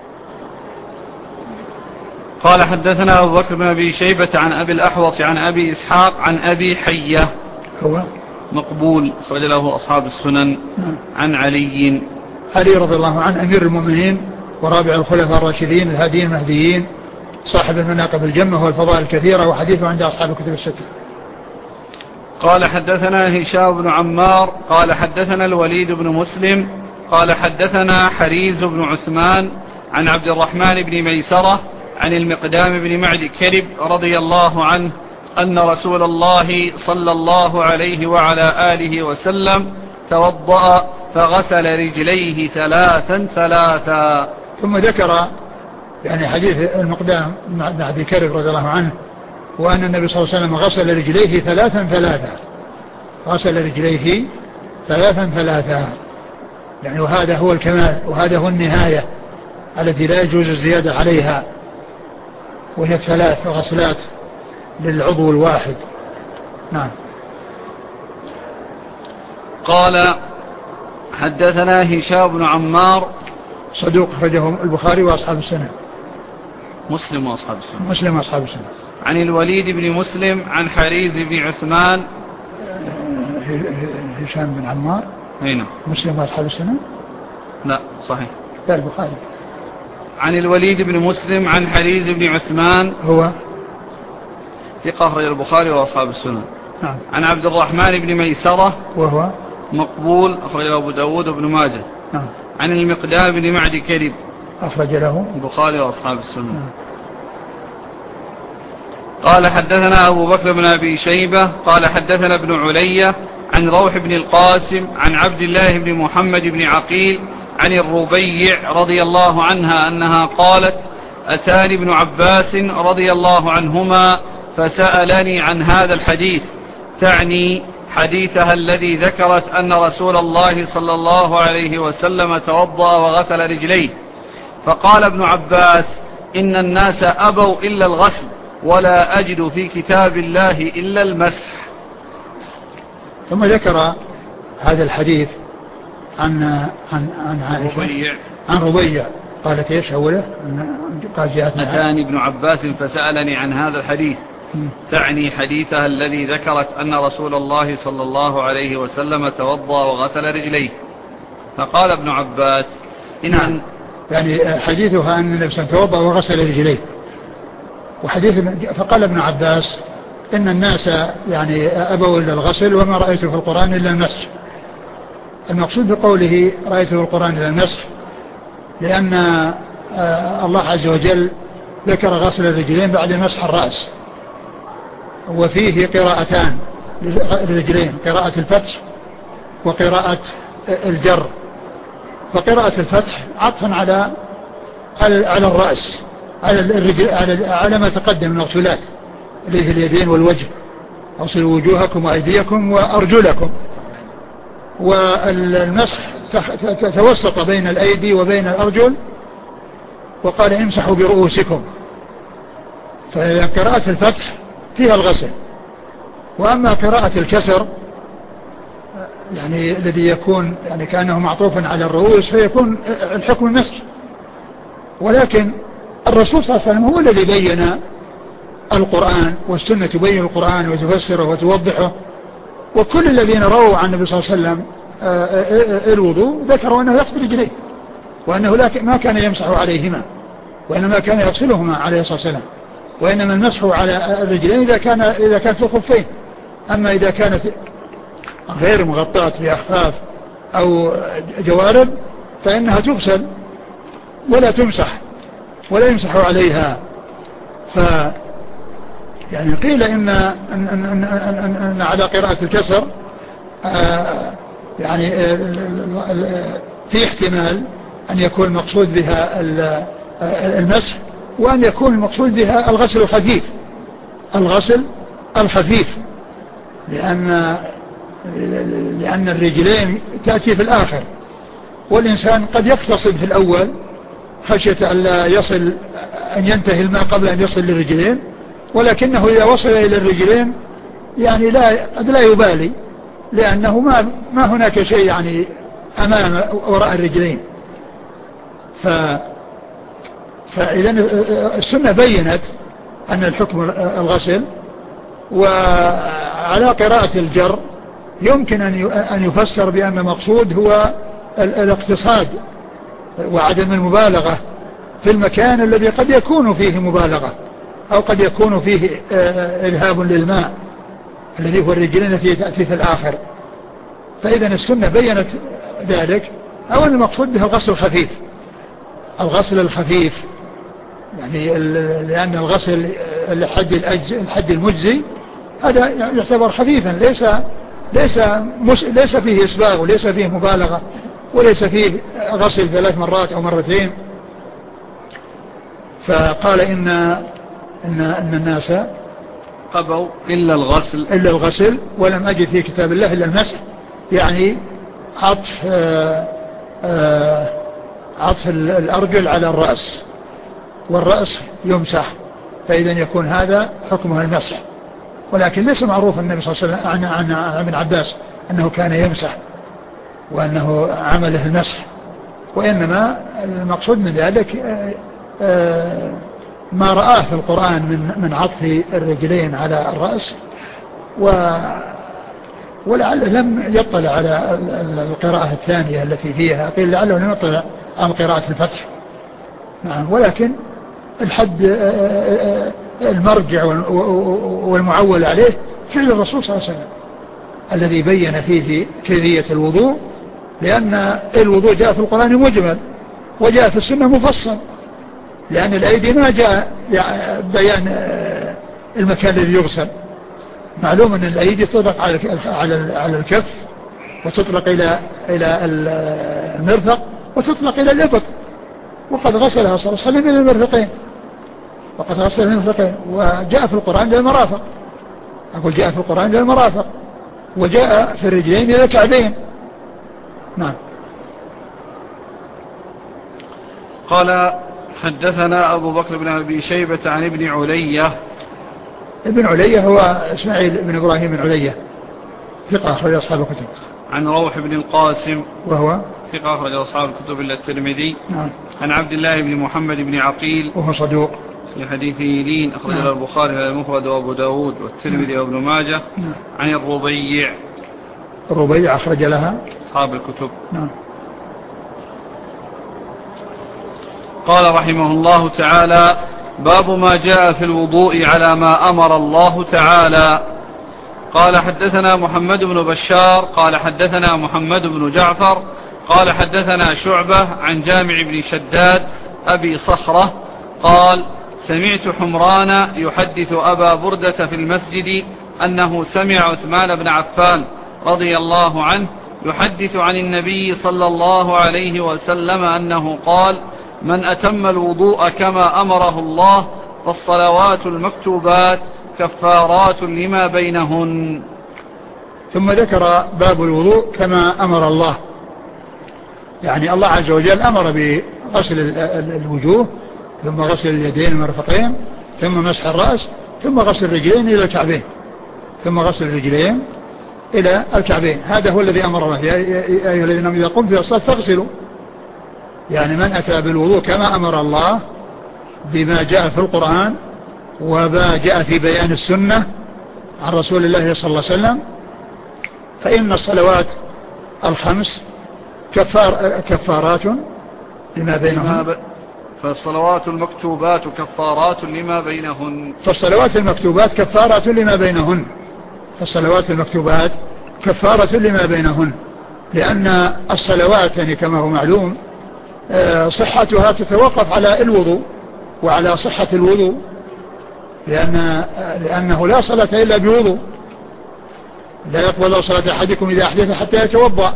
قال حدثنا أبو بكر بن أبي شيبة عن أبي الأحوص عن أبي إسحاق عن أبي حية، هو مقبول أخرج له أصحاب السنن. عن علي رضي الله عنه أمير المؤمنين ورابع الخلفاء الراشدين الهاديين المهديين، صاحب المناقب الجمة والفضائل الكثيرة، وحديثه عند أصحاب الكتب الستة. قال حدثنا هشام بن عمار قال حدثنا الوليد بن مسلم قال حدثنا حريز بن عثمان عن عبد الرحمن بن ميسرة عن المقدام بن معد كرب رضي الله عنه أن رسول الله صلى الله عليه وعلى آله وسلم توضأ فغسل رجليه ثلاثا. ثم ذكر يعني حديث المقدام بن معد كرب رضي الله عنه، وأن النبي صلى الله عليه وسلم غسل رجليه ثلاثا، يعني وهذا هو الكمال، وهذا هو النهاية التي لا يجوز الزيادة عليها، وهي 3 غسلات للعضو الواحد. نعم. قال حدثنا هشام بن عمار صدوق أخرجه البخاري وأصحاب السنة، مسلم وأصحاب السنة. عن الوليد بن مسلم عن حريز بن عثمان. هشام بن عمار هنا مسلم وأصحاب السنة، لا صحيح لا البخاري. عن الوليد بن مسلم عن حريز بن عثمان هو ثقة أخرج البخاري وأصحاب السنن. نعم. عن عبد الرحمن بن ميسرة وهو مقبول أخرج له أبو داود وابن ماجه. نعم. عن المقدام بن معد كرب أخرج له البخاري وأصحاب السنن. نعم. قال حدثنا أبو بكر بن أبي شيبة قال حدثنا ابن علية عن روح بن القاسم عن عبد الله بن محمد بن عقيل عن الربيع رضي الله عنها أنها قالت: أتاني ابن عباس رضي الله عنهما فسألني عن هذا الحديث، تعني حديثها الذي ذكرت أن رسول الله صلى الله عليه وسلم توضأ وغسل رجليه، فقال ابن عباس: إن الناس أبوا إلا الغسل، ولا أجد في كتاب الله إلا المسح. ثم ذكر هذا الحديث عن عائشة عن ربيع قالت ايش اوله؟ قال جاءتنا أتاني ابن عباس فسألني عن هذا الحديث، تعني حديثها الذي ذكرت أن رسول الله صلى الله عليه وسلم توضأ وغسل رجليه، فقال ابن عباس نعم. يعني حديثها أن النبي صلى الله عليه وسلم توضأ وغسل رجليه، فقال ابن عباس: إن الناس يعني أبوا إلا الغسل، وما رأيته في القرآن إلا المسح. المقصود بقوله رأيته في القرآن إلا المسح لأن الله عز وجل ذكر غسل الرجلين بعد مسح الرأس، وفيه قراءتان للرجلين: قراءة الفتح وقراءة الجر. فقراءة الفتح عطفا على الرأس، على الرجل، على ما تقدم من المغسولات اللي هي اليدين والوجه، اغسلوا وجوهكم وأيديكم وأرجلكم. والمسح توسط بين الأيدي وبين الأرجل وقال امسحوا برؤوسكم. فقراءة الفتح فيها الغسل. وأما قراءة الكسر يعني الذي يكون يعني كأنه معطوفا على الرؤوس فيكون الحكم المسح. ولكن الرسول صلى الله عليه وسلم هو الذي بين القرآن، والسنة تبين القرآن وتفسره وتوضحه. وكل الذين رووا عن النبي صلى الله عليه وسلم الوضوء ذكروا أنه يغسل رجليه، وأنه ما كان يمسح عليهما، وإنما كان يغسلهما عليه الصلاة والسلام. وإنما المسح على الرجلين إذا كانت في الخفين. أما إذا كانت غير مغطاة بأخفاف أو جوارب فإنها تغسل ولا تمسح ولا يمسح عليها. يعني قيل إن على قراءة الكسر يعني في احتمال أن يكون المقصود بها المسح، وأن يكون المقصود بها الغسل الخفيف، الغسل الخفيف، لأن الرجلين تأتي في الآخر، والإنسان قد يقتصد في الأول خشية أن ينتهي الماء قبل أن يصل للرجلين، ولكنه إذا وصل إلى الرجلين يعني قد لا يبالي، لأنه ما هناك شيء يعني أمام وراء الرجلين. فإذا السنة بينت أن الحكم الغسل. وعلى قراءة الجر يمكن أن يفسر بأن المقصود هو الاقتصاد وعدم المبالغة في المكان الذي قد يكون فيه مبالغة، أو قد يكون فيه إذهاب للماء الذي هو الرجلين التي تأتي في الآخر. فإذا السنة بينت ذلك، أو أن المقصود به الغسل الخفيف، الغسل الخفيف، يعني لأن الغسل الحد المجزي هذا يعتبر خفيفا، ليس فيه إسباغ، وليس فيه مبالغة، وليس فيه غسل 3 مرات أو مرتين. فقال إن الناس قبوا إلا الغسل ولم أجد في كتاب الله إلا المسح، يعني عطف الأرجل على الرأس، والرأس يمسح، فإذا يكون هذا حكمها المسح. ولكن ليس معروف النبي صلى الله عليه وسلم عن ابن عباس أنه كان يمسح وأنه عمله المسح، وإنما المقصود من ذلك ما رآه في القرآن من عطف الرجلين على الرأس، ولعله لم يطلع على القراءة الثانية التي فيها، قيل لعله لم يطلع على قراءة الفتح. نعم. ولكن الحد المرجع والمعول عليه فعل الرسول صلى الله عليه وسلم الذي بين فيه كيفية الوضوء، لأن الوضوء جاء في القرآن مجمل وجاء في السنة مفصل، لأن الأيدي ما جاء بيان المكان الذي يغسل. معلوم أن الأيدي تطلق على الكف، وتطلق إلى المرفق، وتطلق إلى الإبط، وقد غسلها صلى الله عليه وسلم إلى المرفقين، وجاء في القرآن للمرافق، أقول جاء في القرآن للمرافق، وجاء في الرجلين إلى الكعبين. نعم. قال حدثنا أبو بكر بن أبي شيبة عن ابن علية. ابن علية هو إسماعيل بن إبراهيم بن علية، ثقة أخرج أصحاب الكتب. عن روح بن القاسم وهو ثقة أخرج أصحاب الكتب إلا الترمذي. نعم. عن عبد الله بن محمد بن عقيل وهو صدوق في حديثه لين أخرج له البخاري المفرد وأبو داود والترمذي وابن ماجه. نعم. عن الربيع أخرج لها أصحاب الكتب. نعم. قال رحمه الله تعالى: باب ما جاء في الوضوء على ما أمر الله تعالى. قال حدثنا محمد بن بشار قال حدثنا محمد بن جعفر قال حدثنا شعبة عن جامع بن شداد أبي صخرة قال: سمعت حمران يحدث أبا بردة في المسجد أنه سمع عثمان بن عفان رضي الله عنه يحدث عن النبي صلى الله عليه وسلم أنه قال: من أتم الوضوء كما أمره الله فالصلوات المكتوبات كفارات لما بينهن. ثم ذكر باب الوضوء كما أمر الله، يعني الله عز وجل أمر بغسل الوجوه، ثم غسل اليدين المرفقين، ثم مسح الرأس، ثم غسل الرجلين إلى الكعبين، ثم غسل الرجلين إلى الكعبين. هذا هو الذي أمر الله: يا أيها الذين آمنوا إذا قمتم إلى الصلاة فاغسلوا. يعني من أتى بالوضوء كما أمر الله بما جاء في القرآن وما جاء في بيان السنة عن رسول الله صلى الله عليه وسلم، فإن الصلوات الخمس كفارات لما بينهن. فالصلوات المكتوبات كفارات لما بينهن. فالصلوات المكتوبات كفارات لما بينهن. فالصلوات المكتوبات كفارة لما بينهن، لأن الصلوات يعني كما هو معلوم صحتها تتوقف على الوضوء وعلى صحة الوضوء، لأنه لا صلاة إلا بوضوء، لا يقبل صلاة أحدكم إذا أحدث حتى يتوضأ.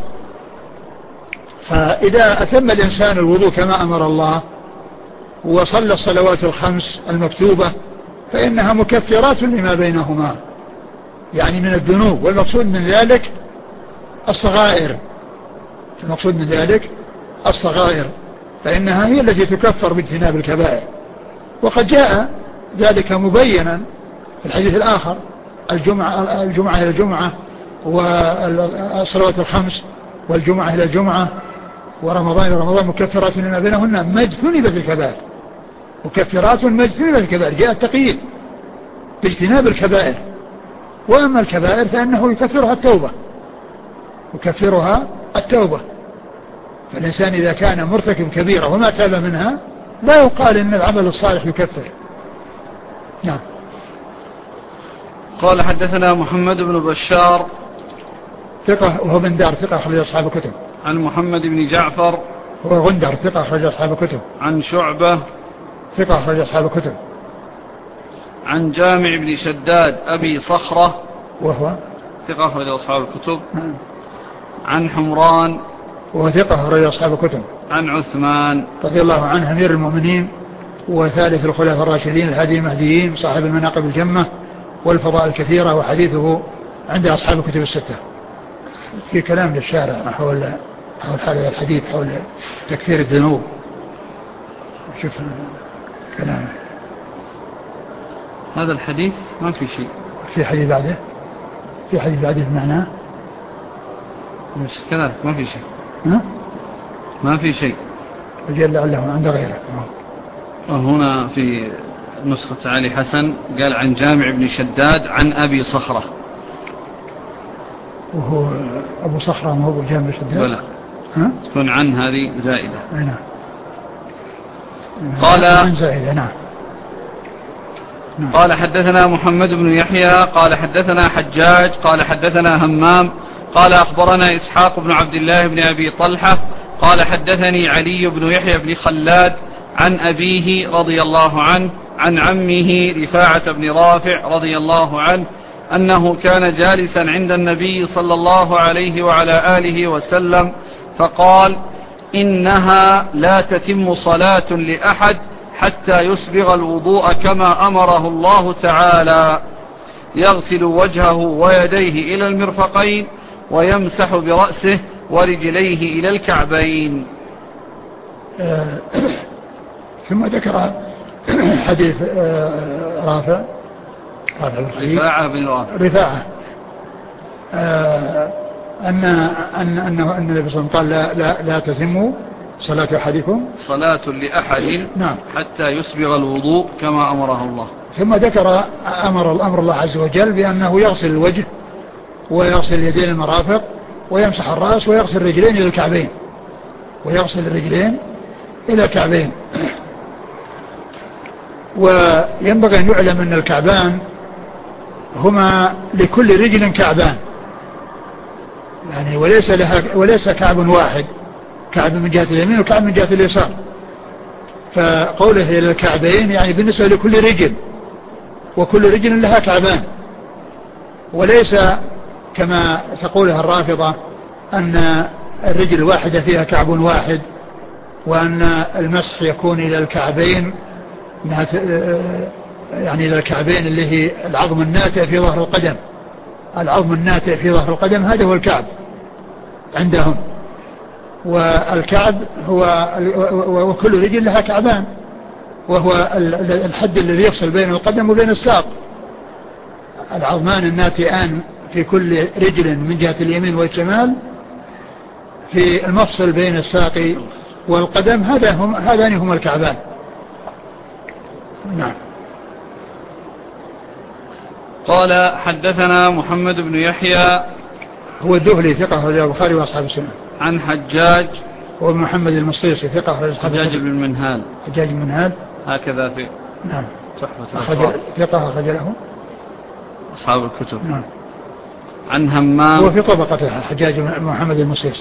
فإذا أتم الإنسان الوضوء كما أمر الله وصلى الصلوات الخمس المكتوبة فإنها مكفرات لما بينهما، يعني من الذنوب. والمقصود من ذلك الصغائر، المقصود من ذلك الصغائر، فإنها هي التي تكفر باجتناب الكبائر. وقد جاء ذلك مبينا في الحديث الآخر: الجمعة إلى الجمعة، والصلوات الخمس، والجمعة إلى الجمعة، ورمضان إلى رمضان، مكفرات لما بينهن ما اجتنبت الكبائر. مكفرات ما اجتنبت الكبائر، جاء التقييد باجتناب الكبائر. وأما الكبائر فإنه يكفرها التوبة، يكفرها التوبة. فالإنسان إذا كان مرتكب كبيرة وما تاب منها لا يقال إن العمل الصالح يكفر. نعم. قال: حدثنا محمد بن بشار ثقة وهو بندار ثقة أخرج أصحاب الكتب. عن محمد بن جعفر وهو غندر ثقة أخرج أصحاب الكتب. عن شعبة ثقة أخرج أصحاب الكتب. عن جامع بن شداد أبي صخرة وهو ثقة أخرج أصحاب الكتب. عن حمران وهو ثقة أخرج أصحاب الكتب. عن عثمان رضي الله عنه أمير المؤمنين وثالث الخلفاء الراشدين الهادي المهديين صاحب المناقب الجمة والفضائل الكثيرة، وحديثه عند أصحاب الكتب الستة. في كلام للشارع حول هذا الحديث، حول تكفير الذنوب. شوف كلامه. هذا الحديث ما في شيء. في حديث بعده، في حديث بعده بمعناه مش كذلك، ما في شيء. ما في شيء. وجل لعله عند غيره. وهنا في نسخة علي حسن قال: عن جامع بن شداد عن أبي صخرة. وهو أبو صخرة ما هو جامع بن شداد؟ ولا تكون عن هذه زائدة. نعم. قال: عن زائدة. نعم. قال: حدثنا محمد بن يحيى قال حدثنا حجاج قال حدثنا همام قال أخبرنا إسحاق بن عبد الله بن أبي طلحة قال حدثني علي بن يحيى بن خلاد عن أبيه رضي الله عنه عن عمه رفاعة بن رافع رضي الله عنه أنه كان جالسا عند النبي صلى الله عليه وعلى آله وسلم فقال: إنها لا تتم صلاة لأحد حتى يسبغ الوضوء كما أمره الله تعالى، يغسل وجهه ويديه إلى المرفقين ويمسح برأسه ورجليه إلى الكعبين. ثم ذكر حديث رافع رفاعة بن رافع رفاعة أن النبي صلى الله عليه وسلم قال لا تتم صلاة أحدكم صلاة لأحد نعم حتى يسبغ الوضوء كما أمره الله. ثم ذكر أمر الله عز وجل بأنه يغسل الوجه ويغسل اليدين المرافق ويمسح الرأس ويغسل الرجلين إلى الكعبين إلى الكعبين. وينبغي أن يعلم أن الكعبان هما لكل رجل كعبان، يعني وليس كعب واحد، كعب من جهة اليمين وكعب من جهة اليسار. فقوله إلى الكعبين يعني بالنسبة لكل رجل، وكل رجل لها كعبان، وليس كما تقولها الرافضة أن الرجل الواحدة فيها كعب واحد، وأن المسح يكون إلى الكعبين، يعني إلى الكعبين اللي هي العظم الناتئ في ظهر القدم. العظم الناتئ في ظهر القدم هذا هو الكعب عندهم، والكعب هو وكل رجل لها كعبان، وهو الحد الذي يفصل بين القدم وبين الساق. العظمان الناتئان في كل رجل من جهة اليمين والشمال في المفصل بين الساق والقدم، هذان هما الكعبان. نعم. قال حدثنا محمد بن يحيى هو الدهلي ثقة أخرجه البخاري وأصحاب السنة. عن حجاج ومحمد المصيصي ثقة أخرجه أصحاب السنة. حجاج بن المنهال. حجاج بن المنهال هكذا في نعم تحفة ثقة أخرج له أصحاب الكتب. نعم. عن همام هو في طبقة حجاج محمد المصيصي.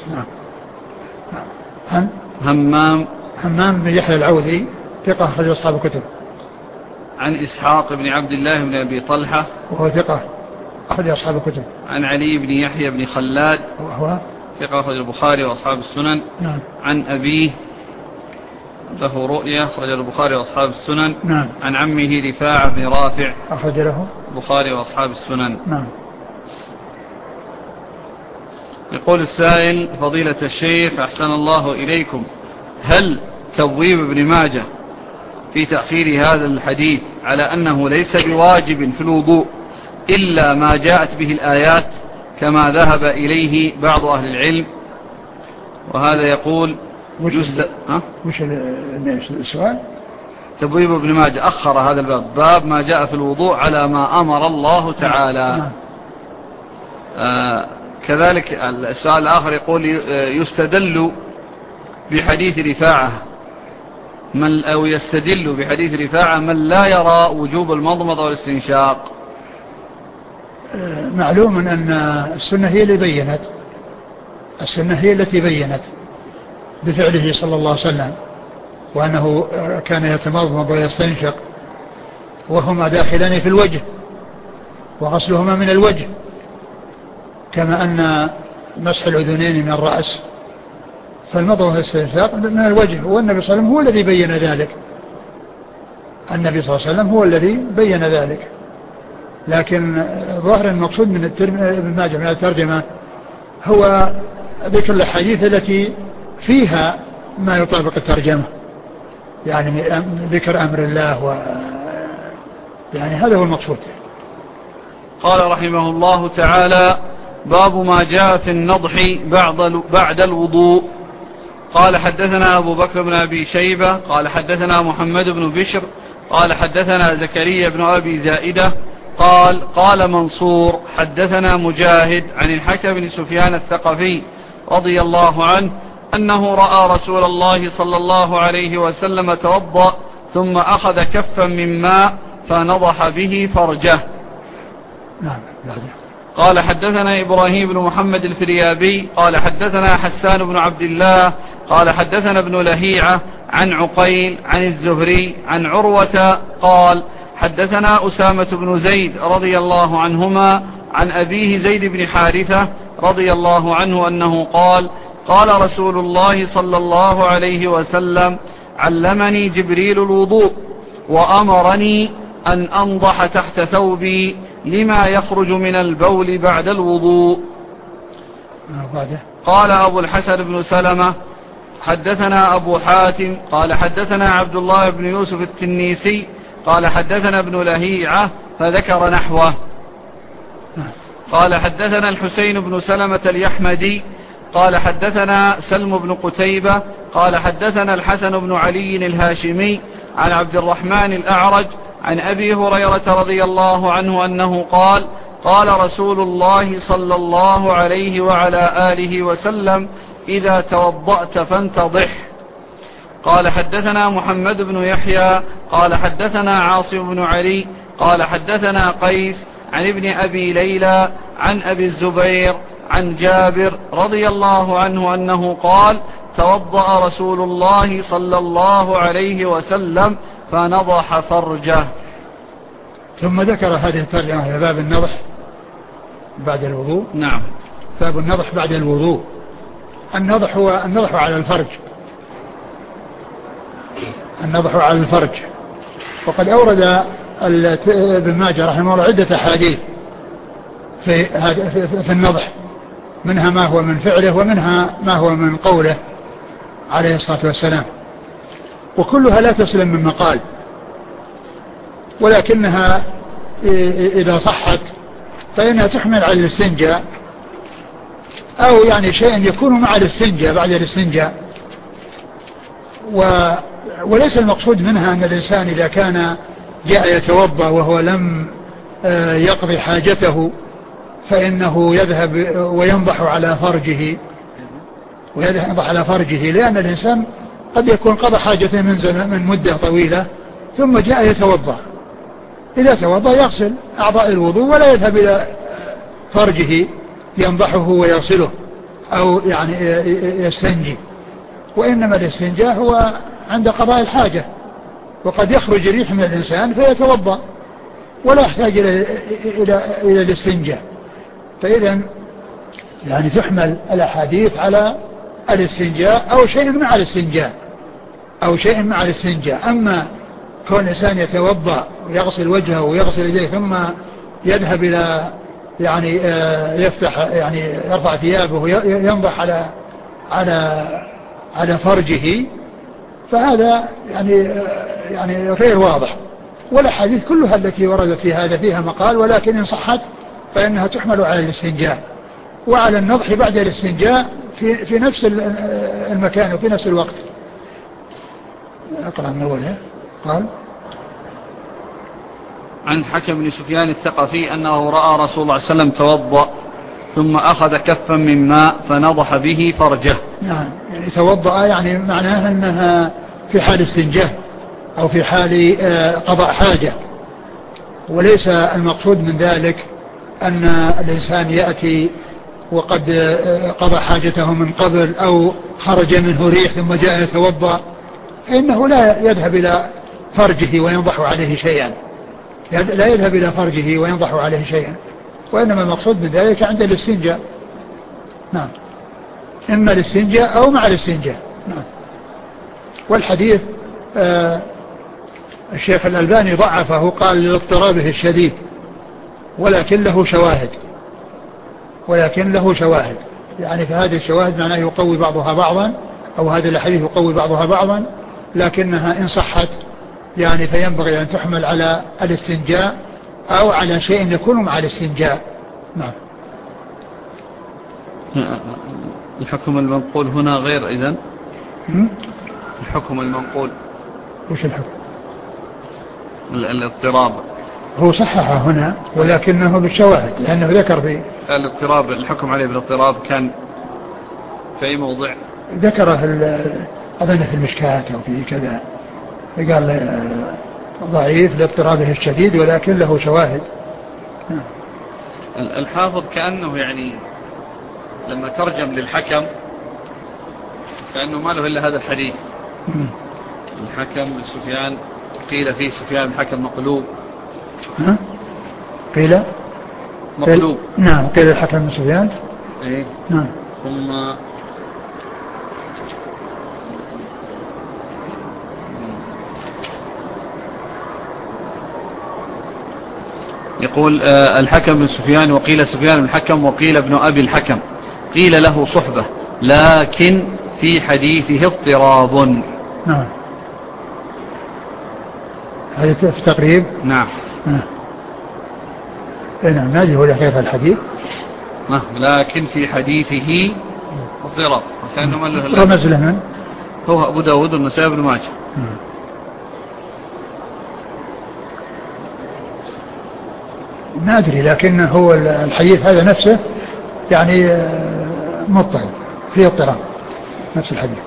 نعم. همام بن يحيى العوذي ثقة أخرج أصحاب الكتب. عن إسحاق بن عبد الله بن أبي طلحة وهو ثقة أخرج أصحاب الكتب. عن علي بن يحيى بن خلاد وهو ثقة أخرج البخاري وأصحاب السنن. نعم. عن أبيه له رؤية أخرج البخاري وأصحاب السنن. نعم. عن عمه رفاعة بن رافع أخرج له البخاري وأصحاب السنن. نعم. يقول السائل: فضيلة الشيخ أحسن الله إليكم، هل تبويب ابن ماجه في تأخير هذا الحديث على أنه ليس بواجب في الوضوء إلا ما جاءت به الآيات كما ذهب إليه بعض أهل العلم؟ وهذا يقول وش السؤال؟ تبويب ابن ماجه أخر هذا الباب، باب ما جاء في الوضوء على ما أمر الله تعالى. كذلك السؤال الآخر يقول: يستدل بحديث رفاعة أو يستدل بحديث رفاعة من لا يرى وجوب المضمضة والاستنشاق. معلوم أن السنة هي اللي بيّنت، السنة هي التي بيّنت بفعله صلى الله عليه وسلم، وأنه كان يتمضمض ويستنشق وهما داخلان في الوجه وغسلهما من الوجه، كما أن مسح الأذنين من الرأس، فالمضمضة والاستنشاق من الوجه، والنبي صلى الله عليه وسلم هو الذي بيّن ذلك. النبي صلى الله عليه وسلم هو الذي بيّن ذلك، لكن ظاهر المقصود من ابن ماجه من الترجمة هو ذكر الحديث التي فيها ما يطابق الترجمة، يعني ذكر أمر الله يعني هذا هو المقصود. قال رحمه الله تعالى: باب ما جاء في النضح بعد الوضوء. قال حدثنا أبو بكر بن أبي شيبة قال حدثنا محمد بن بشر قال حدثنا زكريا بن أبي زائدة قال منصور حدثنا مجاهد عن الحكم بن سفيان الثقفي رضي الله عنه أنه رأى رسول الله صلى الله عليه وسلم توضأ ثم أخذ كفا من ماء فنضح به فرجه. نعم. قال حدثنا إبراهيم بن محمد الفريابي قال حدثنا حسان بن عبد الله قال حدثنا ابن لهيعة عن عقيل عن الزهري عن عروة قال حدثنا أسامة بن زيد رضي الله عنهما عن أبيه زيد بن حارثة رضي الله عنه أنه قال رسول الله صلى الله عليه وسلم: علمني جبريل الوضوء وأمرني أن أنضح تحت ثوبي لما يخرج من البول بعد الوضوء. قال أبو الحسن بن سلمة حدثنا أبو حاتم قال حدثنا عبد الله بن يوسف التنيسي قال حدثنا ابن لهيعة فذكر نحوه. قال حدثنا الحسين بن سلمة اليحمدي قال حدثنا سلم بن قتيبة قال حدثنا الحسن بن علي الهاشمي عن عبد الرحمن الأعرج عن أبي هريرة رضي الله عنه أنه قال رسول الله صلى الله عليه وعلى آله وسلم: إذا توضأت فانتضح. قال حدثنا محمد بن يحيى قال حدثنا عاصم بن علي قال حدثنا قيس عن ابن أبي ليلى عن أبي الزبير عن جابر رضي الله عنه أنه توضأ رسول الله صلى الله عليه وسلم فنضح فرجه. ثم ذكر هذه الترجمة باب النضح بعد الوضوء. نعم. باب النضح بعد الوضوء. النضح هو النضح على الفرج، النضح على الفرج. وقد أورد ابن ماجه رحمه الله عدة أحاديث في النضح، منها ما هو من فعله ومنها ما هو من قوله عليه الصلاة والسلام، وكلها لا تسلم من مقال، ولكنها إذا صحت فإنها تحمل على الاستنجاء، أو يعني شيء يكون مع الاستنجاء بعد الاستنجاء. وليس المقصود منها أن الإنسان إذا كان جاء يتوضأ وهو لم يقضي حاجته فإنه يذهب وينضح على فرجه، وينضح على فرجه، لأن الإنسان قد يكون قضى حاجته من مدة طويلة ثم جاء يتوضأ، إذا توضأ يغسل أعضاء الوضوء ولا يذهب إلى فرجه ينضحه ويغسله أو يعني يستنجي، وإنما الاستنجاء هو عند قضاء الحاجة، وقد يخرج ريح من الإنسان فيتوضأ ولا يحتاج إلى الاستنجاء. فإذا يعني تحمل الأحاديث على الاستنجاء أو شيء مع الاستنجاء، أو شيء مع الاستنجاء. أما كون الإنسان يتوضأ ويغسل وجهه ويغسل يديه ثم يذهب إلى يعني يفتح يعني يرفع ثيابه وينضح على فرجه، فهذا يعني غير واضح. والأحاديث كلها التي وردت في هذا فيها مقال، ولكن إن صحت فإنها تحمل على الاستنجاء وعلى النضح بعد الاستنجاء في نفس المكان وفي نفس الوقت. أقرأ من أولها. قال عن حكم بن سفيان الثقفي أنه رأى رسول الله صلى الله عليه وسلم توضأ ثم أخذ كفا من ماء فنضح به فرجه. نعم، يعني توضأ يعني معناها أنها في حال استنجاء أو في حال قضاء حاجة، وليس المقصود من ذلك أن الإنسان يأتي وقد قضى حاجته من قبل أو خرج منه ريح ثم جاء يتوضأ، فإنه لا يذهب إلى فرجه وينضح عليه شيئا، لا يذهب إلى فرجه وينضح عليه شيئا، وإنما المقصود من ذلك عند الاستنجاء. نعم، إما الاستنجاء أو مع الاستنجاء. نعم. والحديث الشيخ الألباني ضعفه، قال لاضطرابه الشديد، ولكن له شواهد، يعني فهذه الشواهد معناه يقوي بعضها بعضا، أو هذه الحديث يقوي بعضها بعضا، لكنها إن صحت يعني فينبغي أن تحمل على الاستنجاء أو على شيء يكون مع الاستنجاء. نعم. الحكم المنقول هنا غير إذن الحكم المنقول وش الحكم؟ الاضطراب هو صححه هنا ولكنه بالشواهد، لأنه ذكر في الاضطراب الحكم عليه بالاضطراب كان في أي موضع ذكره أظن في المشكات أو في كذا، قال ضعيف لاضطرابه الشديد ولكن له شواهد. الحافظ كأنه يعني لما ترجم للحكم كأنه ما له إلا هذا الحديث. الحكم سفيان قيل فيه سفيان الحكم مقلوب. قيل مقلوب. نعم، قيل الحكم سفيان. إيه. نعم. ثم يقول الحكم بن سفيان وقيل سفيان الحكم وقيل ابن أبي الحكم، قيل له صحبة لكن في حديثه اضطراب. نعم، هذا في تقريب. نعم. نعم، ما هو كيف الحديث. لكن في حديثه اضطراب، كأنه من له رمز له من هو أبو داود والنسائي بن ماجه. ما أدري، لكن هو الحديث هذا نفسه يعني مضطرب فيه اضطراب، نفس الحديث.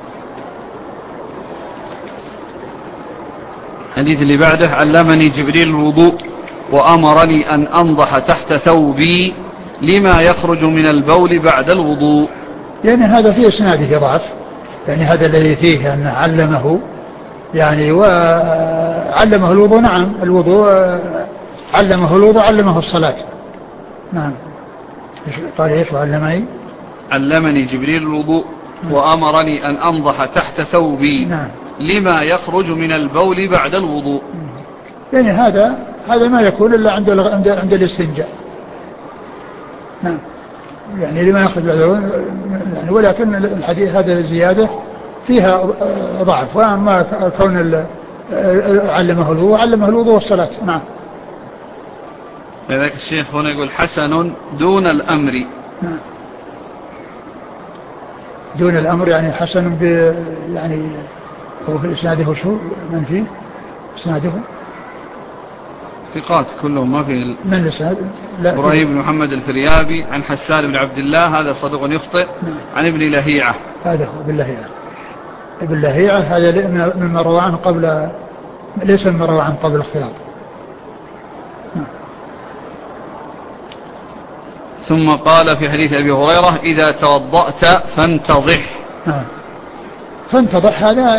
الحديث اللي بعده علمني جبريل الوضوء وأمرني أن أنضح تحت ثوبي لما يخرج من البول بعد الوضوء. يعني هذا فيه اسناده ضعف، يعني هذا الذي فيه أن علمه يعني وعلمه الوضوء. نعم، الوضوء علمه الوضوء علمه الصلاة. نعم. قال ايش؟ علمني جبريل الوضوء وأمرني أن أنضح تحت ثوبي لما يخرج من البول بعد الوضوء. يعني هذا ما يكون إلا عند الاستنجاء. نعم. يعني لما يخرج بعد الوضوء يعني، ولكن الحديث هذا الزيادة فيها ضعف. وأما كون علمه الوضوء والصلاة. نعم. لذلك الشيخ هنا يقول حسن دون الأمر. نعم. دون الأمر يعني حسن يعني هو في إسناده شو من فيه إسناده ثقات كلهم ما في من الإسناد. إبراهيم بن محمد الفريابي عن حسان بن عبد الله هذا صدوق يخطئ. عن ابن لهيعة هذا هو ابن لهيعة هذا مما روى عنه قبل، ليس مما روى عنه قبل الاختلاط. ثم قال في حديث أبي هريرة إذا توضأت فانتضح. فانتضح هذا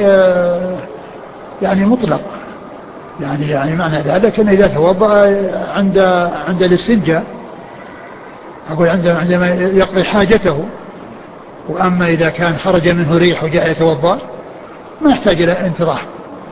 يعني مطلق، يعني معنى ذلك أن إذا توضأ عند الاستنجاء، أقول عندما يقضي حاجته. وأما إذا كان خرج منه ريح وجاء يتوضأ ما يحتاج إلى انتضاح.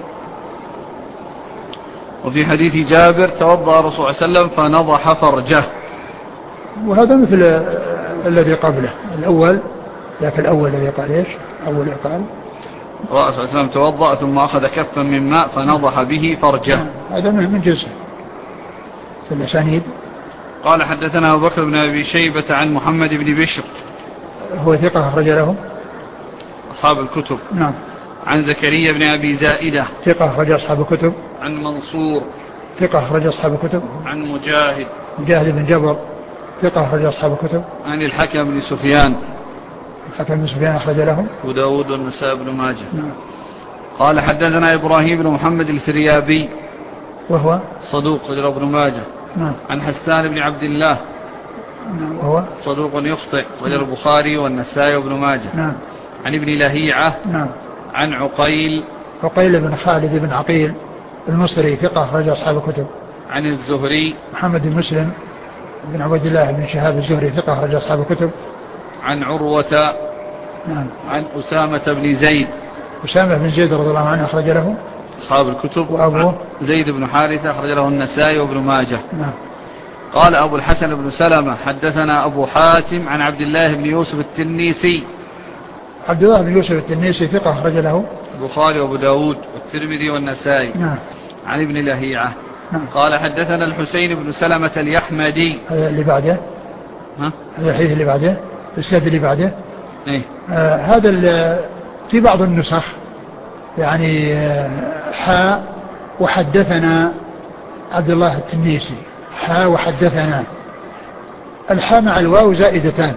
وفي حديث جابر توضأ الرسول صلى الله عليه وسلم فنضح فرجه، وهذا مثل الذي قبله الأول. ذاك الأول الذي قال إيش؟ أول قال الرسول صلى الله عليه وسلم توضأ ثم أخذ كفا من ماء فنضح به فرجه. هذا من جزء في الأسانيد. قال حدثنا أبو بكر بن أبي شيبة عن محمد بن بشر هو ثقة أخرج له أصحاب الكتب. نعم. عن زكريا بن أبي زائدة ثقة أخرج أصحاب الكتب. عن منصور ثقة أخرج أصحاب الكتب. عن مجاهد بن جبر ثقة أخرج أصحاب الكتب. عن الحكم بن سفيان أخرج له أبو داود والنسائي بن ماجه. نعم. قال حدثنا إبراهيم بن محمد الفريابي وهو صدوق رجل ابن ماجه. نعم. عن حسان بن عبد الله نعم. وهو صدوق يخطئ رجل البخاري والنسائي وابن ماجه. نعم. عن ابن لهيعة. نعم. عن عقيل بن خالد بن عقيل المصري ثقة أخرج أصحاب الكتب. عن الزهري محمد بن مسلم بن عبد الله بن شهاب الزهري ثقة أخرج أصحاب الكتب. عن عروة. نعم. عن أسامة بن زيد رضي الله عنه أخرج له أصحاب الكتب. وأبوه زيد بن حارثة أخرج له النسائي وابن ماجه. نعم. قال أبو الحسن بن سلمة حدثنا أبو حاتم عن عبد الله بن يوسف التنيسي. عبد الله بن يوسف التنيسي ثقة أخرج له البخاري وأبو داود والترمذي والنسائي. نعم. عن ابن لهيعة. نعم. قال حدثنا الحسين بن سلمة اليحمدي. هذا اللي بعده. هذا الحديث اللي بعده السند اللي بعده. إيه؟ هذا في بعض النسخ يعني حاء وحدثنا عبد الله التنيسي حاء وحدثنا. الحاء مع الواو زائدتان.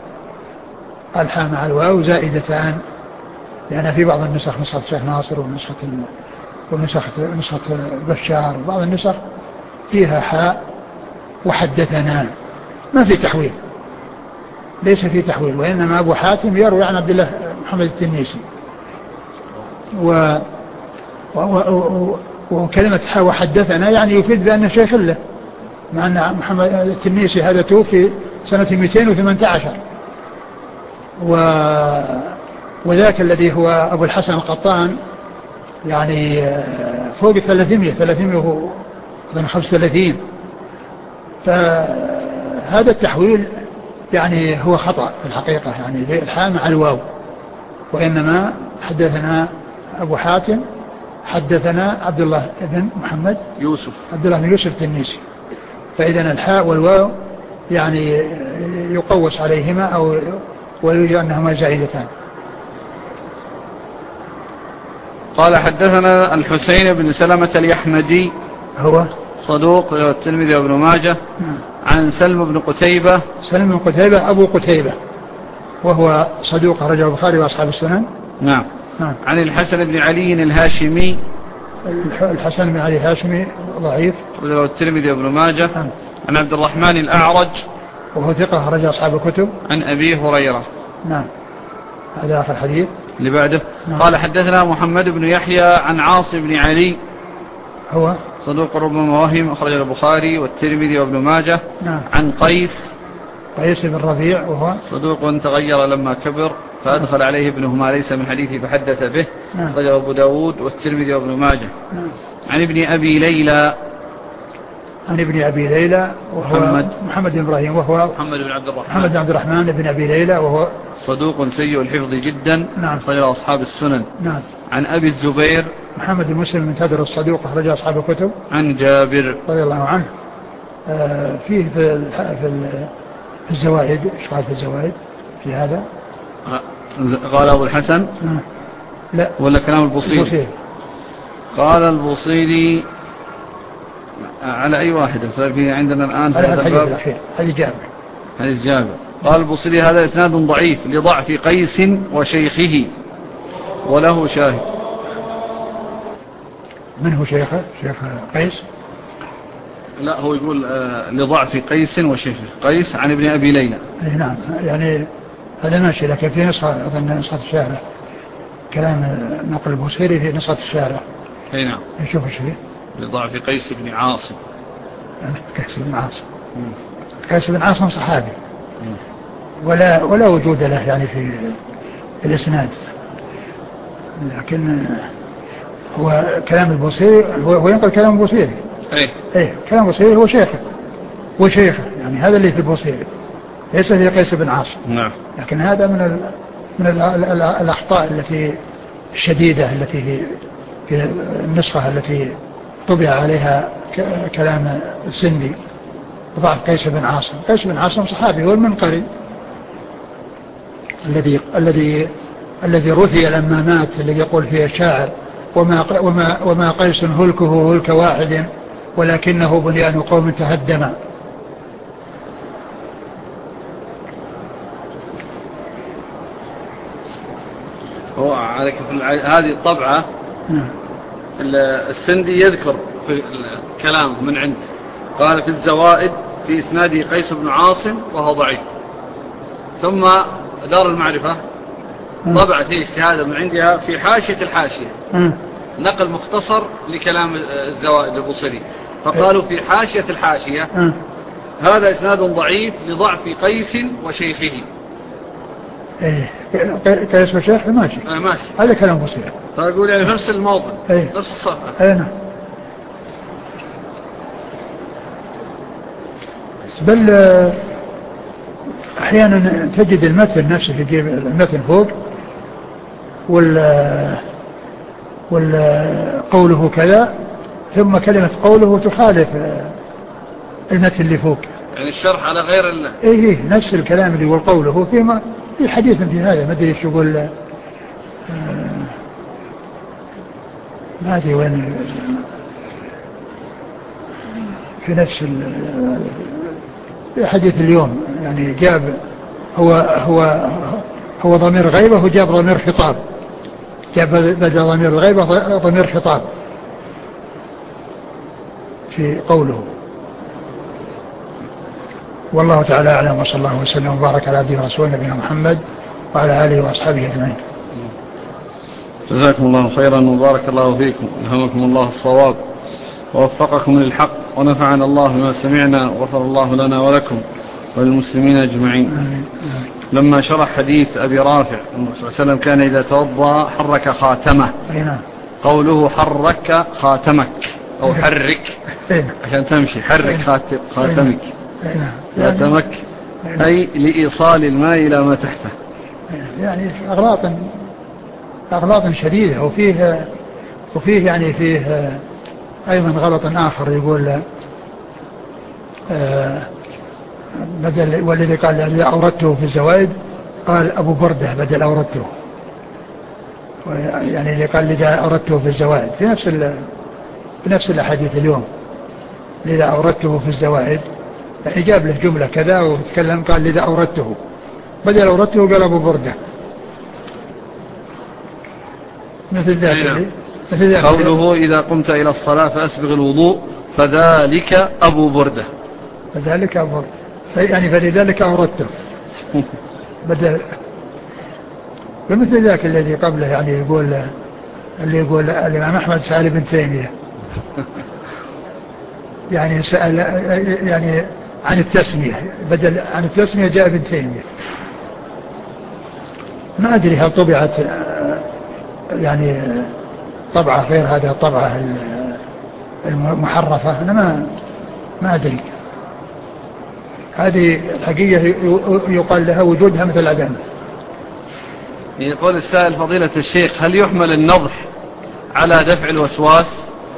لأن في بعض النسخ نسخة الشيخ ناصر ونسخة بشار وبعض النسخ فيها حاء وحدثنا، ما في تحويل، ليس في تحويل، وإنما أبو حاتم يروي عن عبد الله محمد التنيسي. وكلمة حاء وحدثنا يعني يفيد بأنه شيخ له، مع أن محمد التنيسي هذا توفي سنة 218، وذاك الذي هو أبو الحسن القطان يعني فوق 335. فهذا التحويل يعني هو خطأ في الحقيقة، يعني الحاء مع الواو، وإنما حدثنا أبو حاتم حدثنا عبد الله بن محمد عبد الله بن يوسف التنيسي. فإذا الحاء والواو يعني يقوس عليهما أو ويرجى أنهما زائدتان. قال حدثنا الحسين بن سلمة اليحمدي هو صدوق الترمذي وابن ماجه. عن سلم بن قتيبة أبو قتيبة وهو صدوق رجل البخاري وأصحاب السنن. نعم. عن الحسن بن علي الهاشمي. الحسن بن علي الهاشمي ضعيف رجل الترمذي وابن ماجه. عن عبد الرحمن الأعرج وهو ثقة رجل أصحاب الكتب. عن أبي هريرة. نعم. هذا آخر حديث اللي بعده. قال حدثنا محمد بن يحيى عن عاصم بن علي هو صدوق ربما وهم أخرج البخاري والترمذي وابن ماجه. نعم. عن قيس بن ربيع وهو صدوق تغير لما كبر فأدخل عليه ابنه ما ليس من حديثه فحدث به. رجل أبو داود والترمذي وابن ماجه. عن ابن أبي ليلى. عن ابن أبي ليلى وهو محمد بن إبراهيم وهو محمد بن عبد الرحمن. محمد بن عبد الرحمن بن أبي ليلى وهو صدوق سيء الحفظ جدا. أخرج أصحاب السنن. عن أبي الزبير محمد بن مسلم من تدر الصدوق أخرج أصحاب الكتب. عن جابر رضي الله عنه. فيه في الزوائد. إيش قال في الزوائد في هذا؟ قال أبو الحسن لا ولا كلام البصيري؟ قال البصيري على أي واحد فيه عندنا الآن في هذا الحديث الأخير حديث جابر. قال البصيري هذا إسناد ضعيف لضعف قيس وشيخه وله شاهد. من هو شيخه؟ شيخ قيس؟ لا هو يقول لضعف قيس وشيخه. قيس عن ابن أبي ليلى. نعم يعني هذا ماشي لكن في نسخة أظن نسخة الشارع كلام نقل البصيري في نسخة الشارع. أي نعم نشوف ايش فيه. لضعف قيس بن عاصم. قيس بن عاصم. قيس بن عاصم صحابي ولا وجود له يعني في الإسناد لكن هو كلام البصيري هو ينقل كلام البصيري. ايه كلام البصيري هو شيخه يعني هذا اللي في البصيري ليس في قيس بن عاصم. نعم. لكن هذا من الأخطاء التي الشديدة التي في النسخة التي طبع عليها كلام السندي ضعف قيس بن عاصم. قيس بن عاصم صحابي هو المنقري الذي رثي لما مات الذي يقول فيه الشاعر وما قيس هلكه هلك واحد ولكنه بنيان قوم تهدم. هو عليك في هذه الطبعة السندي يذكر في الكلام من عنده قال في الزوائد في إسناده قيس بن عاصم وهو ضعيف. ثم دار المعرفة طبعت هي اجتهادا من عندها في حاشية الحاشية نقل مختصر لكلام الزوائد البصري فقالوا في حاشية الحاشية هذا إسناد ضعيف لضعف قيس وشيخه. قيس وشيخ ماشي هذا كلام بصير فأقول يعني نفس الموضع نفس الصفحة. نعم. بل أحيانا تجد المتن نفسه يجيب المتن فوق قوله كذا ثم كلمة قوله تخالف المتن اللي فوق يعني الشرح على غير نفس الكلام اللي هو قوله في حديث في هذا ما أدري شو يقول ما أدري وين في نفس في حديث اليوم يعني جاب هو ضمير غيبة وجاب ضمير خطاب جاب بدل ضمير الغيبة ضمير خطاب في قوله. والله تعالى أعلم وصلى الله وسلم وبارك على عبده ورسوله نبينا محمد وعلى آله وأصحابه أجمعين. جزاكم الله خيرا وبارك الله فيكم ألهمكم الله الصواب ووفقكم للحق ونفعنا الله بما سمعنا وغفر الله لنا ولكم وللمسلمين أجمعين. لما شرح حديث أبي رافع النبي صلى الله عليه وسلم كان إذا توضأ حرك خاتمه قوله حرك خاتمك أو حرك عشان تمشي حرك خاتمك خاتمك أي لإيصال الماء إلى ما تحته. يعني أغلاط شديدة وفيه يعني فيه أيضا غلط آخر يقول بدل والذي قال إذا أوردته في الزوائد قال أبو بردة بدل أوردته يعني اللي قال إذا أوردته في الزوائد في نفس الحديث اليوم إذا أوردته في الزوائد يعني جاب له جملة كذا وتكلم قال إذا أوردته بدل أوردته قال أبو بردة مثل ذلك قوله إذا قمت إلى الصلاة فأسبغ الوضوء فذلك أبو بردة يعني فلذلك أوردته بدل بمثل ذاك الذي قبله يعني اللي يقول الإمام أحمد سأل ابن تيمية يعني سأل يعني عن التسمية بدل عن التسمية جاء ابن تيمية. ما أدري هل طبعت يعني طبعة غير هذه الطبعة المحرفة، أنا ما أدري. هذه الحقيقة يقال لها وجودها مثل عدمها. يقول السائل فضيلة الشيخ: هل يحمل النضح على دفع الوسواس؟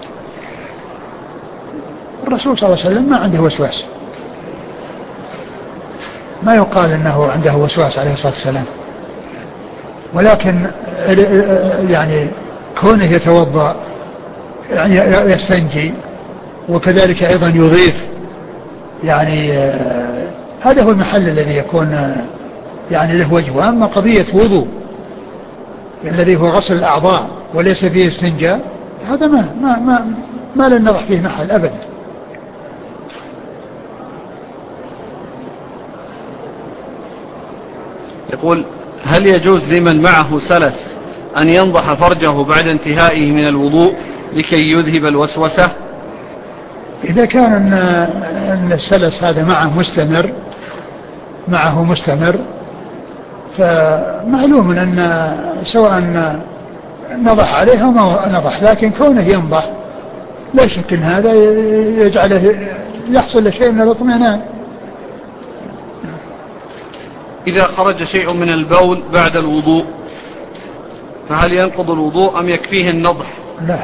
الرسول صلى الله عليه وسلم ما عنده وسواس، ما يقال أنه عنده وسواس عليه الصلاة والسلام، ولكن يعني كونه يتوضأ يعني يستنجي وكذلك أيضا يضيف، يعني هذا هو المحل الذي يكون يعني له وجه. أما قضية وضوء الذي هو غسل الأعضاء وليس فيه استنجاء، هذا ما لن نضح فيه محل أبدا. يقول: هل يجوز لمن معه سلس أن ينضح فرجه بعد انتهائه من الوضوء لكي يذهب الوسوسة؟ إذا كان أن السلس هذا معه مستمر فمعلوم أن سواء نضح عليه أو ما نضح، لكن كونه ينضح لا شك أن هذا يجعله يحصل له شيء من الاطمئنان. إذا خرج شيء من البول بعد الوضوء فهل ينقض الوضوء أم يكفيه النضح؟ لا،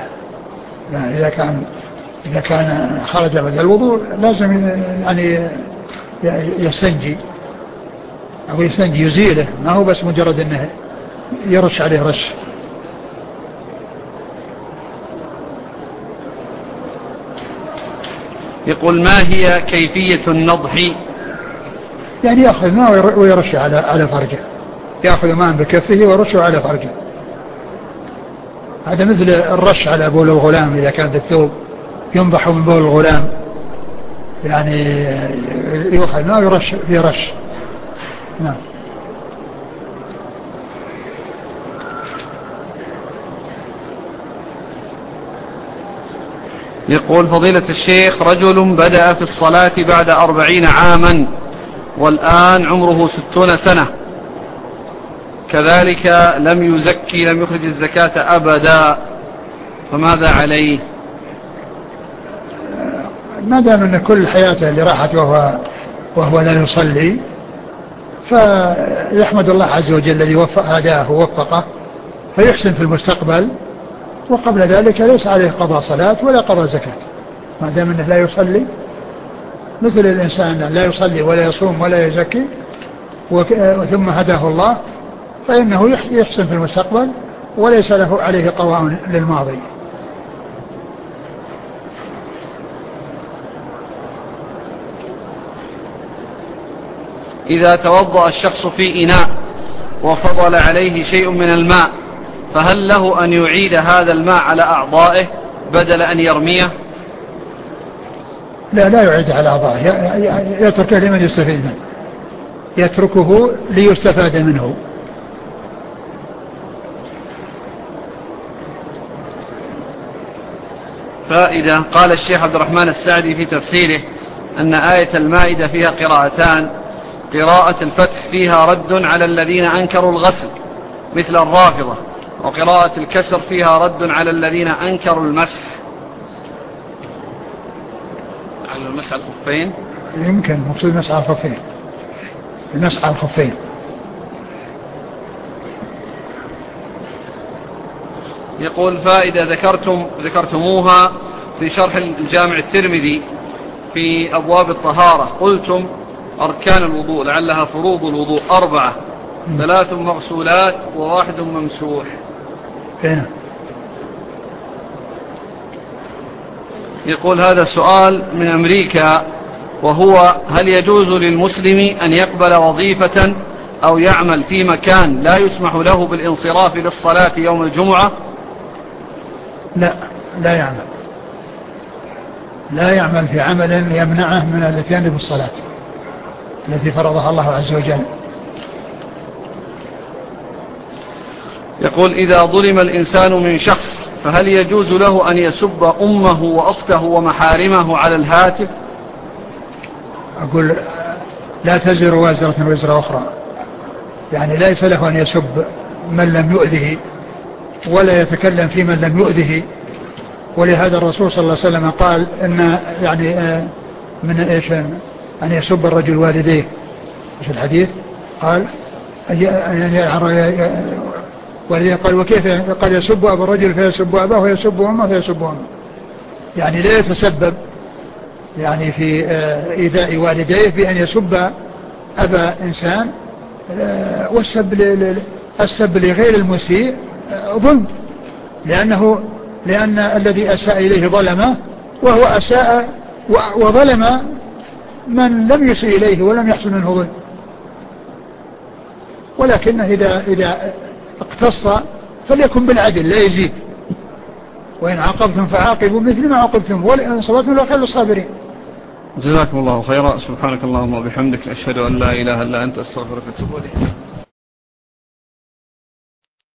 إذا كان خرج بعد الوضوء لازم يعني يستنجي أو يزيله، ما هو بس مجرد أنه يرش عليه رش. يقول: ما هي كيفية النضح؟ يعني يأخذ ماء ويرش على فرجه، يأخذ ماء بكفه ويرشه على فرجه. هذا مثل الرش على بول الغلام، إذا كان الثوب ينضح من بول الغلام، يعني يأخذ ماء ويرش في رش. نعم. يقول فضيلة الشيخ: رجل بدأ في الصلاة بعد 40 عاما والآن عمره 60 سنة، كذلك لم يخرج الزكاة أبدا، فماذا عليه؟ ما دام أن كل حياته اللي راحت وهو لا يصلي، فيحمد الله عز وجل الذي هداه ووفقه فيحسن في المستقبل، وقبل ذلك ليس عليه قضاء صلاة ولا قضاء زكاة ما دام أنه لا يصلي، مثل الإنسان لا يصلي ولا يصوم ولا يزكي ثم هداه الله، فإنه يحسن في المستقبل وليس له عليه قضاء للماضي. إذا توضأ الشخص في إناء وفضل عليه شيء من الماء فهل له أن يعيد هذا الماء على أعضائه بدل أن يرميه؟ لا يعيد على أعضائه، يتركه لمن يستفيد منه، يتركه ليستفاد منه. فإذا قال الشيخ عبد الرحمن السعدي في تفسيره أن آية المائدة فيها قراءتان: قراءة الفتح فيها رد على الذين أنكروا الغسل مثل الرافضة، وقراءة الكسر فيها رد على الذين أنكروا المسح على الخفين. يمكن مقصود مسح على الخفين، المسح على الخفين. يقول: فائدة ذكرتموها في شرح الجامع الترمذي في أبواب الطهارة، قلتم أركان الوضوء لعلها فروض الوضوء 4، 3 مغسولات و1 ممسوح. يقول: هذا سؤال من أمريكا، وهو: هل يجوز للمسلم أن يقبل وظيفة أو يعمل في مكان لا يسمح له بالانصراف للصلاة يوم الجمعة؟ لا يعمل في عمل يمنعه من الاتيان بالصلاة التي فرضها الله عز وجل. يقول: إذا ظلم الإنسان من شخص فهل يجوز له أن يسب أمه وأخته ومحارمه على الهاتف؟ أقول: لا تزر وازرة وزر أخرى، يعني ليس له أن يسب من لم يؤذه ولا يتكلم في من لم يؤذه. ولهذا الرسول صلى الله عليه وسلم قال إن يعني من إيش أن يسب الرجل والديه في الحديث قال والذي قال وكيف قال يسب أبا الرجل فيسب أباه ويسب أمه فيسب أمه، يعني لا يتسبب يعني في إيذاء والديه بأن يسب أبا إنسان. والسب لغير المسيء ظلم، لأن الذي أساء إليه ظلمه، وهو أساء وظلم من لم يسيء إليه ولم يحصل منه ظلم. ولكن إذا اقتص فليكن بالعدل لا يزيد، وإن عاقبتم فعاقبوا مثل ما عاقبتم وإن صبرتم لخير للصابرين. جزاكم الله خيرا. سبحانك اللهم وبحمدك، أشهد أن لا إله إلا أنت، أستغفرك وأتوب إليك.